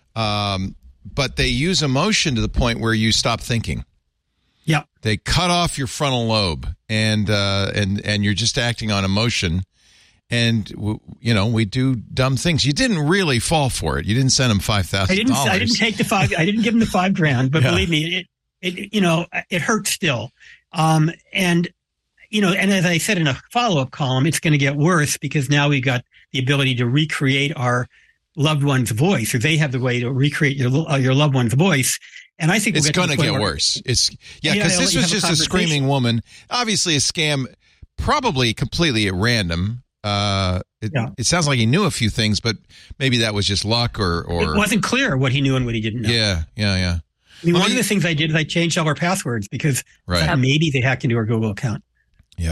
Um, but they use emotion to the point where you stop thinking. Yeah. They cut off your frontal lobe, and uh, and and you're just acting on emotion. And w- you know, we do dumb things. You didn't really fall for it. You didn't send him five thousand I didn't, dollars. I didn't take the five, I didn't give him the five grand, but Yeah. believe me, it, it, you know, it hurts still. Um, and, you know, and as I said in a follow-up column, it's going to get worse because now we've got the ability to recreate our loved one's voice, or they have the way to recreate your uh, your loved one's voice. And I think It's we'll going to the get point where- worse. It's yeah, Yeah, because they'll this let was you have just a a screaming conversation. woman. Obviously, a scam, probably completely at random. Uh, it, Yeah. it sounds like he knew a few things, but maybe that was just luck, or or It wasn't clear what he knew and what he didn't know. yeah, yeah, yeah. I mean, Well, one you- of the things I did is I changed all our passwords because Right. uh, maybe they hacked into our Google account. Yeah.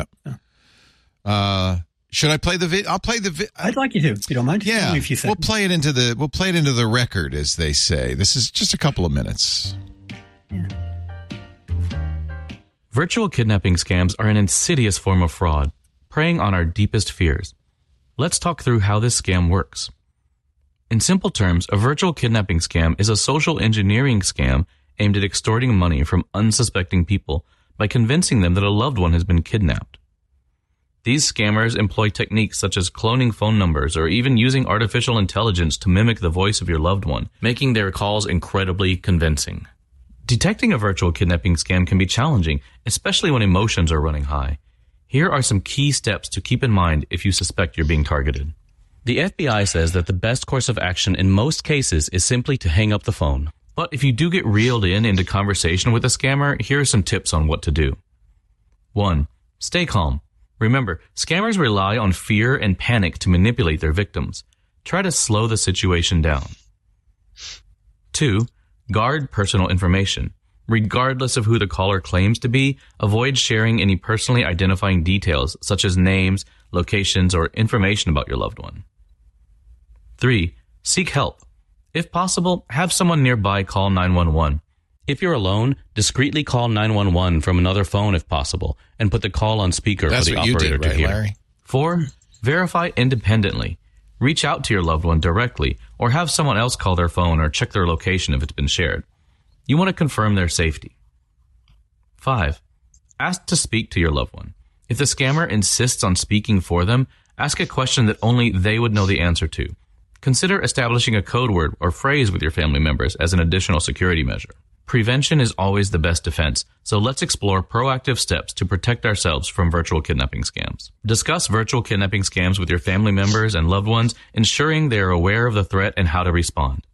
Uh, should I play the vid? I'll play the vid. I'd like you to, if you don't mind. Yeah, Give me a few we'll seconds. play it into the we'll play it into the record, as they say. This is just a couple of minutes. Virtual kidnapping scams are an insidious form of fraud, preying on our deepest fears. Let's talk through how this scam works. In simple terms, a virtual kidnapping scam is a social engineering scam aimed at extorting money from unsuspecting people by convincing them that a loved one has been kidnapped. These scammers employ techniques such as cloning phone numbers or even using artificial intelligence to mimic the voice of your loved one, making their calls incredibly convincing. Detecting a virtual kidnapping scam can be challenging, especially when emotions are running high. Here are some key steps to keep in mind if you suspect you're being targeted. The F B I says that the best course of action in most cases is simply to hang up the phone. But if you do get reeled in into conversation with a scammer, here are some tips on what to do. one. Stay calm. Remember, scammers rely on fear and panic to manipulate their victims. Try to slow the situation down. two. Guard personal information. Regardless of who the caller claims to be, avoid sharing any personally identifying details such as names, locations, or information about your loved one. three. Seek help. If possible, have someone nearby call nine one one. If you're alone, discreetly call nine one one from another phone if possible, and put the call on speaker That's for the what you operator did, to right, hear. Larry? four. Verify independently. Reach out to your loved one directly, or have someone else call their phone or check their location if it's been shared. You want to confirm their safety. five. Ask to speak to your loved one. If the scammer insists on speaking for them, ask a question that only they would know the answer to. Consider establishing a code word or phrase with your family members as an additional security measure. Prevention is always the best defense, so let's explore proactive steps to protect ourselves from virtual kidnapping scams. Discuss virtual kidnapping scams with your family members and loved ones, ensuring they are aware of the threat and how to respond.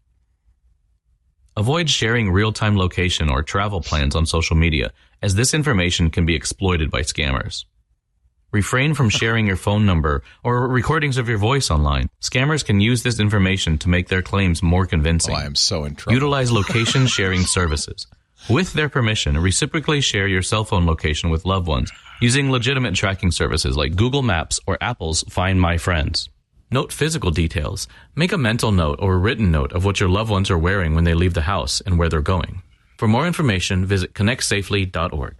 Avoid sharing real-time location or travel plans on social media, as this information can be exploited by scammers. Refrain from sharing your phone number or recordings of your voice online. Scammers can use this information to make their claims more convincing. Oh, I am so in trouble. Utilize location sharing services. With their permission, reciprocally share your cell phone location with loved ones using legitimate tracking services like Google Maps or Apple's Find My Friends. Note physical details. Make a mental note or a written note of what your loved ones are wearing when they leave the house and where they're going. For more information, visit connect safely dot org.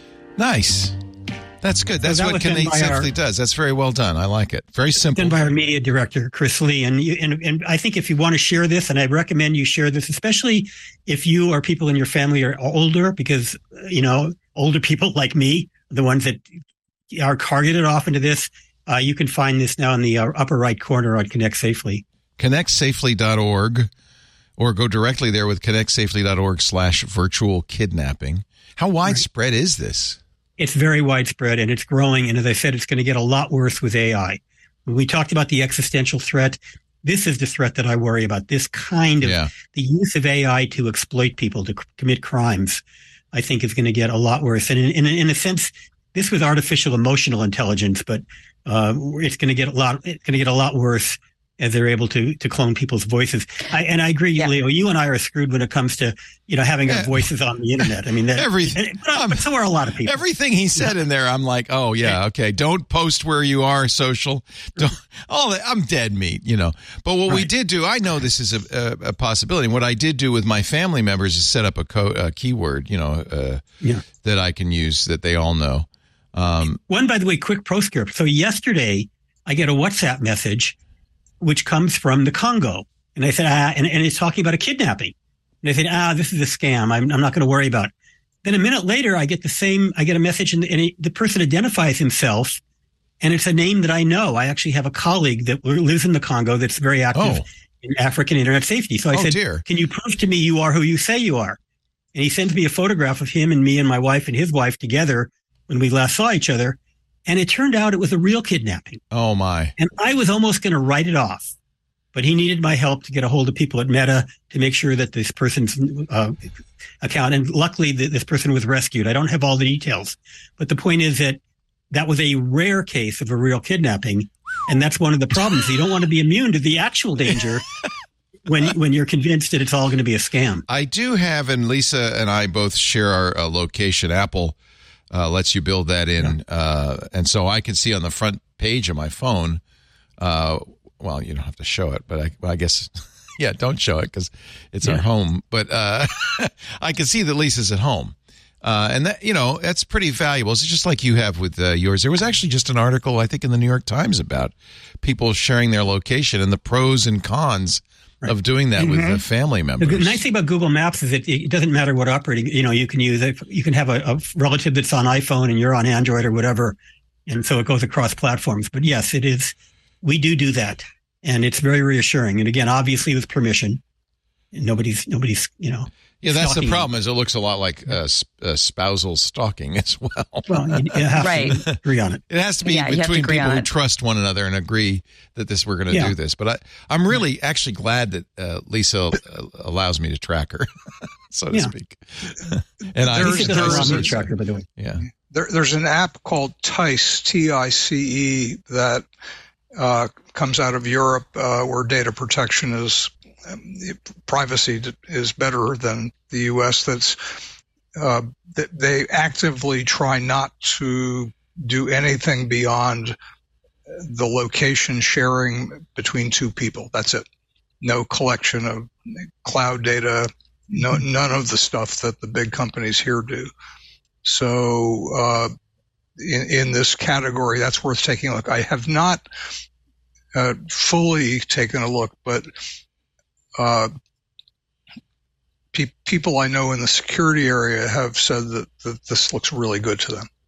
Nice. That's good. That's that what was done Connect by Safely our- does. That's very well done. I like it. Very simple. Done by our media director, Chris Lee. And, you, and and I think if you want to share this, and I recommend you share this, especially if you or people in your family are older, because, you know, older people like me, the ones that are targeted off into this, uh, you can find this now in the uh, upper right corner on Connect Safely. connect safely dot org, or go directly there with connect safely dot org slash virtual kidnapping. How widespread right. is this? It's very widespread and it's growing. And as I said, it's going to get a lot worse with A I. When we talked about the existential threat, this is the threat that I worry about. This kind of yeah. the use of A I to exploit people, to c- commit crimes, I think is going to get a lot worse. And in, in, in a sense, this was artificial emotional intelligence, but uh, it's going to get a lot. It's going to get a lot worse as they're able to to clone people's voices. I, and I agree, yeah. Leo. You and I are screwed when it comes to you know having yeah. our voices on the internet. I mean, that, everything. But, but so are a lot of people. Everything he said yeah. in there, I'm like, oh yeah, okay. Don't post where you are, social. Don't. All that, I'm dead meat, you know. But what right. we did do, I know this is a, a, a possibility. What I did do with my family members is set up a, co- a keyword, you know, uh, yeah. that I can use that they all know. Um, One, by the way, quick proscript. So yesterday, I get a WhatsApp message which comes from the Congo. And I said, ah, and, and it's talking about a kidnapping. And I said, ah, this is a scam. I'm, I'm not going to worry about it. Then a minute later, I get the same, I get a message and, and it, the person identifies himself and it's a name that I know. I actually have a colleague that lives in the Congo that's very active oh. in African internet safety. So I oh, said, dear. Can you prove to me you are who you say you are? And he sends me a photograph of him and me and my wife and his wife together when we last saw each other. And it turned out it was a real kidnapping. Oh, my. And I was almost going to write it off. But he needed my help to get a hold of people at Meta to make sure that this person's uh, account, and luckily the, this person was rescued. I don't have all the details. But the point is that that was a rare case of a real kidnapping. And that's one of the problems. You don't want to be immune to the actual danger when when you're convinced that it's all going to be a scam. I do have, and Lisa and I both share our uh, location. Apple Uh, lets you build that in. Yeah. Uh, and so I can see on the front page of my phone, uh, well, you don't have to show it, but I, I guess, yeah, don't show it because it's yeah. our home. But uh, I can see that Lisa's at home. Uh, and that, you know, that's pretty valuable. It's just like you have with uh, yours. There was actually just an article, I think, in the New York Times about people sharing their location and the pros and cons right. of doing that mm-hmm. with uh, family members. The nice thing about Google Maps is that it doesn't matter what operating, you know, you can use it. You can have a, a relative that's on iPhone and you're on Android or whatever. And so it goes across platforms. But yes, it is. We do do that. And it's very reassuring. And again, obviously with permission. Nobody's, nobody's, you know. Yeah, that's the problem. Is it looks a lot like uh, uh, spousal stalking as well. Well, you, you have right. to agree on it. It has to be yeah, between to people who it. trust one another and agree that this we're going to yeah. do this. But I, I'm really actually glad that uh, Lisa uh, allows me to track her, so to yeah. speak. And I there's, there's, there's, tracker, by the way. Yeah, there, there's an app called Tice, T I C E, that uh, comes out of Europe, uh, where data protection is. Um, privacy is better than the U S. That's uh, that they actively try not to do anything beyond the location sharing between two people. That's it. No collection of cloud data. No, none of the stuff that the big companies here do. So uh, in, in this category, that's worth taking a look. I have not uh, fully taken a look, but Uh, pe- people I know in the security area have said that, that this looks really good to them.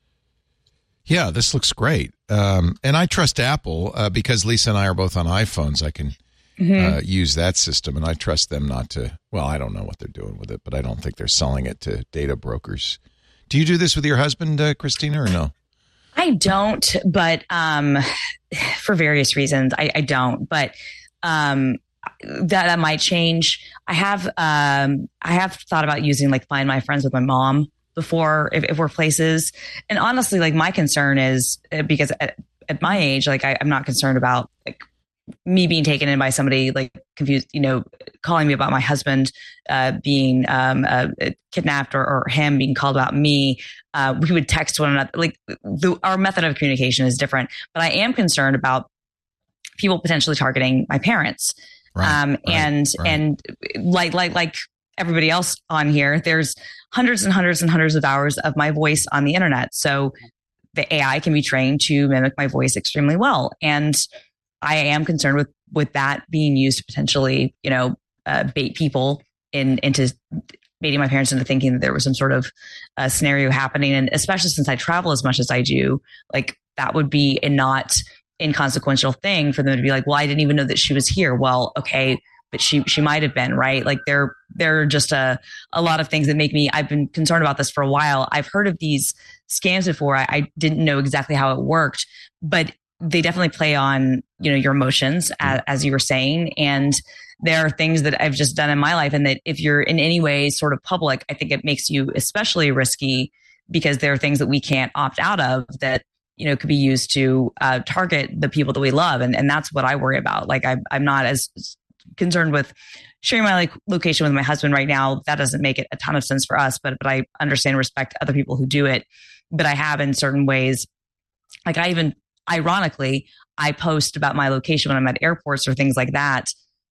Yeah, this looks great. Um, and I trust Apple uh, because Lisa and I are both on iPhones. I can mm-hmm. uh, use that system, and I trust them not to. Well, I don't know what they're doing with it, but I don't think they're selling it to data brokers. Do you do this with your husband, uh, Christina, or no? I don't, but um, for various reasons, I, I don't. But um, that that might change. I have um, I have thought about using like Find My Friends with my mom before if, if we're places. And honestly, like my concern is because at, at my age, like I, I'm not concerned about like me being taken in by somebody like confused, you know, calling me about my husband uh, being um, uh, kidnapped or, or him being called about me. Uh, we would text one another. Like the, our method of communication is different, but I am concerned about people potentially targeting my parents. Right, um, right, and, right. and like, like, like everybody else on here, there's hundreds and hundreds and hundreds of hours of my voice on the internet. So the A I can be trained to mimic my voice extremely well. And I am concerned with, with that being used to potentially, you know, uh, bait people in, into baiting my parents into thinking that there was some sort of uh, scenario happening. And especially since I travel as much as I do, like that would be a not inconsequential thing for them to be like, well, I didn't even know that she was here. Well, okay, but she, she might've been, right? Like there, there are just a, a lot of things that make me, I've been concerned about this for a while. I've heard of these scams before. I, I didn't know exactly how it worked, but they definitely play on, you know, your emotions as, as you were saying. And there are things that I've just done in my life. And that if you're in any way sort of public, I think it makes you especially risky because there are things that we can't opt out of that, you know, could be used to uh, target the people that we love. And, and that's what I worry about. Like I, I'm not as concerned with sharing my like location with my husband right now. That doesn't make it a ton of sense for us, but, but I understand and respect other people who do it. But I have in certain ways, like I even, ironically, I post about my location when I'm at airports or things like that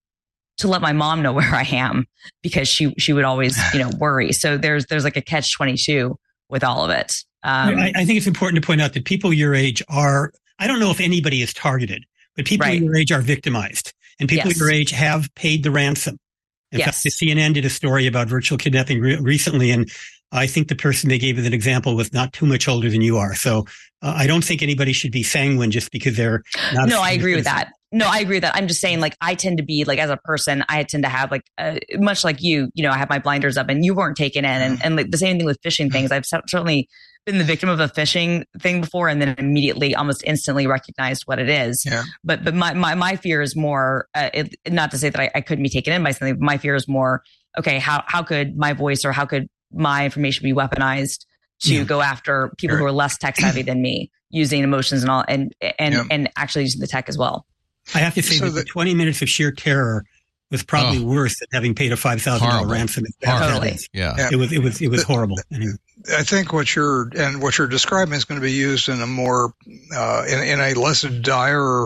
to let my mom know where I am because she, she would always, you know, worry. So there's, there's like a catch twenty-two with all of it. Um, I, I think it's important to point out that people your age are, I don't know if anybody is targeted, but people right. your age are victimized and people yes. your age have paid the ransom. In yes. fact, the C N N did a story about virtual kidnapping re- recently. And I think the person they gave as an example was not too much older than you are. So uh, I don't think anybody should be sanguine just because they're not. No, I agree with that. No, I agree with that. I'm just saying, like, I tend to be like, as a person, I tend to have like, uh, much like you, you know, I have my blinders up and you weren't taken in. And, and like the same thing with phishing things. I've certainly been the victim of a phishing thing before and then immediately, almost instantly recognized what it is. Yeah. But, but my, my, my fear is more, uh, it, not to say that I, I couldn't be taken in by something, but my fear is more, okay, how, how could my voice or how could my information be weaponized to yeah. go after people who are less tech savvy than me using emotions and all, and, and, yeah. and actually using the tech as well. I have to say so that the twenty minutes of sheer terror was probably oh, worse than having paid a five thousand dollars ransom. Totally. Yeah. yeah. It was, it was, it was horrible. Anyway. I think what you're, and what you're describing is going to be used in a more, uh, in, in a less dire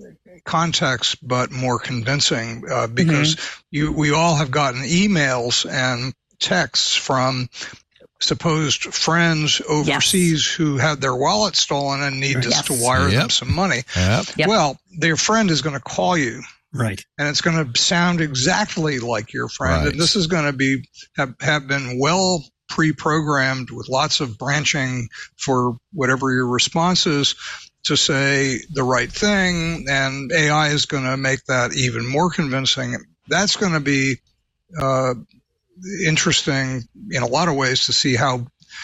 context, but more convincing, uh, because mm-hmm. you, we all have gotten emails and texts from supposed friends overseas Yes. who had their wallet stolen and need Yes. to, to wire Yep. them some money. Yep. Yep. Well, their friend is going to call you. Right. And it's going to sound exactly like your friend. Right. And this is going to be have, have been well pre-programmed with lots of branching for whatever your response is to say the right thing. And A I is going to make that even more convincing. That's going to be uh, interesting in a lot of ways to see how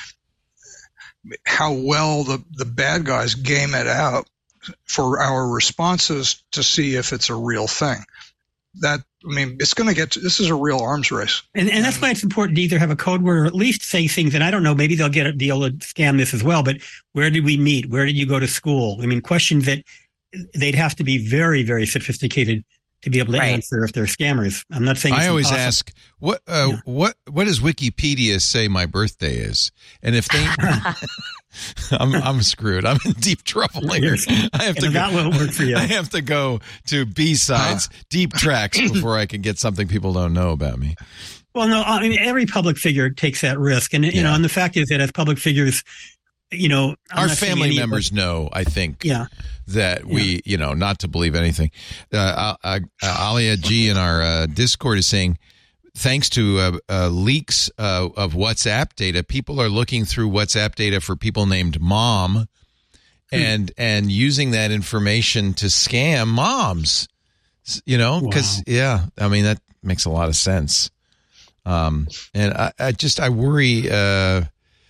how well the, the bad guys game it out for our responses to see if it's a real thing. That, I mean, it's going to get to, this is a real arms race. And, and that's why it's important to either have a code word or at least say things. And I don't know, maybe they'll get be able to scam this as well. But where did we meet? Where did you go to school? I mean, questions that they'd have to be very, very sophisticated to be able to Right. answer if they're scammers. I'm not saying I it's always impossible. ask, what uh, Yeah. what what does Wikipedia say my birthday is? And if they, I'm I'm screwed. I'm in deep trouble here. I have to And go, that won't work for you. I have to go to B sides, deep tracks before I can get something people don't know about me. Well, no, I mean, every public figure takes that risk. And, you Yeah. know, and the fact is that as public figures, you know, I'm Our not saying family any- members know, I think, Yeah. that we, you know, not to believe anything. Uh, uh, uh, Alia G in our uh, Discord is saying, thanks to uh, uh, leaks uh, of WhatsApp data, people are looking through WhatsApp data for people named Mom, and and using that information to scam moms. You know, because Wow. yeah, I mean that makes a lot of sense. Um, and I, I just I worry. Uh,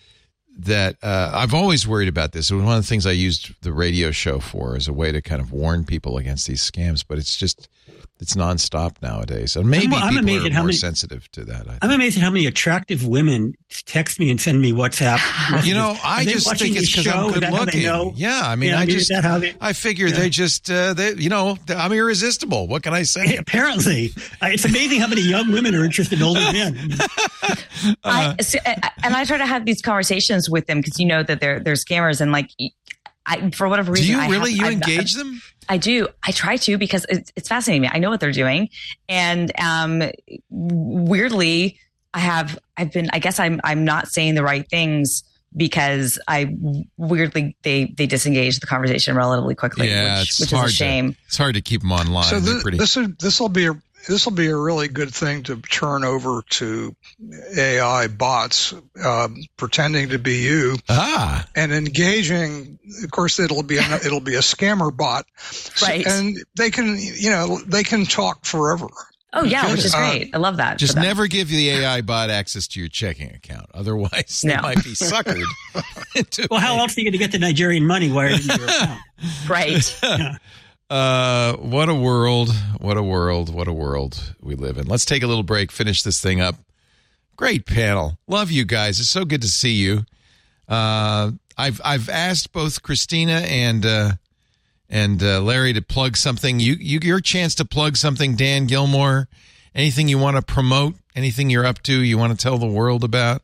that uh, I've always worried about this. It was one of the things I used the radio show for as a way to kind of warn people against these scams, but it's just, it's nonstop nowadays. And maybe I'm people amazed are at how more many- sensitive to that. I I'm think. amazed at how many attractive women text me and send me WhatsApp messages. You know, I Are they just watching think it's this because I'm show? Is good that how they looking. know? Yeah, I mean, Yeah, I I mean, is just, that how they- I figure Yeah. they just, uh, they, you know, I'm irresistible. What can I say? Apparently, Uh, it's amazing how many young women are interested in older men. I, so, and I try to have these conversations with them because you know that they're they're scammers and like I for whatever Do reason you I really, have, you I've- engage them? I do. I try to because it's, it's fascinating me. I know what they're doing, and um, weirdly, I have. I've been. I guess I'm. I'm not saying the right things because I weirdly they they disengage the conversation relatively quickly, Yeah, which, it's which is hard a shame. To, it's hard to keep them online. So They're th- pretty, this is this will be a this will be a really good thing to turn over to A I bots um, pretending to be you ah, and engaging. Of course, it'll be a, it'll be a scammer bot, So- Right. and they can you know they can talk forever. Oh yeah, which is Uh, great. I love that. just for them. never give the A I bot access to your checking account. Otherwise, they No. might be suckered into Well, how else are you going to get the Nigerian money wired into your account? right. Uh, what a world, what a world, what a world we live in. Let's take a little break, finish this thing up. Great panel. Love you guys. It's so good to see you. Uh, I've I've asked both Christina and uh, and uh, Larry to plug something. You, you your chance to plug something, Dan Gilmore. Anything you want to promote? Anything you're up to? You want to tell the world about?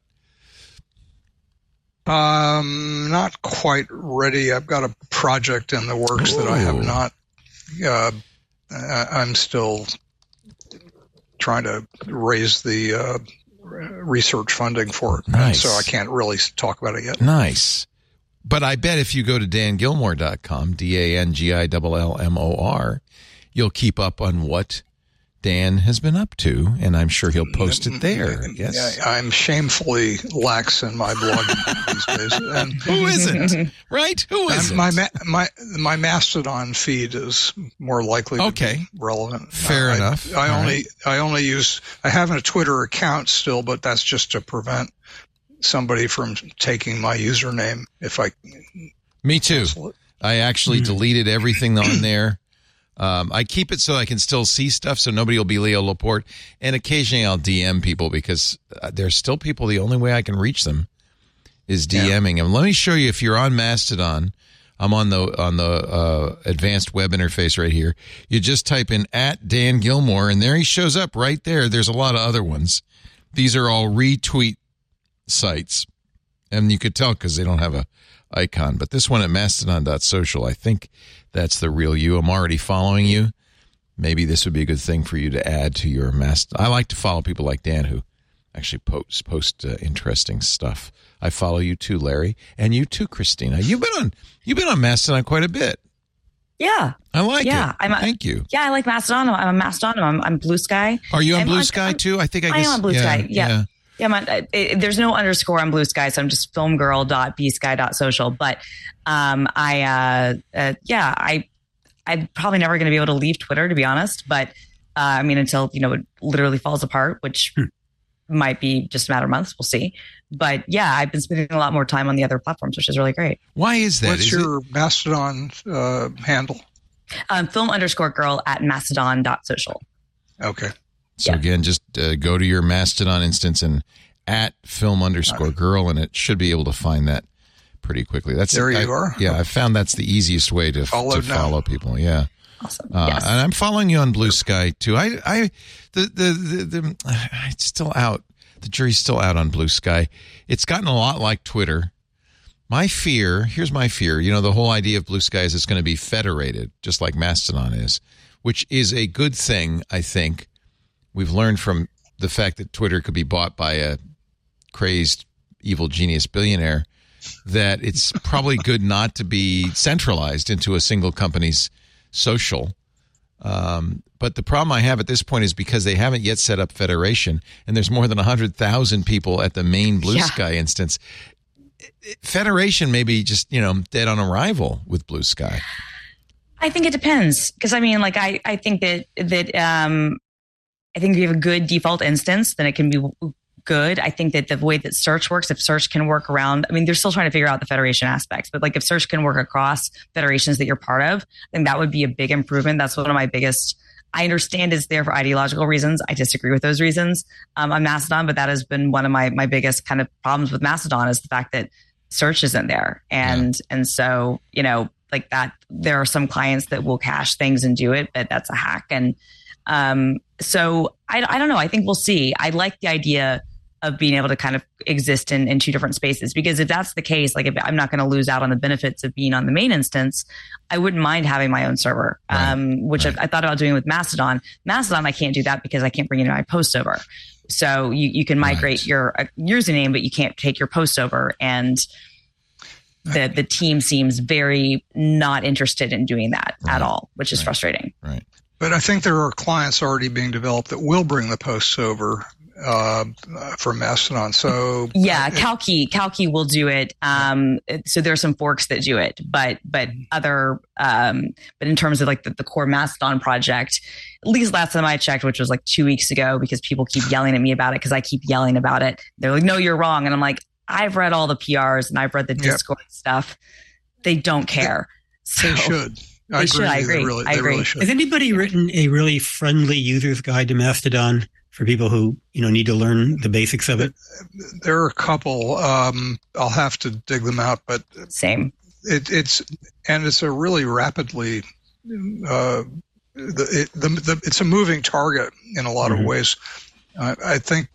Um, not quite ready. I've got a project in the works that I have Ooh. not. Uh, I- I'm still trying to raise the uh, research funding for it, and Nice. so I can't really talk about it yet. Nice. But I bet if you go to dan gilmore dot com, D A N G I L L M O R, you'll keep up on what Dan has been up to, and I'm sure he'll post it there. Yes. Yeah, I'm shamefully lax in my blog these days. And, Who isn't? Right? Who and isn't? my ma- my my Mastodon feed is more likely to Okay. be relevant. Fair I, enough. I All only right. I only use I have a Twitter account still, but that's just to prevent somebody from taking my username if I Me too. cancel it. I actually deleted everything on there. Um, I keep it so I can still see stuff, so nobody will be Leo Laporte. And occasionally I'll D M people because uh, there's still people. The only way I can reach them is DMing them. Let me show you. If you're on Mastodon, I'm on the on the uh, advanced web interface right here. You just type in at Dan Gilmore, and there he shows up right there. There's a lot of other ones. These are all retweet sites, and you could tell because they don't have a icon. But this one at mastodon dot social, I think that's the real you. I'm already following you. Maybe this would be a good thing for you to add to your Mastodon. I like to follow people like Dan who actually post post uh, interesting stuff. I follow you too, Larry, and you too, Christina. You've been on you've been on Mastodon quite a bit. Yeah, I like yeah, it. I'm a, Thank you. Yeah, I like Mastodon. I'm a Mastodon. I'm, I'm Blue Sky. Are you on I'm Blue on, Sky I'm, too? I think I, I guess, am on Blue yeah, Sky. Yeah. yeah. Yeah, I'm on, it, it, there's no underscore on Blue Sky, so I'm just filmgirl dot b sky dot social. But um, I, uh, uh, yeah, I, I'm probably never going to be able to leave Twitter, to be honest. But uh, I mean, until you know it literally falls apart, which hmm. might be just a matter of months. We'll see. But yeah, I've been spending a lot more time on the other platforms, which is really great. Why is that? What's is your it- Mastodon uh, handle? Um, film underscore girl at mastodon dot social. Okay. So yeah. again, just uh, go to your Mastodon instance and at film underscore girl, and it should be able to find that pretty quickly. That's there. I, You are. Yeah, I found that's the easiest way to follow, to follow people. Yeah. Awesome. Uh, yes. And I'm following you on Blue Sky too. I, I, the, the, the, the, it's still out. The jury's still out on Blue Sky. It's gotten a lot like Twitter. My fear, here's my fear. You know, the whole idea of Blue Sky is it's going to be federated, just like Mastodon is, which is a good thing, I think. We've learned from the fact that Twitter could be bought by a crazed, evil genius billionaire that it's probably good not to be centralized into a single company's social. Um, but the problem I have at this point is because they haven't yet set up federation, and there's more than one hundred thousand people at the main Blue Yeah. Sky instance. Federation may be just, you know, dead on arrival with Blue Sky. I think it depends. Because I mean, like, I, I think that, that, um, I think if you have a good default instance, then it can be good. I think that the way that search works, if search can work around, I mean, they're still trying to figure out the federation aspects, but like if search can work across federations that you're part of, then that would be a big improvement. That's one of my biggest, I understand it's there for ideological reasons. I disagree with those reasons um, on Mastodon, but that has been one of my, my biggest kind of problems with Mastodon is the fact that search isn't there. And, yeah. and so, you know, like that, there are some clients that will cache things and do it, but that's a hack. And um, so I, I don't know. I think we'll see. I like the idea of being able to kind of exist in, in two different spaces, because if that's the case, like if I'm not going to lose out on the benefits of being on the main instance, I wouldn't mind having my own server, right. um, which right. I, I thought about doing with Mastodon. Mastodon, I can't do that because I can't bring in my posts over. So you, you can migrate right. your uh, username, but you can't take your posts over. And the, the team seems very not interested in doing that right. at all, which is right. frustrating. Right. But I think there are clients already being developed that will bring the posts over uh, for Mastodon. So yeah, it, Kalki Kalki will do it. Um, so there are some forks that do it, but but other um, but in terms of like the, the core Mastodon project, at least last time I checked, which was like two weeks ago, because people keep yelling at me about it because I keep yelling about it. They're like, "No, you're wrong," and I'm like, "I've read all the P Rs and I've read the Discord yep. stuff. They don't care." So they should. I they agree. should. I agree. Really, I agree. Really should. Has anybody written a really friendly user's guide to Mastodon for people who, you know, need to learn the basics of it? There are a couple. Um, I'll have to dig them out, but same. It, it's and it's a really rapidly. Uh, the, it, the, the it's a moving target in a lot mm-hmm. of ways. I, I think.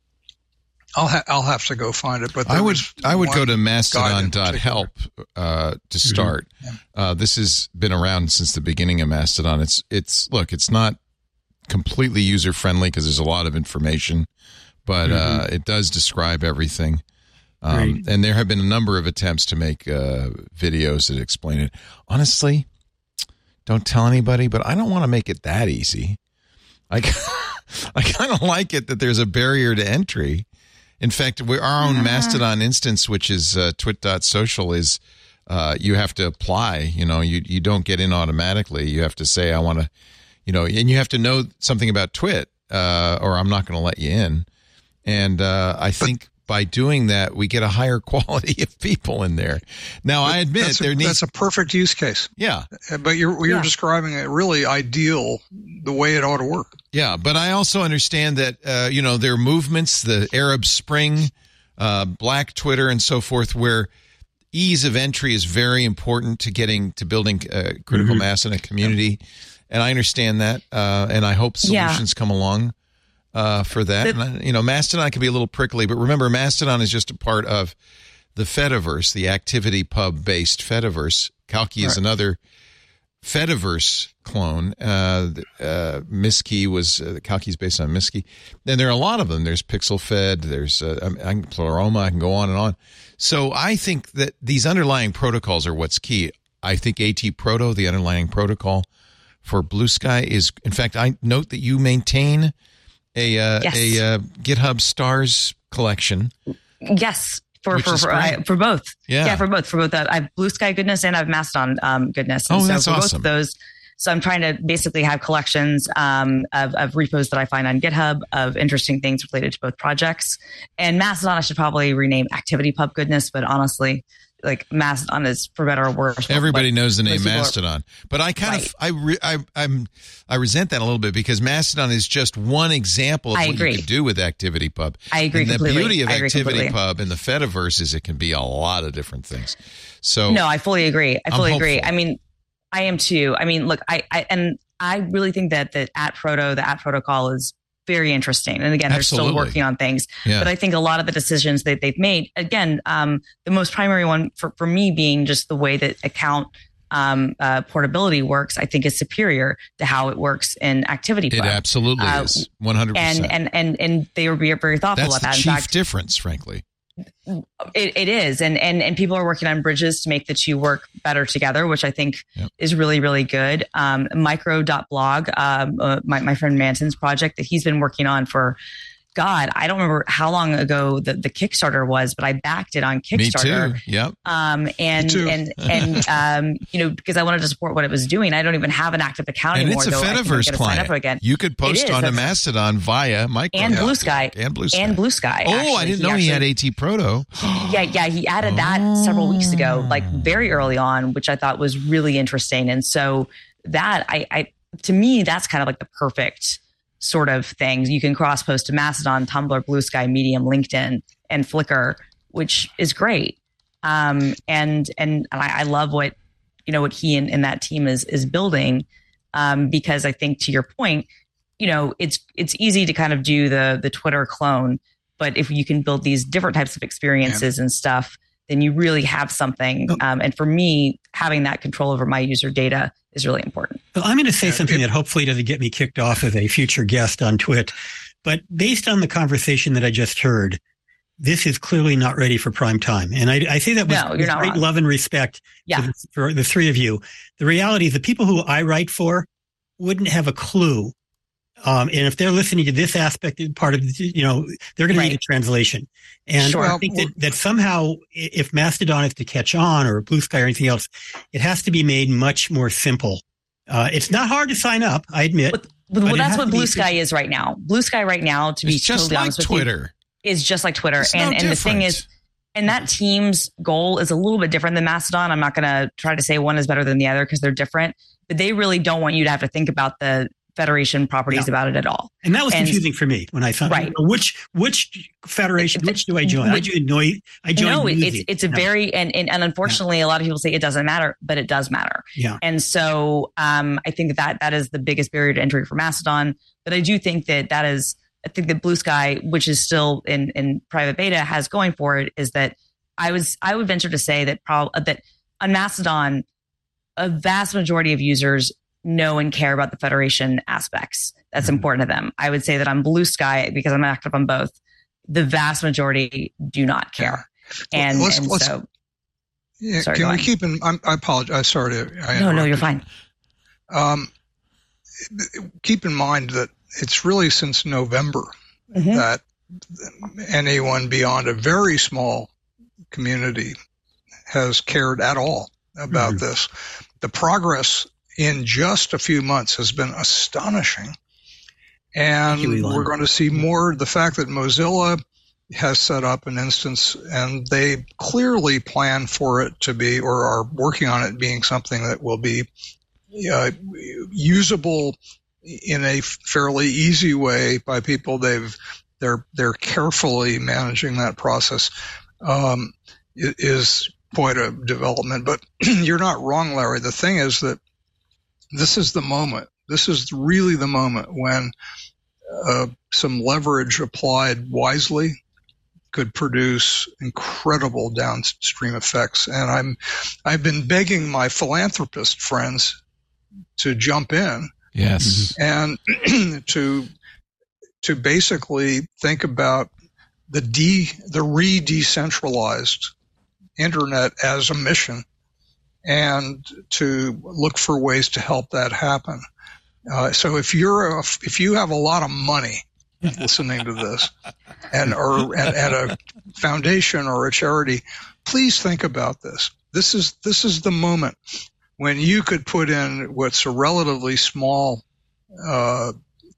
I'll ha- I'll have to go find it, but I would I would go to mastodon dot help uh, to start. Mm-hmm. Uh, this has been around since the beginning of Mastodon. It's it's look, it's not completely user friendly because there's a lot of information, but mm-hmm. uh, it does describe everything. Um, right. And there have been a number of attempts to make uh, videos that explain it. Honestly, don't tell anybody, but I don't want to make it that easy. I I kind of like it that there's a barrier to entry. In fact, we, our own uh-huh. Mastodon instance, which is uh, twit dot social, is uh, you have to apply. You know, you you don't get in automatically. You have to say, I want to, you know, and you have to know something about Twit, uh, or I'm not going to let you in. And uh, I think by doing that, we get a higher quality of people in there. Now, I admit that's a, there needs that's a perfect use case. Yeah, but you're you're yeah. describing it really ideal the way it ought to work. Yeah, but I also understand that uh, you know there are movements, the Arab Spring, uh, Black Twitter, and so forth, where ease of entry is very important to getting to building uh, critical mm-hmm. mass in a community, and I understand that, uh, and I hope solutions yeah. come along. Uh, for that, the, and, you know, Mastodon can be a little prickly, but remember, Mastodon is just a part of the Fediverse, the ActivityPub-based Fediverse. Kalki right. is another Fediverse clone. Uh, uh, Miski was uh, the Calki is based on Miski. And there are a lot of them. There's PixelFed. There's uh, I can, Pleroma. I can go on and on. So I think that these underlying protocols are what's key. I think AT-Proto, the underlying protocol for Blue Sky, is. In fact, I note that you maintain a uh, yes. a uh, GitHub Stars collection. Yes. For for for, I, for both, yeah. yeah, for both, for both. Uh, I have Blue Sky goodness and I have Mastodon um, goodness. And oh, so that's for awesome. Both of those, so I'm trying to basically have collections um, of, of repos that I find on GitHub of interesting things related to both projects. And Mastodon, I should probably rename ActivityPub goodness, but honestly, like Mastodon is for better or worse. Everybody like, knows the name Mastodon, are, but I kind right. of I re, I I'm I resent that a little bit because Mastodon is just one example of I what agree. you can do with ActivityPub. I agree and completely. The beauty of ActivityPub and the Fediverse is it can be a lot of different things. So no, I fully agree. I fully I'm agree. hopeful. I mean, I am too. I mean, look, I, I and I really think that the AT-Proto, the A T protocol is very interesting. And again, Absolutely. they're still working on things. Yeah. But I think a lot of the decisions that they've made, again, um, the most primary one for, for me being just the way that account um, uh, portability works, I think is superior to how it works in ActivityPub. It absolutely uh, is. one hundred percent. And, and, and, and they were very thoughtful That's about that. That's the in chief fact, difference, frankly. It, it is. And, and, and people are working on bridges to make the two work better together, which I think yep. is really, really good. Um, micro dot blog, um, uh, my, my friend Manson's project that he's been working on for, God, I don't remember how long ago the, the Kickstarter was, but I backed it on Kickstarter. Me too. Yep. Um, and, too. and, and, um, you know, because I wanted to support what it was doing. I don't even have an active account and anymore. it's a Fediverse client. Again. You could post on a Mastodon via Micro. And Blue Sky. And Blue Sky. And Blue Sky. Oh, actually. I didn't he know actually, he had AT-Proto. yeah, yeah. He added that oh. several weeks ago, like very early on, which I thought was really interesting. And so that, I, I to me, that's kind of like the perfect sort of things. You can cross post to Mastodon, Tumblr, Blue Sky, Medium, LinkedIn, and Flickr, which is great. Um, and and I, I love what you know what he and, and that team is is building, um, because I think to your point, you know, it's it's easy to kind of do the the Twitter clone, but if you can build these different types of experiences yeah. and stuff, then you really have something. Um, and for me, having that control over my user data is really important. Well, I'm going to say something that hopefully doesn't get me kicked off as a future guest on Twit, but based on the conversation that I just heard, this is clearly not ready for prime time. And I, I say that with, no, with great wrong. love and respect yeah. for, the, for the three of you. The reality is the people who I write for wouldn't have a clue. Um, and if they're listening to this aspect part of, you know, they're going right. to need a translation. And sure. I think that, that somehow if Mastodon is to catch on or Blue Sky or anything else, it has to be made much more simple. Uh, it's not hard to sign up, I admit. But, but well, that's what Blue Sky is right now. Blue Sky right now, to it's be just totally like honest with Twitter. you, is just like Twitter. It's and no and the thing is, and that team's goal is a little bit different than Mastodon. I'm not going to try to say one is better than the other because they're different, but they really don't want you to have to think about the Federation properties yeah. about it at all. And that was and, confusing for me when I thought, right. you know, which, which Federation, it, which do I join? Which, I join, I join no, Newsy. it's, it's a no. very, and, and, and unfortunately yeah. a lot of people say it doesn't matter, but it does matter. Yeah. And so, um, I think that that is the biggest barrier to entry for Mastodon, but I do think that that is, I think that Blue Sky, which is still in, in private beta, has going for it is that I was, I would venture to say that probably that on Mastodon, a vast majority of users know and care about the Federation aspects. That's mm-hmm. important to them. I would say that on Blue Sky, because I'm active on both, the vast majority do not care. Yeah. And, let's, and let's, so, yeah, sorry, can we keep in, I'm, I apologize. Sorry to, I no, no, you're fine. Um, keep in mind that it's really since November mm-hmm. that anyone beyond a very small community has cared at all about mm-hmm. this. The progress in just a few months has been astonishing. And we're going to see more. The fact that Mozilla has set up an instance and they clearly plan for it to be, or are working on it being something that will be uh, usable in a fairly easy way by people. They've, they're, they're carefully managing that process. Um, it is quite a development, but you're not wrong, Larry. The thing is that this is the moment. This is really the moment when uh, some leverage applied wisely could produce incredible downstream effects. And I'm, I've been begging my philanthropist friends to jump in. Yes. And to to basically think about the de the re-decentralized internet as a mission, and to look for ways to help that happen. Uh, so if you're a, if you have a lot of money listening to this, and or and, and a foundation or a charity, please think about this. This is this is the moment when you could put in what's a relatively small uh,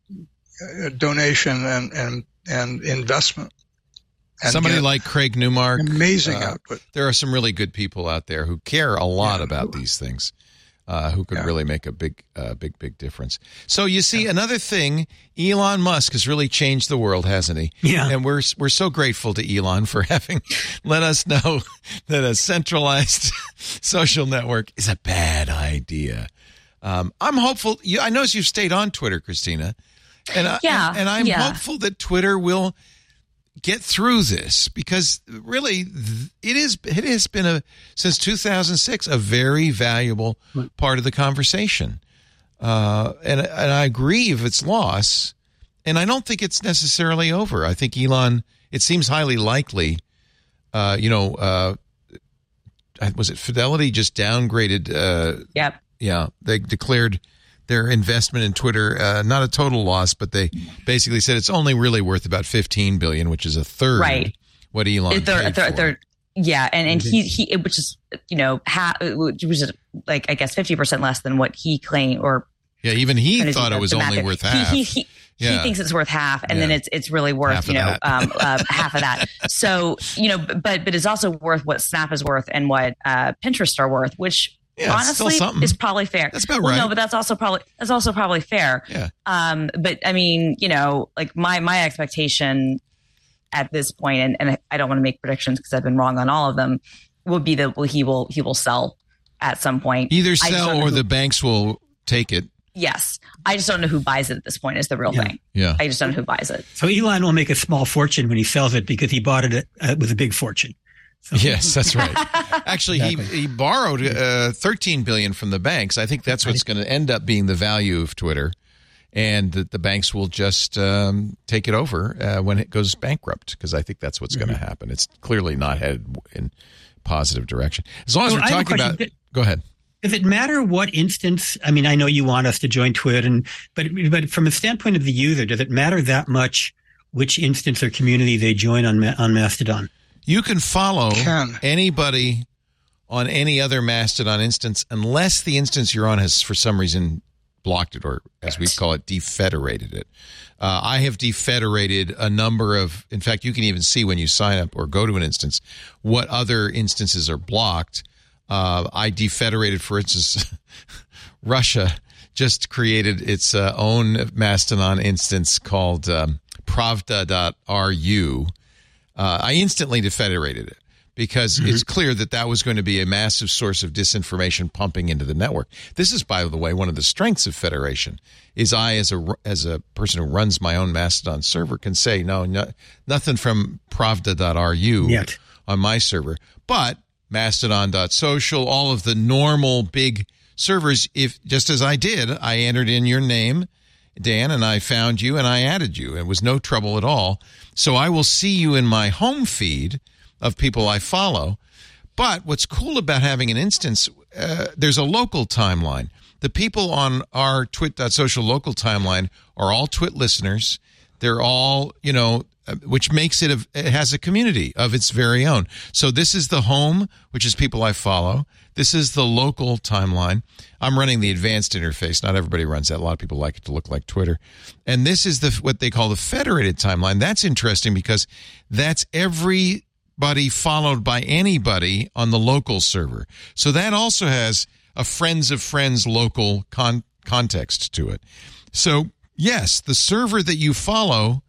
donation and and and investment. And Somebody like Craig Newmark. Amazing uh, output. There are some really good people out there who care a lot yeah. about these things, uh, who could yeah. really make a big, uh, big, big difference. So you see, yeah. another thing, Elon Musk has really changed the world, hasn't he? Yeah. And we're we're so grateful to Elon for having let us know that a centralized social network is a bad idea. Um, I'm hopeful. You, I notice you've stayed on Twitter, Christina, and I, yeah, and, and I'm yeah. hopeful that Twitter will get through this, because really it is it has been a since two thousand six a very valuable part of the conversation, uh, and and I grieve its loss, and I don't think it's necessarily over. I think Elon, it seems highly likely, uh, you know, uh, was it Fidelity just downgraded? Uh, yep. Yeah, they declared their investment in Twitter, uh, not a total loss, but they basically said it's only really worth about fifteen billion dollars, which is a third right. what Elon they're, paid they're, for. They're, yeah, and, and he, he, which is, you know, half, which was like, I guess, fifty percent less than what he claimed, or. Yeah, even he thought it was only math. worth half. He, he, he, yeah. he thinks it's worth half, and yeah. then it's it's really worth, half you know, of um, uh, half of that. So, you know, but but it's also worth what Snap is worth and what uh, Pinterest are worth, which, yeah, honestly, is probably fair. That's about well, right. No, but that's also probably that's also probably fair. Yeah. Um. But I mean, you know, like my my expectation at this point, and, and I don't want to make predictions because I've been wrong on all of them, will be that he will he will sell at some point. Either sell or who, the banks will take it. Yes, I just don't know who buys it at this point. Is the real yeah. thing. Yeah. I just don't know who buys it. So Elon will make a small fortune when he sells it because he bought it uh, with a big fortune. So. Yes, that's right. Actually, exactly. he he borrowed uh, thirteen billion dollars from the banks. I think that's what's going to end up being the value of Twitter, and that the banks will just um, take it over uh, when it goes bankrupt, because I think that's what's mm-hmm. going to happen. It's clearly not headed in positive direction. As long as so we're talking about, go ahead. Does it matter what instance? I mean, I know you want us to join Twitter, and but but from a standpoint of the user, does it matter that much which instance or community they join on on Mastodon? You can follow can. anybody on any other Mastodon instance unless the instance you're on has, for some reason, blocked it, or as we call it, defederated it. Uh, I have defederated a number of, in fact, you can even see when you sign up or go to an instance what other instances are blocked. Uh, I defederated, for instance, Russia just created its uh, own Mastodon instance called um, pravda dot r u. Uh, I instantly defederated it because mm-hmm. it's clear that that was going to be a massive source of disinformation pumping into the network. This is, by the way, one of the strengths of Federation, is I, as a, as a person who runs my own Mastodon server, can say, no, no nothing from pravda dot r u Yet. on my server. But mastodon dot social, all of the normal big servers, if just as I did, I entered in your name, Dan, and I found you and I added you. It was no trouble at all. So I will see you in my home feed of people I follow. But what's cool about having an instance, uh, there's a local timeline. The people on our twit dot social local timeline are all Twit listeners. They're all, you know, which makes it, a, it has a community of its very own. So this is the home, which is people I follow. This is the local timeline. I'm running the advanced interface. Not everybody runs that. A lot of people like it to look like Twitter. And this is the what they call the federated timeline. That's interesting because that's everybody followed by anybody on the local server. So that also has a friends of friends local con- context to it. So, yes, the server that you follow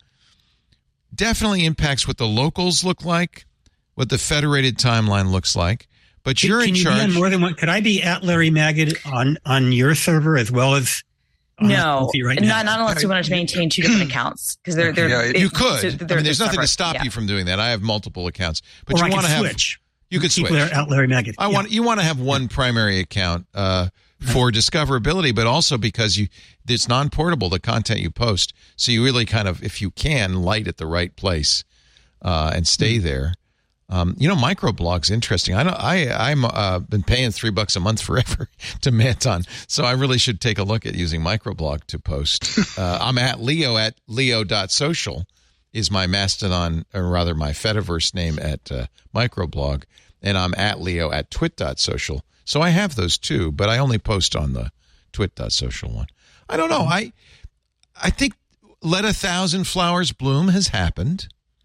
definitely impacts what the locals look like, what the federated timeline looks like. But can, you're can in you charge. Be on more than one? Could I be at Larry Magid on, on your server as well as on no? Right not, not unless you want to maintain two different accounts, because they're they're yeah, you could. So I mean, there's nothing separate. to stop yeah. you from doing that. I have multiple accounts, but or you want to have switch. You could keep switch. Larry, out Larry Maggot. I yeah. want you want to have one primary account uh, for discoverability, but also because you it's non-portable, the content you post. So you really kind of, if you can, light at the right place uh, and stay mm-hmm. there. Um, you know, microblog's interesting. I know I I'm uh, been paying three bucks a month forever to Manton, so I really should take a look at using microblog to post. uh, I'm at Leo at leo dot social is my Mastodon, or rather my Fediverse name at uh, microblog, and I'm at Leo at twit dot social. So I have those too, but I only post on the twit dot social one. I don't know. I I think Let a Thousand Flowers Bloom has happened.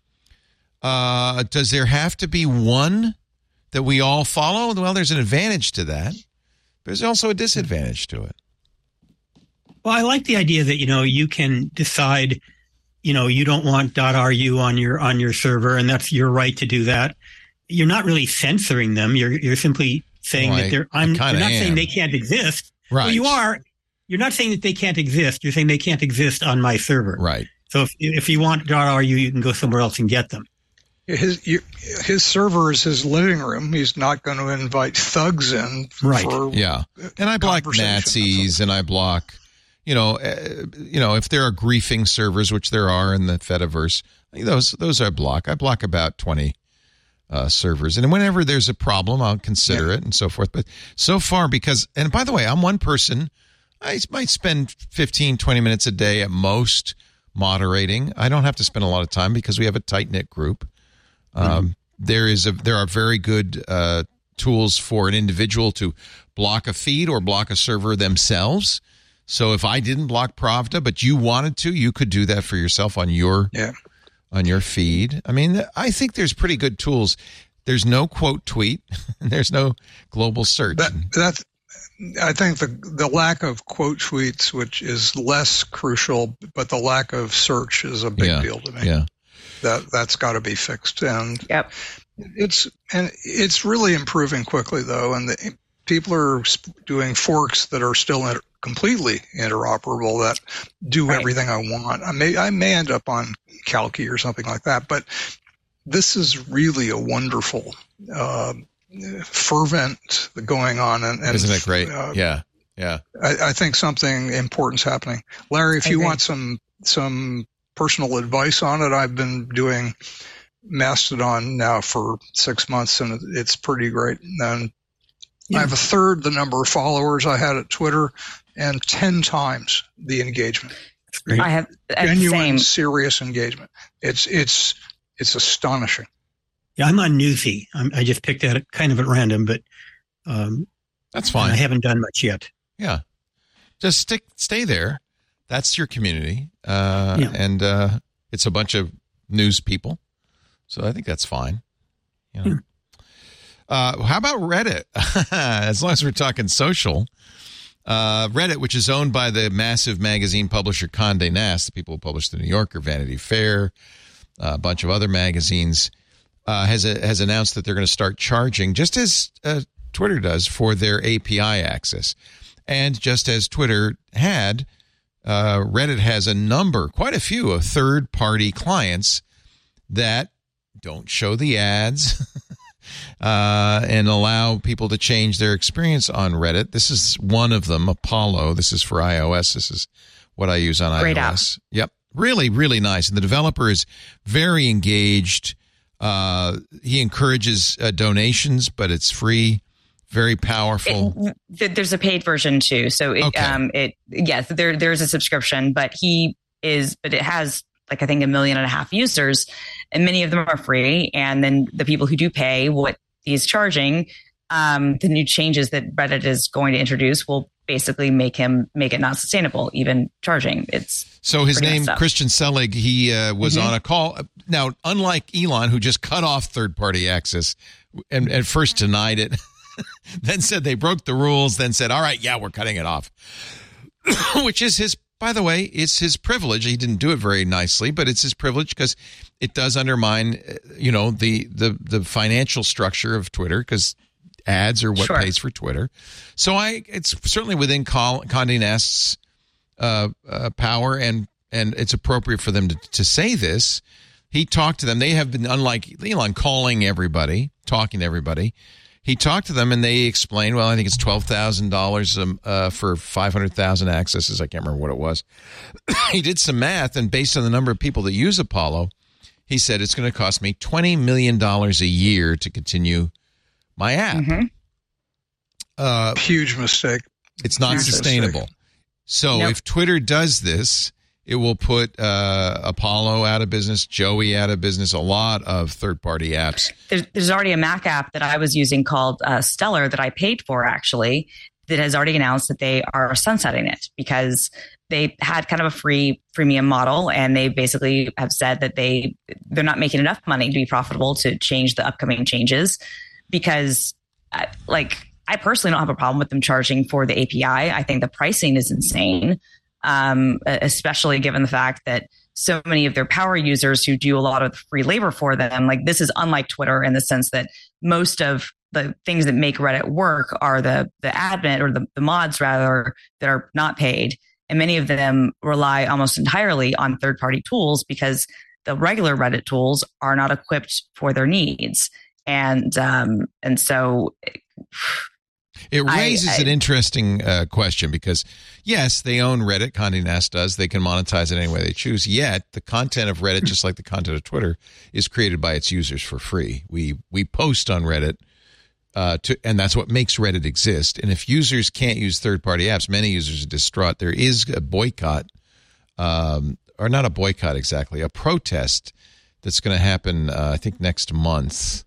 Uh, does there have to be one that we all follow? Well, there's an advantage to that. There's also a disadvantage to it. Well, I like the idea that, you know, you can decide, you know, you don't want .ru on your on your server, and that's your right to do that. You're not really censoring them. You're you're simply saying well, that they're. I'm. You're not am. saying they can't exist. Right. Well, you are. You're not saying that they can't exist. You're saying they can't exist on my server. Right. So if if you want .ru, you can go somewhere else and get them. His you, his server is his living room. He's not going to invite thugs in. Right. For yeah. And I block Nazis, and I block, you know, uh, you know, if there are griefing servers, which there are in the Fediverse, those those I block. I block about twenty uh, servers, and whenever there's a problem, I'll consider yeah. it and so forth. But so far, because, and by the way, I'm one person. I might spend fifteen, twenty minutes a day at most moderating. I don't have to spend a lot of time because we have a tight knit group. Um, mm-hmm. There is a there are very good uh, tools for an individual to block a feed or block a server themselves. So if I didn't block Pravda, but you wanted to, you could do that for yourself on your yeah. on your feed. I mean, I think there's pretty good tools. There's no quote tweet, and there's no global search. That, that's I think the the lack of quote tweets, which is less crucial, but the lack of search is a big yeah. deal to me. Yeah. That that's got to be fixed, and yep. it's and it's really improving quickly though, and the, people are doing forks that are still inter, completely interoperable that do right. everything I want. I may I may end up on Kalki or something like that, but this is really a wonderful, uh, fervent going on, and, and isn't it great? Uh, yeah, yeah. I, I think something important's happening, Larry. If I you agree. want some some. personal advice on it, I've been doing Mastodon now for six months, and it's pretty great. And yeah. I have a third the number of followers I had at Twitter, and ten times the engagement. I have genuine, same. serious engagement. It's it's it's astonishing. Yeah, I'm on Newsy. I'm, I just picked that kind of at random, but um, that's fine. I haven't done much yet. Yeah, just stick, stay there. That's your community, uh, yeah. and uh, it's a bunch of news people, so I think that's fine. You know. yeah. uh, how about Reddit? As long as we're talking social, uh, Reddit, which is owned by the massive magazine publisher Condé Nast, the people who publish the New Yorker, Vanity Fair, uh, a bunch of other magazines, uh, has a, has announced that they're going to start charging, just as uh, Twitter does, for their A P I access, and just as Twitter had. Uh, Reddit has a number, quite a few, of third-party clients that don't show the ads uh, and allow people to change their experience on Reddit. This is one of them, Apollo. This is for iOS. This is what I use on Great iOS. App. Yep, really, really nice. And the developer is very engaged. Uh, he encourages uh, donations, but it's free. Very powerful. It, there's a paid version too, so it, okay. um, it yes, there there's a subscription, but he is, but it has like I think a million and a half users, and many of them are free. And then the people who do pay, what he's charging, um, the new changes that Reddit is going to introduce will basically make him make it not sustainable, even charging. It's so his name Christian Selig. He uh, was mm-hmm. on a call now. Unlike Elon, who just cut off third party access and at first denied it. Then said they broke the rules, then said, all right, yeah, we're cutting it off. Which is his, by the way, it's his privilege. He didn't do it very nicely, but it's his privilege because it does undermine, you know, the the, the financial structure of Twitter because ads are what sure. pays for Twitter. So I, it's certainly within Condé Nast's uh, uh, power, and, and it's appropriate for them to, to say this. He talked to them. They have been, unlike Elon, calling everybody, talking to everybody. He talked to them, and they explained, well, I think it's twelve thousand dollars um, uh, for five hundred thousand accesses. I can't remember what it was. He did some math, and based on the number of people that use Apollo, he said it's going to cost me twenty million dollars a year to continue my app. Mm-hmm. Uh, Huge mistake. It's not Huge sustainable. mistake. So Nope. if Twitter does this, it will put uh, Apollo out of business, Joey out of business, a lot of third-party apps. There's, there's already a Mac app that I was using called uh, Stellar that I paid for, actually, that has already announced that they are sunsetting it because they had kind of a free freemium model, and they basically have said that they they're not making enough money to be profitable to change the upcoming changes. Because, uh, like, I personally don't have a problem with them charging for the A P I. I think the pricing is insane. Um, especially given the fact that so many of their power users who do a lot of the free labor for them, like this is unlike Twitter in the sense that most of the things that make Reddit work are the the admin or the, the mods rather that are not paid. And many of them rely almost entirely on third-party tools because the regular Reddit tools are not equipped for their needs. And um, and so It raises I, I, an interesting uh, question because, yes, they own Reddit. Condé Nast does. They can monetize it any way they choose. Yet, the content of Reddit, just like the content of Twitter, is created by its users for free. We we post on Reddit, uh, to, and that's what makes Reddit exist. And if users can't use third-party apps, many users are distraught. There is a boycott, um, or not a boycott exactly, a protest that's going to happen, uh, I think, next month,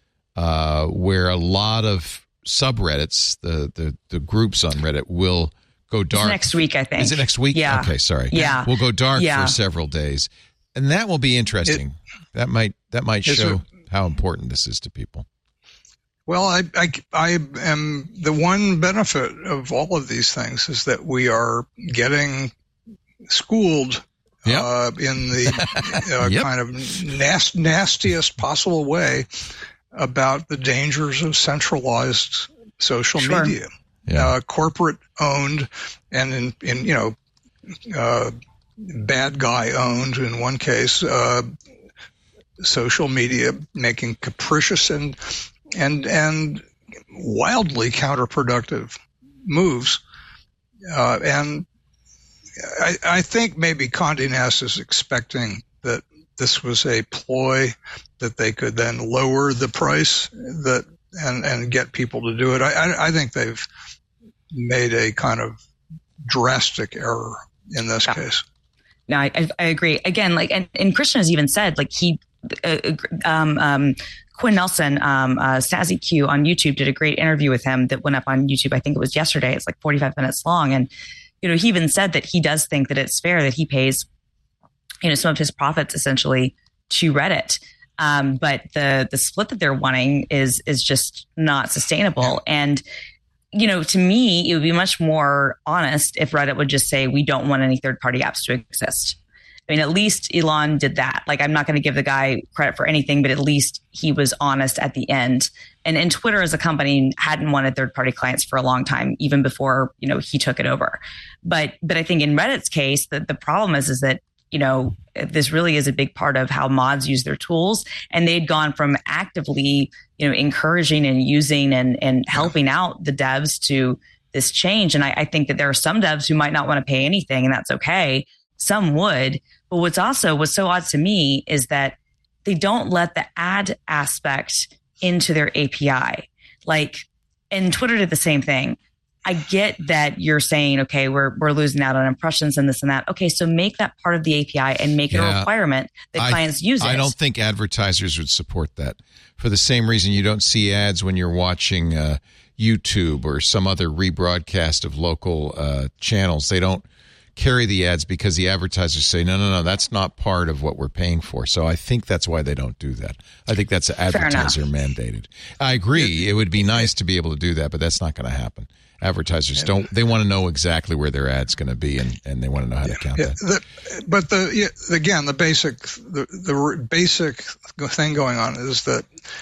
uh, where a lot of subreddits, the, the the groups on Reddit will go dark. It's next week, I think. Is it next week? Yeah. Okay, sorry. Yeah. We'll go dark yeah. for several days. And that will be interesting. It, that might that might show it, how important this is to people. Well, I, I, I am the one benefit of all of these things is that we are getting schooled Yep. uh, in the uh, Yep. kind of nast, nastiest possible way about the dangers of centralized social Sure. media, Yeah. uh, corporate owned, and in, in you know, uh, bad guy owned in one case, uh, social media making capricious and and and wildly counterproductive moves, uh, and I, I think maybe Condé Nast is expecting that this was a ploy that they could then lower the price that and, and get people to do it. I, I, I think they've made a kind of drastic error in this yeah. case. No, I, I agree. Again, like, and, and Christian has even said, like, he, uh, um, um, Quinn Nelson, um, uh, Stazzy Q on YouTube did a great interview with him that went up on YouTube. I think it was yesterday. It's like forty-five minutes long. And, you know, he even said that he does think that it's fair that he pays, you know, some of his profits essentially to Reddit. Um, but the, the split that they're wanting is, is just not sustainable. And, you know, to me, it would be much more honest if Reddit would just say, we don't want any third party apps to exist. I mean, at least Elon did that. Like, I'm not going to give the guy credit for anything, but at least he was honest at the end. And, and Twitter as a company hadn't wanted third party clients for a long time, even before, you know, he took it over. But, but I think in Reddit's case, the, the problem is, is that, you know, this really is a big part of how mods use their tools. And they'd gone from actively, you know, encouraging and using and, and helping out the devs to this change. And I, I think that there are some devs who might not want to pay anything, and that's okay. Some would. But what's also, what's so odd to me is that they don't let the ad aspect into their A P I. Like, and Twitter did the same thing. I get that you're saying, okay, we're we're losing out on impressions and this and that. Okay, so make that part of the A P I and make Yeah. it a requirement that I, clients use it. I don't think advertisers would support that for the same reason you don't see ads when you're watching uh, YouTube or some other rebroadcast of local uh, channels. They don't carry the ads because the advertisers say, no, no, no, that's not part of what we're paying for. So I think that's why they don't do that. I think that's advertiser mandated. I agree. It would be nice to be able to do that, but that's not going to happen. Advertisers don't, they want to know exactly where their ad's going to be, and, and they want to know how Yeah, to count yeah. that. The, but the yeah, again, the basic the, the basic thing going on is that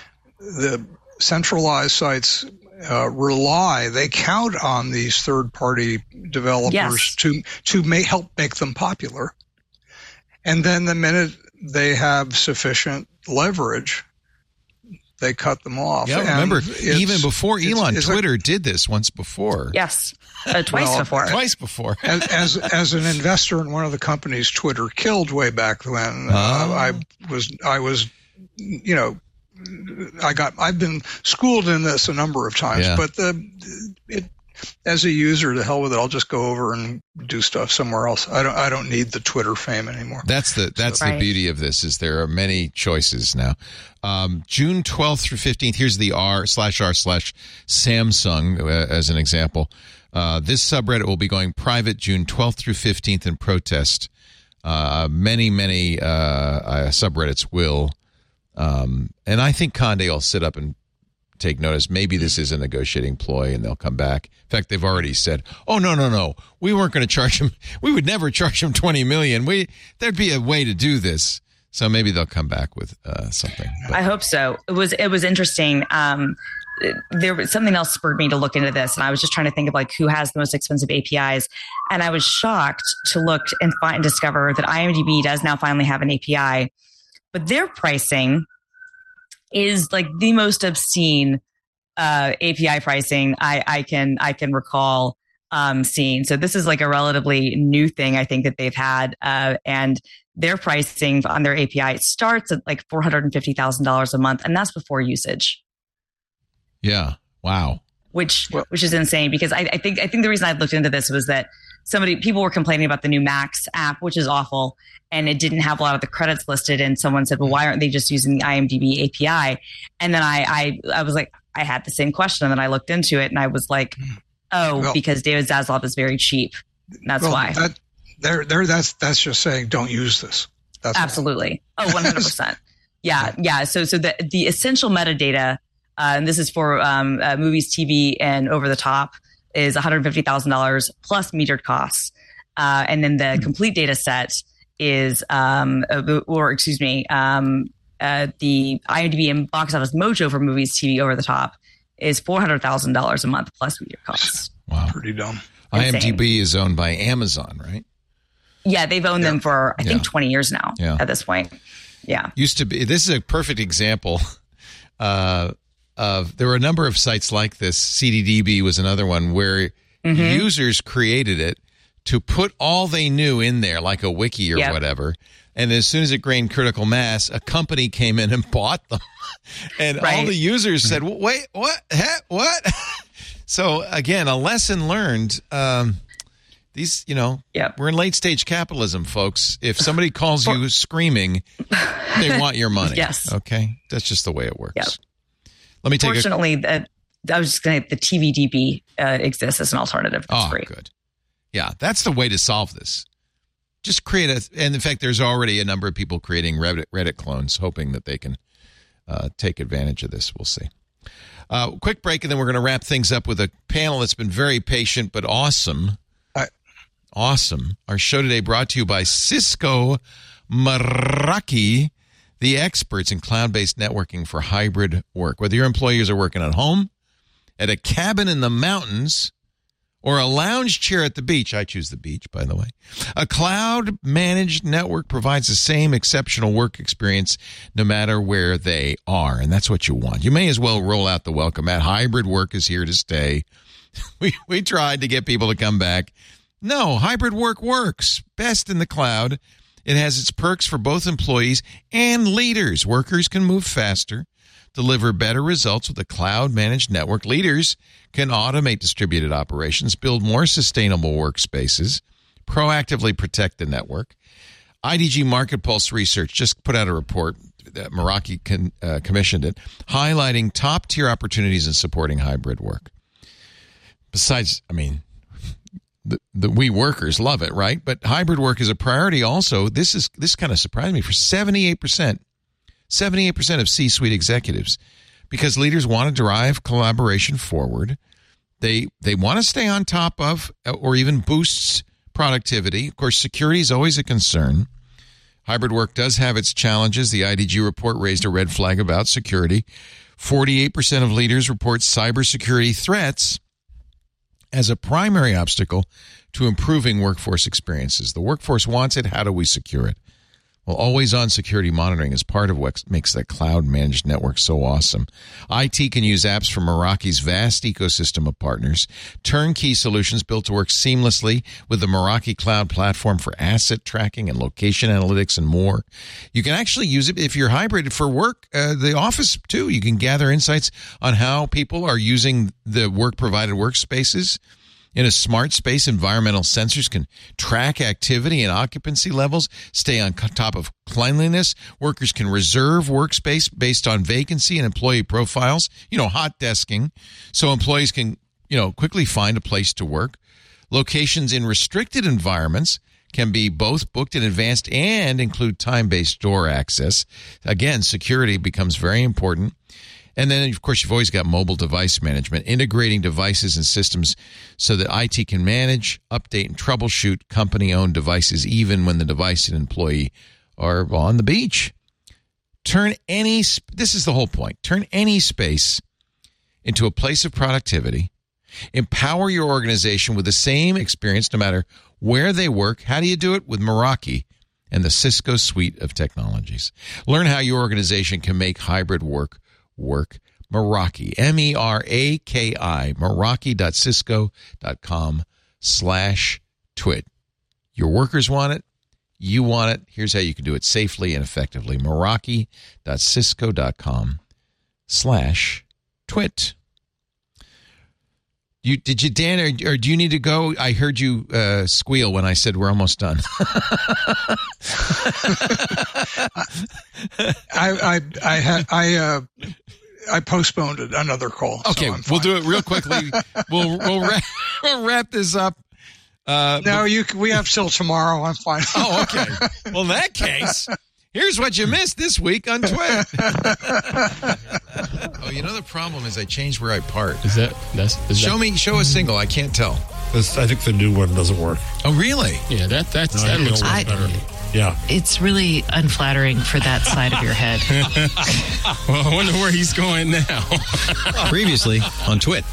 the centralized sites uh, rely, they count on these third-party developers Yes. to to may help make them popular, and then the minute they have sufficient leverage, they cut them off. Yeah, And remember, it's- even before it's- Elon, it's a- Twitter did this once before. Yes, uh, twice Well, before. Twice before. as, as as an investor in one of the companies Twitter killed way back when, Oh. uh, I was I was, you know, I got I've been schooled in this a number of times, Yeah. but the it as a user, the hell with it. I'll just go over and do stuff somewhere else. I don't I don't need the Twitter fame anymore. That's the that's the Right. beauty of this is there are many choices now. Um, June twelfth through fifteenth. Here's the r slash r slash Samsung uh, as an example. Uh, this subreddit will be going private June twelfth through fifteenth in protest. Uh, many many uh, uh, subreddits will, um, and I think Condé will sit up and take notice. Maybe this is a negotiating ploy and they'll come back. In fact, they've already said, oh, no, no, no. We weren't going to charge him. We would never charge him twenty million dollars. We, there'd be a way to do this. So maybe they'll come back with uh, something. But, I hope so. It was it was interesting. Um, there was something else spurred me to look into this, and I was just trying to think of like who has the most expensive A P Is, and I was shocked to look and find discover that IMDb does now finally have an A P I, but their pricing is like the most obscene uh, A P I pricing I, I can I can recall um, seeing. So this is like a relatively new thing I think that they've had, uh, and their pricing on their A P I starts at like four hundred and fifty thousand dollars a month, and that's before usage. yeah. Wow. Which which is insane because I, I think I think the reason I looked into this was that somebody people were complaining about the new Max app, which is awful, and it didn't have a lot of the credits listed. And someone said, "Well, why aren't they just using the IMDb A P I?" And then I I, I was like, I had the same question, and then I looked into it, and I was like, "Oh, Well- because David Zaslav is very cheap. That's Well, why." That, there, there. That's that's just saying don't use this. That's Absolutely. Oh, one hundred percent. Yeah, yeah. So, so the the essential metadata, uh, and this is for um, uh, movies, T V, and over the top, is one hundred fifty thousand dollars plus metered costs, uh, and then the complete data set is, um, uh, or excuse me, um, uh, the IMDb and Box Office Mojo for movies, T V, over the top is four hundred thousand dollars a month plus metered costs. Wow. pretty dumb. Insane. IMDb is owned by Amazon, right? Yeah, they've owned them for I think Yeah. twenty years now. Yeah. At this point, yeah. Used to be. This is a perfect example uh, of. There were a number of sites like this. C D D B was another one where Mm-hmm. users created it to put all they knew in there, like a wiki or Yep. whatever. And as soon as it gained critical mass, a company came in and bought them, and all Right. the users said, "Wait, what? Huh? What?" So again, a lesson learned. Um, these, you know, Yep. we're in late stage capitalism, folks. If somebody calls you screaming, they want your money. Yes. Okay. That's just the way it works. Yep. Let me take a. Fortunately, the, I was just going to the T V D B uh, exists as an alternative. That's Oh, great. good. Yeah, that's the way to solve this. Just create a, and in fact, there's already a number of people creating Reddit, Reddit clones, hoping that they can uh, take advantage of this. We'll see. Uh, quick break, and then we're going to wrap things up with a panel that's been very patient but awesome. I- Awesome. Our show today brought to you by Cisco Meraki, the experts in cloud-based networking for hybrid work. Whether your employees are working at home, at a cabin in the mountains, or a lounge chair at the beach. I choose the beach, by the way. A cloud-managed network provides the same exceptional work experience no matter where they are, and that's what you want. You may as well roll out the welcome mat. Hybrid work is here to stay. We we tried to get people to come back. No, hybrid work works. Best in the cloud. It has its perks for both employees and leaders. Workers can move faster, deliver better results with a cloud-managed network. Leaders can automate distributed operations, build more sustainable workspaces, proactively protect the network. I D G Market Pulse Research just put out a report that Meraki con, uh, commissioned it, highlighting top-tier opportunities in supporting hybrid work. Besides, I mean, the, the we workers love it, right? But hybrid work is a priority also. This is this kind of surprised me for seventy-eight percent. seventy-eight percent of C-suite executives, because leaders want to drive collaboration forward. They they want to stay on top of or even boost productivity. Of course, security is always a concern. Hybrid work does have its challenges. The I D G report raised a red flag about security. forty-eight percent of leaders report cybersecurity threats as a primary obstacle to improving workforce experiences. The workforce wants it. How do we secure it? Well, always-on security monitoring is part of what makes that cloud-managed network so awesome. I T can use apps from Meraki's vast ecosystem of partners, turnkey solutions built to work seamlessly with the Meraki Cloud platform for asset tracking and location analytics and more. You can actually use it if you're hybrid for work, uh, the office too. You can gather insights on how people are using the work-provided workspaces. In a smart space, environmental sensors can track activity and occupancy levels, stay on top of cleanliness. Workers can reserve workspace based on vacancy and employee profiles, you know, hot desking, so employees can, you know, quickly find a place to work. Locations in restricted environments can be both booked in advance and include time-based door access. Again, security becomes very important. And then, of course, you've always got mobile device management, integrating devices and systems so that I T can manage, update, and troubleshoot company-owned devices even when the device and employee are on the beach. Turn any, this is the whole point, turn any space into a place of productivity. Empower your organization with the same experience no matter where they work. How do you do it? With Meraki and the Cisco suite of technologies. Learn how your organization can make hybrid work work. Meraki, M E R A K I, Meraki.cisco.com slash twit. Your workers want it. You want it. Here's how you can do it safely and effectively. Meraki.cisco.com slash twit. You, did you, Dan, or, or do you need to go? I heard you uh, squeal when I said we're almost done. I I I had I uh, I postponed it, another call. Okay, so we'll do it real quickly. we'll we'll wrap, we'll wrap this up. Uh, no, but, you we have till tomorrow. I'm fine. Oh, okay. Well, in that case, here's what you missed this week on Twit. Oh, you know the problem is I changed where I part. Is that that's is show that, me show a single? I can't tell. This, I think the new one doesn't work. Oh, really? Yeah, that that's No, that looks I- much better. Yeah. It's really unflattering for that side of your head. Well, I wonder where he's going now. Previously on Twit.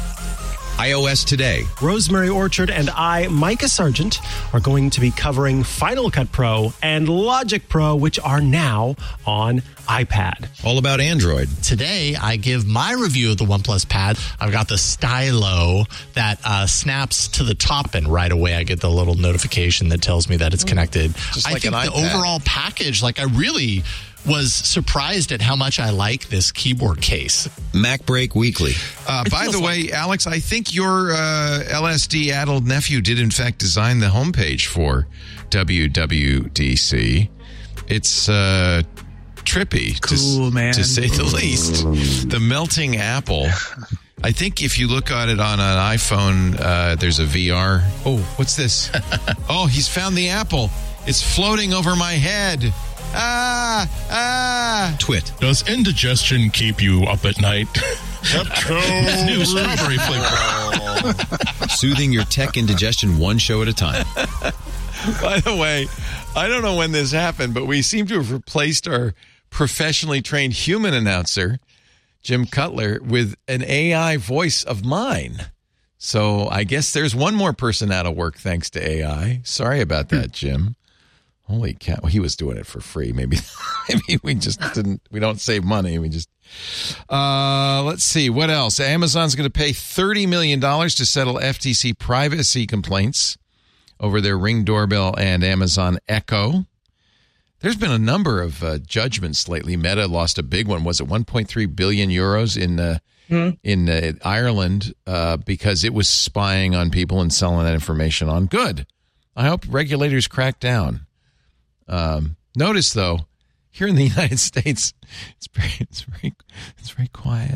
iOS Today. Rosemary Orchard and I, Micah Sargent, are going to be covering Final Cut Pro and Logic Pro, which are now on iPad. All about Android. Today, I give my review of the OnePlus Pad. I've got the stylo that uh, snaps to the top, and right away I get the little notification that tells me that it's connected. Just I like think an the iPad. overall package, like I really was surprised at how much I like this keyboard case. Mac Break Weekly. Uh, by the way, Alex, I think your uh, L S D-addled nephew did, in fact, design the homepage for W W D C. It's uh, trippy, cool, to, man. to say the least. The melting apple. I think if you look at it on an iPhone, uh, there's a V R. Oh, what's this? Oh, he's found the apple. It's floating over my head. Ah, ah. Twit. Does indigestion keep you up at night? Pepto. New strawberry flavor. Soothing your tech indigestion one show at a time. By the way, I don't know when this happened, but we seem to have replaced our professionally trained human announcer, Jim Cutler, with an A I voice of mine. So I guess there's one more person out of work thanks to A I. Sorry about that, Jim. Holy cow. Well, he was doing it for free. Maybe maybe we just didn't, we don't save money. We just, uh, let's see. What else? Amazon's going to pay thirty million dollars to settle F T C privacy complaints over their Ring doorbell and Amazon Echo. There's been a number of uh, judgments lately. Meta lost a big one. Was it one point three billion euros in uh, mm. in uh, Ireland uh, because it was spying on people and selling that information on? Good. I hope regulators crack down. Um, notice though, here in the United States, it's very, it's very, it's very quiet.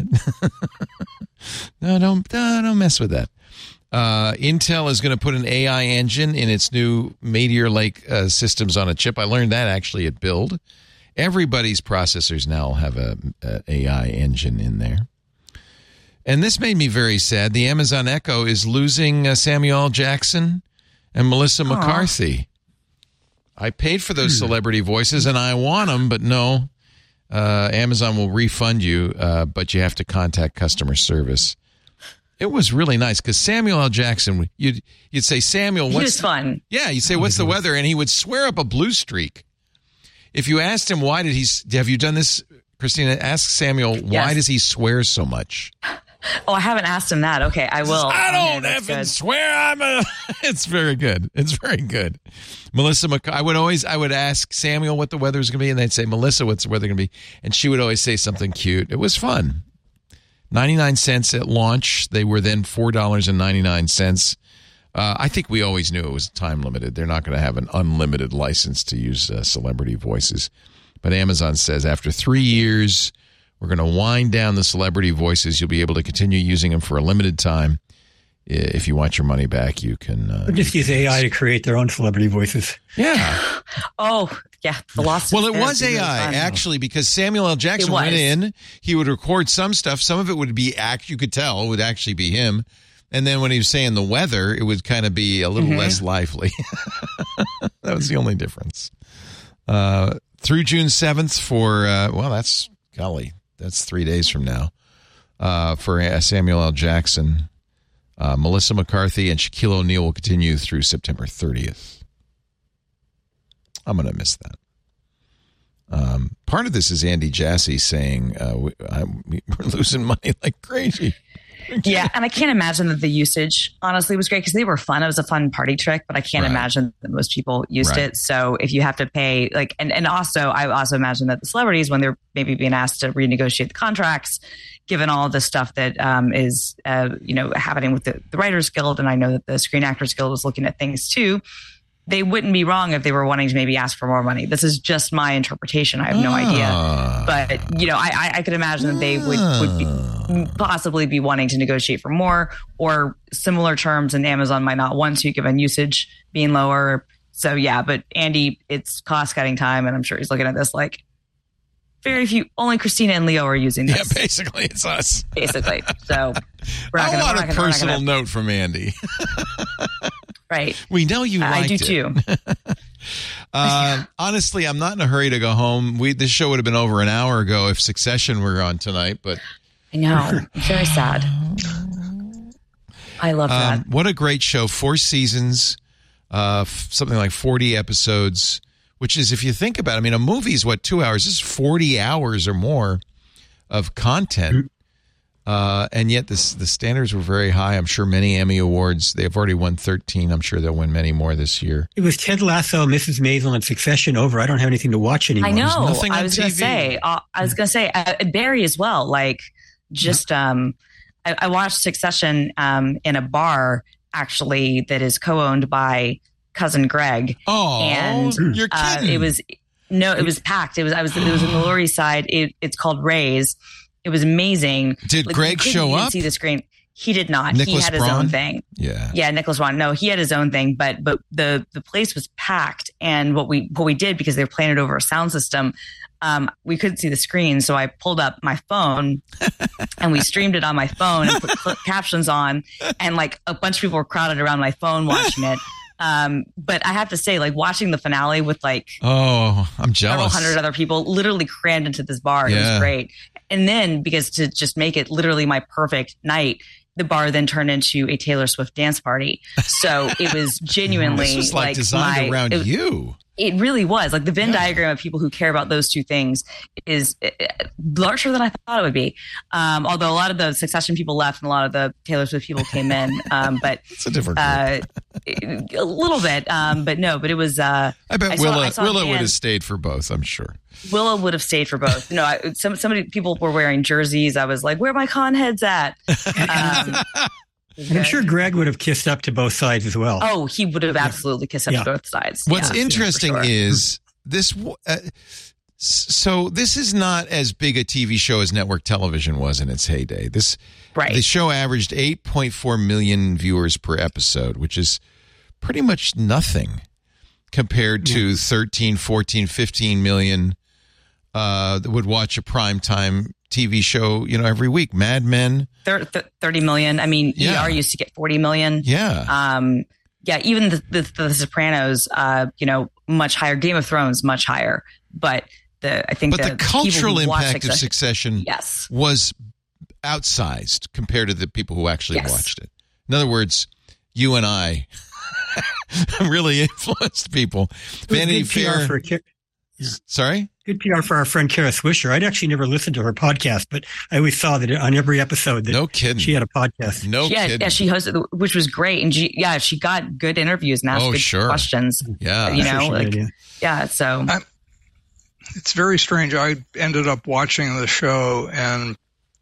no, don't, no, don't mess with that. Uh, Intel is going to put an A I engine in its new Meteor Lake uh, systems on a chip. I learned that actually at Build. Everybody's processors now have a, a A I engine in there. And this made me very sad. The Amazon Echo is losing uh, Samuel L. Jackson and Melissa Aww. McCarthy. I paid for those celebrity voices, and I want them, but no. Uh, Amazon will refund you, uh, but you have to contact customer service. It was really nice because Samuel L. Jackson, you'd you'd say, Samuel, what's he was fun. Yeah, you'd say, what's the weather? And he would swear up a blue streak. if you asked him why did he, have you done this, Christina? Ask Samuel, why Yes. does he swear so much? Oh, I haven't asked him that. Okay, I will. I don't Okay, effing that's good. swear I'm a. It's very good. It's very good. Melissa, McC- I would always, I would ask Samuel what the weather was going to be, and they'd say, Melissa, what's the weather going to be? And she would always say something cute. It was fun. ninety-nine cents at launch. They were then four dollars and ninety-nine cents. Uh, I think we always knew it was time limited. They're not going to have an unlimited license to use uh, celebrity voices. But Amazon says after three years, we're going to wind down the celebrity voices. You'll be able to continue using them for a limited time. If you want your money back, you can. Uh, Just use A I to create their own celebrity voices. Yeah. Oh, yeah. The Lost. Well, it Experience was is really A I, fun. actually, because Samuel L. Jackson It was. went in. He would record some stuff. Some of it would be act. You could tell it would actually be him. And then when he was saying the weather, it would kind of be a little Mm-hmm. less lively. That was the only difference. Uh, through June seventh for, uh, well, that's, golly, that's three days from now. Uh, for uh, Samuel L. Jackson, uh, Melissa McCarthy, and Shaquille O'Neal will continue through September thirtieth. I'm going to miss that. Um, part of this is Andy Jassy saying uh, we, I, we're losing money like crazy. Yeah, and I can't imagine that the usage honestly was great because they were fun. It was a fun party trick, but I can't Right. imagine that most people used Right. it. So if you have to pay, like, and, and also, I also imagine that the celebrities, when they're maybe being asked to renegotiate the contracts, given all the stuff that um, is, uh, you know, happening with the, the Writers Guild, and I know that the Screen Actors Guild was looking at things too, they wouldn't be wrong if they were wanting to maybe ask for more money. This is just my interpretation. I have no idea. But, you know, I, I, I could imagine that they would, would be, possibly be wanting to negotiate for more or similar terms, and Amazon might not want to, given usage being lower. So, yeah, but Andy, it's cost-cutting time, and I'm sure he's looking at this like, very few, only Christina and Leo are using this. Yeah, basically, it's us. Basically. So, we're not I gonna, want we're a not gonna, personal we're not gonna, note from Andy. Right. We know you I liked do it. too. uh, honestly, I'm not in a hurry to go home. We This show would have been over an hour ago if Succession were on tonight, but I know. It's very sad. I love that. um, what a great show. Four seasons, uh, f- something like forty episodes, which is, if you think about it, I mean, a movie is what, two hours? This is forty hours or more of content. Uh, and yet this, the standards were very high. I'm sure many Emmy Awards. They've already won thirteen. I'm sure they'll win many more this year. It was Ted Lasso, Missus Maisel, and Succession over. I don't have anything to watch anymore. I know. nothing I on was going to T V. say, uh, I was going to say, uh, Barry as well. Like, just, um, I, I watched Succession um, in a bar, actually, that is co-owned by cousin Greg. Oh, and you're uh, kidding. it was, no, it was packed. It was, I was, it was in the Lower East Side. It, it's called Ray's. It was amazing. Did Like, Greg you couldn't show even up? See the screen. He did not. Nicholas he had his Braun? own thing. Yeah. Yeah, Nicholas Ron. No, he had his own thing, but but the the place was packed. And what we what we did, because they were playing it over a sound system, um, we couldn't see the screen. So I pulled up my phone and we streamed it on my phone and put cl- captions on. And like a bunch of people were crowded around my phone watching it. Um, but I have to say, like, watching the finale with like Oh, I'm several jealous. hundred other people literally crammed into this bar. It Yeah. was great. And then, because to just make it literally my perfect night, the bar then turned into a Taylor Swift dance party. So it was genuinely This was like, like designed my, around it, you. It really was. Like the Venn diagram of people who care about those two things is uh, larger than I thought it would be. Um, although a lot of the Succession people left and a lot of the Taylor Swift people came in. Um, but It's a different group. uh, a little bit. Um, but no, but it was. Uh, I bet saw- Willa, I saw Willa Dan- would have stayed for both, I'm sure. Willa would have stayed for both. No, I, some somebody people were wearing jerseys. I was like, "Where are my con heads at?" Um, And I'm sure Greg would have kissed up to both sides as well. oh, he would have absolutely kissed up Yeah. to both sides. What's Yeah, interesting for sure. is this. Uh, so this is not as big a T V show as network television was in its heyday. This Right. The show averaged eight point four million viewers per episode, which is pretty much nothing compared to thirteen, fourteen, fifteen million uh, that would watch a primetime T V show, you know, every week. Mad Men. Thir- th- thirty million. I mean, Yeah. E R used to get forty million. Yeah. Um, yeah, even the, the, the Sopranos, uh, you know, much higher. Game of Thrones, much higher. But the I think But the, people cultural who watch impact of Succession yes. was outsized compared to the people who actually Yes. watched it. In other words, you and I really influenced people. It was Vanity good P R Fair. for a char- Yeah. Sorry? Good P R for our friend Kara Swisher. I'd actually never listened to her podcast, but I always saw that on every episode that no kidding. she had a podcast. No yeah, kidding. Yeah, she hosted, which was great. And she, yeah, she got good interviews and asked oh, good sure. questions. Yeah. You know, sure like, did, yeah. yeah, so. I'm, it's very strange. I ended up watching the show, and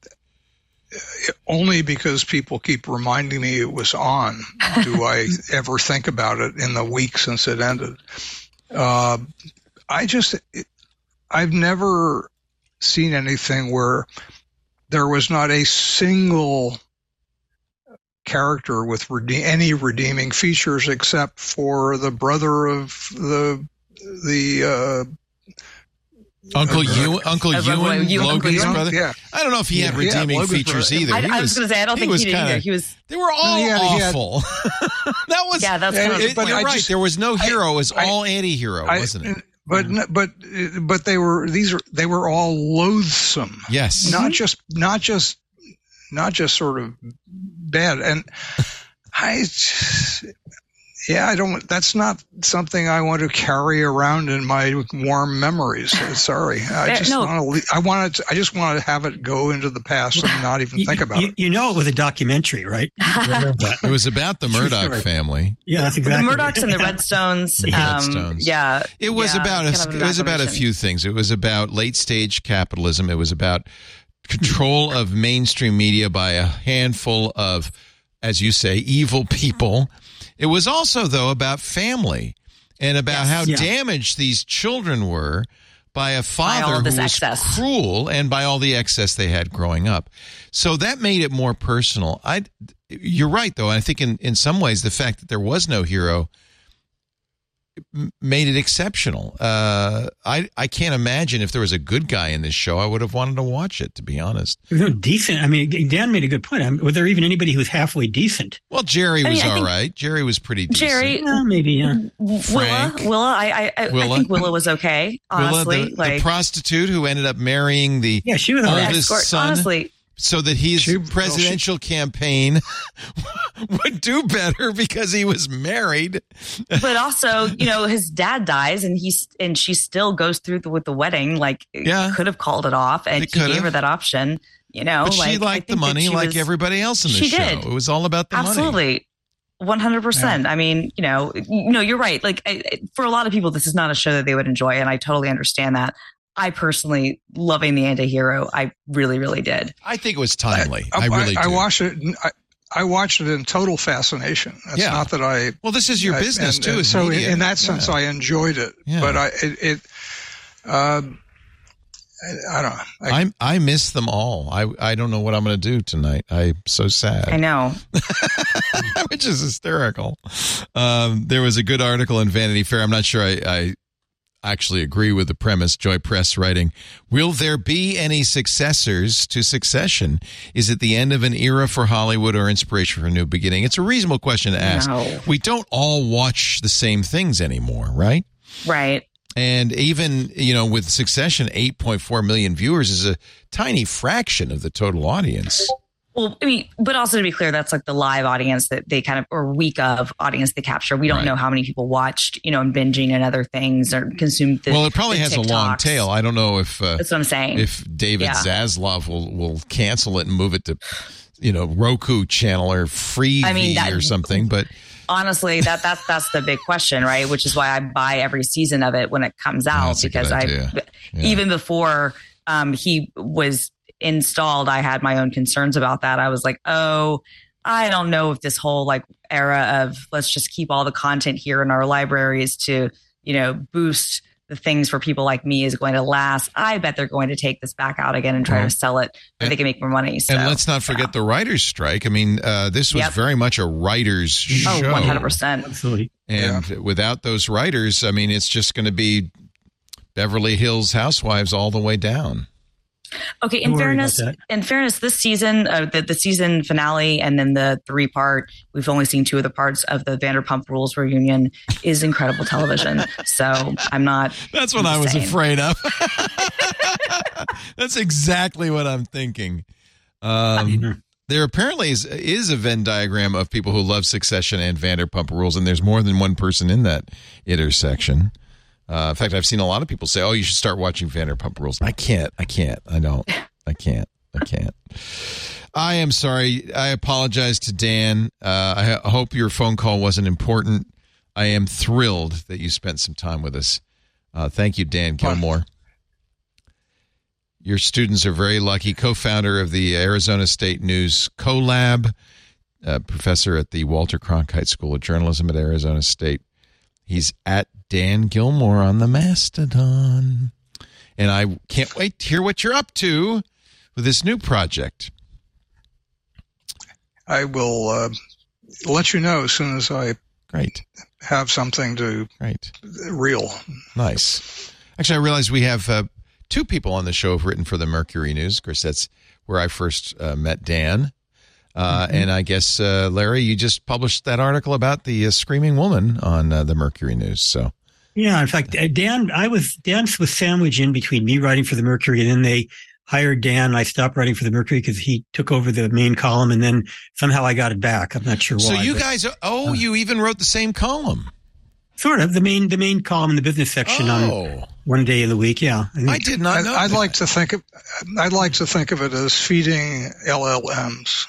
only because people keep reminding me it was on do I ever think about it in the week since it ended. Uh, I just, it, I've never seen anything where there was not a single character with rede- any redeeming features except for the brother of the the uh, Uncle uh, Ewan, Uncle uh, Ewan, you, Logan's Uncle brother. Yeah. I don't know if he had Yeah, redeeming yeah, features brother. either. I, He I was going to say, I don't he think was he did kinda, either. He was. They were all he had- he had- awful. that was Yeah, that's kind of it, the but point. you're I right. just- there was no hero. It was I- all anti-hero, I- wasn't it? But but but they were these are they were all loathsome. Yes. Not just not just not just sort of bad. And I yeah, I don't that's not something I want to carry around in my warm memories. Sorry. I just no. want to I want to I just want to have it go into the past and not even You, think about you, it. you know it was a documentary, right? It was about the True Murdoch story. family. Yeah, that's exactly The Murdochs and the Redstones. The um, Redstones. Yeah. It was yeah, about a, kind of it was about a amalgamation. few things. It was about late stage capitalism. It was about control of mainstream media by a handful of, as you say, evil people. It was also, though, about family and about Yes. how Yeah. damaged these children were by a father all of who this was excess. cruel and by all the excess they had growing up. So that made it more personal. I, you're right, though. I think in, in some ways the fact that there was no hero made it exceptional. Uh, I I can't imagine if there was a good guy in this show, I would have wanted to watch it, to be honest. There's no decent. I mean, Dan made a good point. I mean, was there even anybody who was halfway decent? Well, Jerry I was mean, I all think- right. Jerry was pretty decent. Jerry, Uh, maybe, yeah. Willa, Frank. Willa, I, I, I, Willa. I think Willa was okay. Honestly, Willa, the, like the prostitute who ended up marrying the Yeah, she was all right. oldest escort. son, Honestly, so that his She- presidential campaign would do better because he was married. but also, you know, his dad dies, and he's and she still goes through the, with the wedding. Like, Yeah. could have called it off, and They he could've. gave her that option. You know, But like, she I liked the think that money she like was- everybody else in the she show. did. It was all about the money. Absolutely. one hundred percent. I mean, you know, you know, you're right. Like I, I- for a lot of people, this is not a show that they would enjoy. And I totally understand that. I personally, loving the anti-hero, I really, really did. I think it was timely. I, I, really I, do. I watched it. and I, I watched it in total fascination. It's Yeah. not that I. Well, this is your I- business, and- too. and is so media. in that sense, Yeah. I enjoyed it. Yeah. But I, it, it um, I, I don't know. I, I I miss them all. I I don't know what I'm going to do tonight. I'm so sad. I know. Which is hysterical. Um, there was a good article in Vanity Fair. I'm not sure I, I actually agree with the premise. Joy Press writing, will there be any successors to Succession? Is it the end of an era for Hollywood or inspiration for a new beginning? It's a reasonable question to ask. No. We don't all watch the same things anymore, right? Right. And even, you know, with Succession, eight point four million viewers is a tiny fraction of the total audience. Well, I mean, but also to be clear, that's like the live audience that they kind of, or week of audience they capture. We don't Right. know how many people watched, you know, and binging and other things or consumed the Well, it probably the has a long TikToks. tail. I don't know if uh, That's what I'm saying. if David Yeah. Zaslav will, will cancel it and move it to, you know, Roku channel or Freevee I mean, that- or something. But Honestly, that that's that's the big question, right? Which is why I buy every season of it when it comes out, That's a good because I idea. Yeah. even before um, he was installed, I had my own concerns about that. I was like, oh, I don't know if this whole like era of let's just keep all the content here in our libraries to, you know, boost the things for people like me is going to last. I bet they're going to take this back out again and try Well, to sell it where and- they can make more money. So, and let's not forget the writers' strike. I mean, uh, this was Yep. very much a writers' show. oh, one hundred percent. Absolutely. And without those writers, I mean, it's just going to be Beverly Hills Housewives all the way down. Okay, in Don't worry fairness, about in fairness, this season, uh, the, the season finale and then the three part, we've only seen two of the parts of the Vanderpump Rules reunion is incredible television. So I'm not. That's what I was insane. afraid of. That's exactly what I'm thinking. Um, there apparently is, is a Venn diagram of people who love Succession and Vanderpump Rules, and there's more than one person in that intersection. Uh, in fact, I've seen a lot of people say, "Oh, you should start watching Vanderpump Rules." I can't. I can't. I don't. I can't. I can't. I am sorry. I apologize to Dan. Uh, I hope your phone call wasn't important. I am thrilled that you spent some time with us. Uh, thank you, Dan Gilmore. Your students are very lucky. Co-founder of the Arizona State News CoLab, uh, professor at the Walter Cronkite School of Journalism at Arizona State. He's at Dan Gilmore on the Mastodon. And I can't wait to hear what you're up to with this new project. I will uh, let you know as soon as I Great. have something to Great. real. Nice. Actually, I realize we have uh, two people on the show who've written for the Mercury News. Of course, that's where I first uh, met Dan. Uh, mm-hmm. And I guess, uh, Larry, you just published that article about the uh, screaming woman on uh, the Mercury News. So, yeah, in fact, Dan, I was Dan was sandwiched in between me writing for the Mercury, and then they hired Dan. I stopped writing for the Mercury because he took over the main column, and then somehow I got it back. I'm not sure why. So you but, guys, oh, uh, you even wrote the same column. Sort of the main the main column in the business section oh. on one day of the week. Yeah, I, I did not know. I, I'd that. like to think of I'd like to think of it as feeding L L Ms.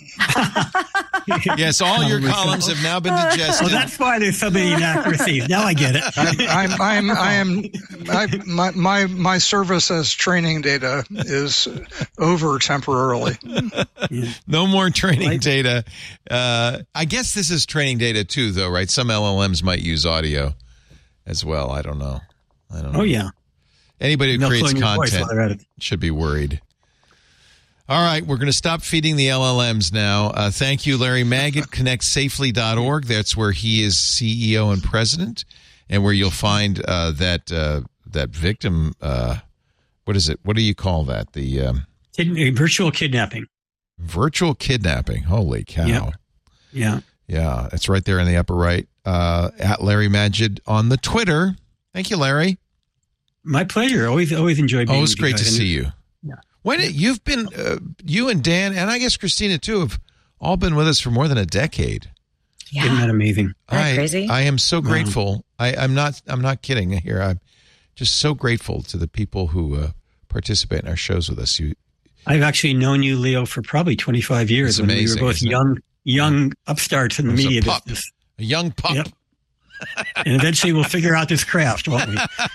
Yes, all your columns have now been digested. Well, that's why there's so many inaccuracies. Now I get it. I'm, I'm, I'm, I am, I, my, my, my service as training data is over temporarily. No more training right. data. Uh, I guess this is training data too, though, right? Some L L Ms might use audio as well. I don't know. I don't know. Oh yeah. Anybody who no creates content should be worried. All right, we're going to stop feeding the L L Ms now. Uh, thank you, Larry Magid, connect safely dot org. That's where he is C E O and president, and where you'll find uh, that uh, that victim. Uh, what is it? What do you call that? The um, Kid- virtual kidnapping. Virtual kidnapping. Holy cow! Yep. Yeah, yeah. It's right there in the upper right. Uh, at Larry Magid on the Twitter. Thank you, Larry. My pleasure. Always, always enjoy being. Always with great you to guys. see you. Yeah. When it, you've been, uh, you and Dan, and I guess Christina too, have all been with us for more than a decade. Yeah. Isn't that amazing? Isn't that I, crazy? I am so Wow. grateful. I, I'm not. I'm not kidding here. I'm just so grateful to the people who uh, participate in our shows with us. You, I've actually known you, Leo, for probably twenty-five years. It's when amazing, we were both isn't it? young, young upstarts in the There's media a pup, business. a young pup. Yep. And eventually we'll figure out this craft, won't we?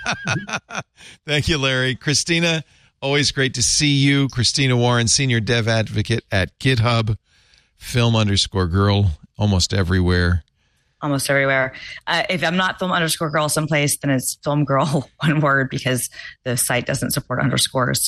Thank you, Larry. Christina, always great to see you. Christina Warren, Senior Dev Advocate at GitHub, film underscore girl, almost everywhere. Almost everywhere. Uh, if I'm not film underscore girl someplace, then it's film girl, one word, because the site doesn't support underscores.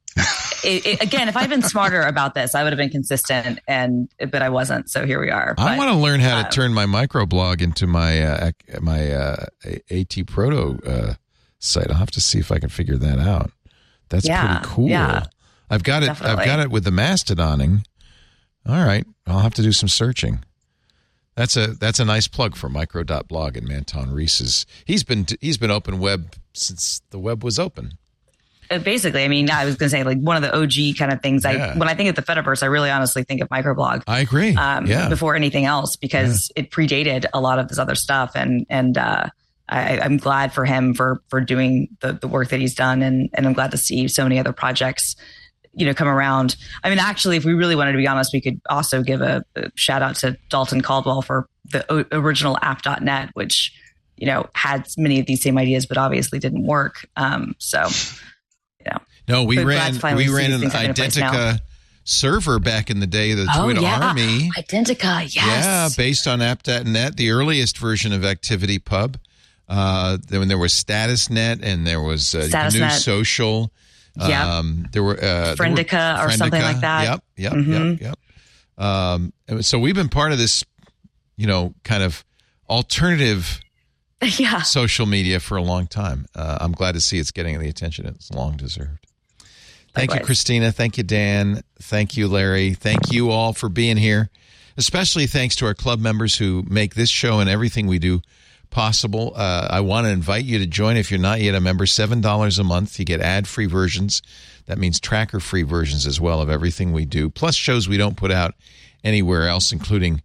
it, it, again, if I'd been smarter about this, I would have been consistent, and but I wasn't. So here we are. I but, want to learn how to um, turn my microblog into my uh, my uh, AT Proto uh, site. I'll have to see if I can figure that out. That's Yeah, pretty cool. yeah, I've got it. definitely. I've got it with the mastodoning. All right, I'll have to do some searching. That's a that's a nice plug for micro.blog and Manton Reese's. He's been he's been open web since the web was open. Uh, Basically, I mean, I was going to say like one of the O G kind of things. Yeah. I when I think of the Fediverse, I really honestly think of microblog. I agree. Um, yeah. Before anything else, because it predated a lot of this other stuff, and and uh, I, I'm glad for him for for doing the the work that he's done, and and I'm glad to see so many other projects, you know, come around. I mean, actually, if we really wanted to be honest, we could also give a, a shout out to Dalton Caldwell for the o- original app dot net, which, you know, had many of these same ideas, but obviously didn't work. Um, so, you know, No, we but glad ran to finally we see ran these an things having a place now. Identica server back in the day, the Oh, Twit yeah. Army. Identica, yes. Yeah, based on app dot net, the earliest version of ActivityPub. Uh, then when there was StatusNet and there was uh, StatusNet. GNU Social. Yep. Um, there were uh, Friendica there were, or something Friendica. like that. Yep, yep, Mhm. yep, yep. Um, and so we've been part of this, you know, kind of alternative Yeah. social media for a long time. Uh, I'm glad to see it's getting the attention it's long deserved. Thank you, Likewise. Christina. Thank you, Dan. Thank you, Larry. Thank you all for being here. Especially thanks to our club members who make this show and everything we do possible. Uh, I want to invite you to join if you're not yet a member. seven dollars a month. You get ad-free versions. That means tracker-free versions as well of everything we do, plus shows we don't put out anywhere else, including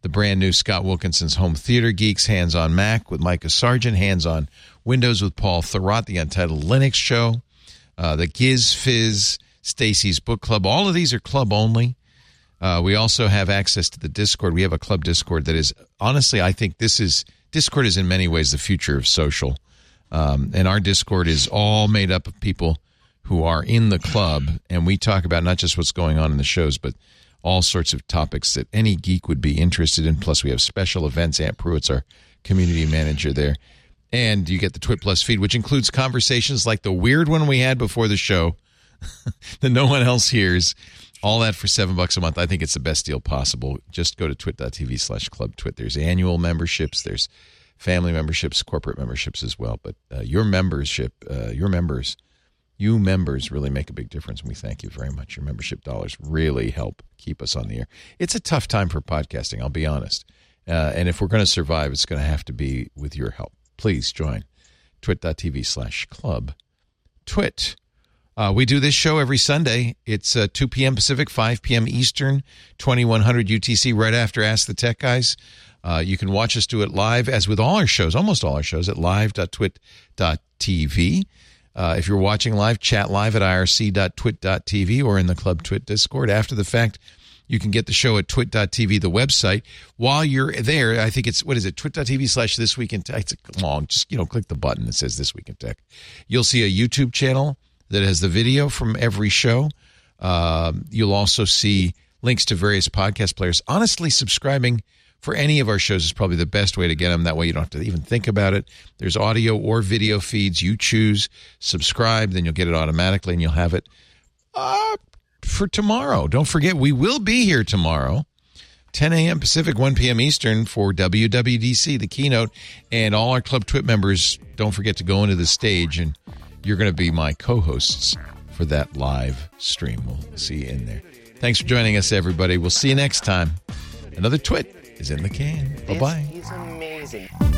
the brand new Scott Wilkinson's Home Theater Geeks, Hands on Mac with Micah Sargent, Hands on Windows with Paul Thurrott, the Untitled Linux Show, uh, the Giz Fizz, Stacy's Book Club. All of these are club only. Uh, we also have access to the Discord. We have a club Discord that is, honestly, I think this is, Discord is in many ways the future of social. Um, and our Discord is all made up of people who are in the club, and we talk about not just what's going on in the shows, but all sorts of topics that any geek would be interested in. Plus, we have special events. Aunt Pruitt's our community manager there. And you get the Twit Plus feed, which includes conversations like the weird one we had before the show that no one else hears. All that for seven bucks a month. I think it's the best deal possible. Just go to twit.tv slash club twit. There's annual memberships. There's family memberships, corporate memberships as well. But uh, your membership, uh, your members, you members really make a big difference, and we thank you very much. Your membership dollars really help keep us on the air. It's a tough time for podcasting, I'll be honest. Uh, and if we're going to survive, it's going to have to be with your help. Please join twit.tv slash club twit. Uh, we do this show every Sunday. It's uh, two p.m. Pacific, five p.m. Eastern, twenty-one hundred U T C, right after Ask the Tech Guys. Uh, you can watch us do it live, as with all our shows, almost all our shows, at live dot twit dot t v. Uh, if you're watching live, chat live at I R C dot twit dot t v or in the Club Twit Discord. After the fact, you can get the show at twit dot t v, the website. While you're there, I think it's, what is it, twit.tv slash This Week in Tech. It's long. Just, you know, click the button that says This Week in Tech. You'll see a YouTube channel that has the video from every show. Um, you'll also see links to various podcast players. Honestly, subscribing for any of our shows is probably the best way to get them. That way you don't have to even think about it. There's audio or video feeds. You choose, subscribe, then you'll get it automatically, and you'll have it uh, for tomorrow. Don't forget, we will be here tomorrow, ten a.m. Pacific, one p.m. Eastern, for W W D C, the keynote. And all our Club Twit members, don't forget to go into the stage, and you're going to be my co-hosts for that live stream. We'll see you in there. Thanks for joining us, everybody. We'll see you next time. Another Twit is in the can. Bye-bye. This is amazing.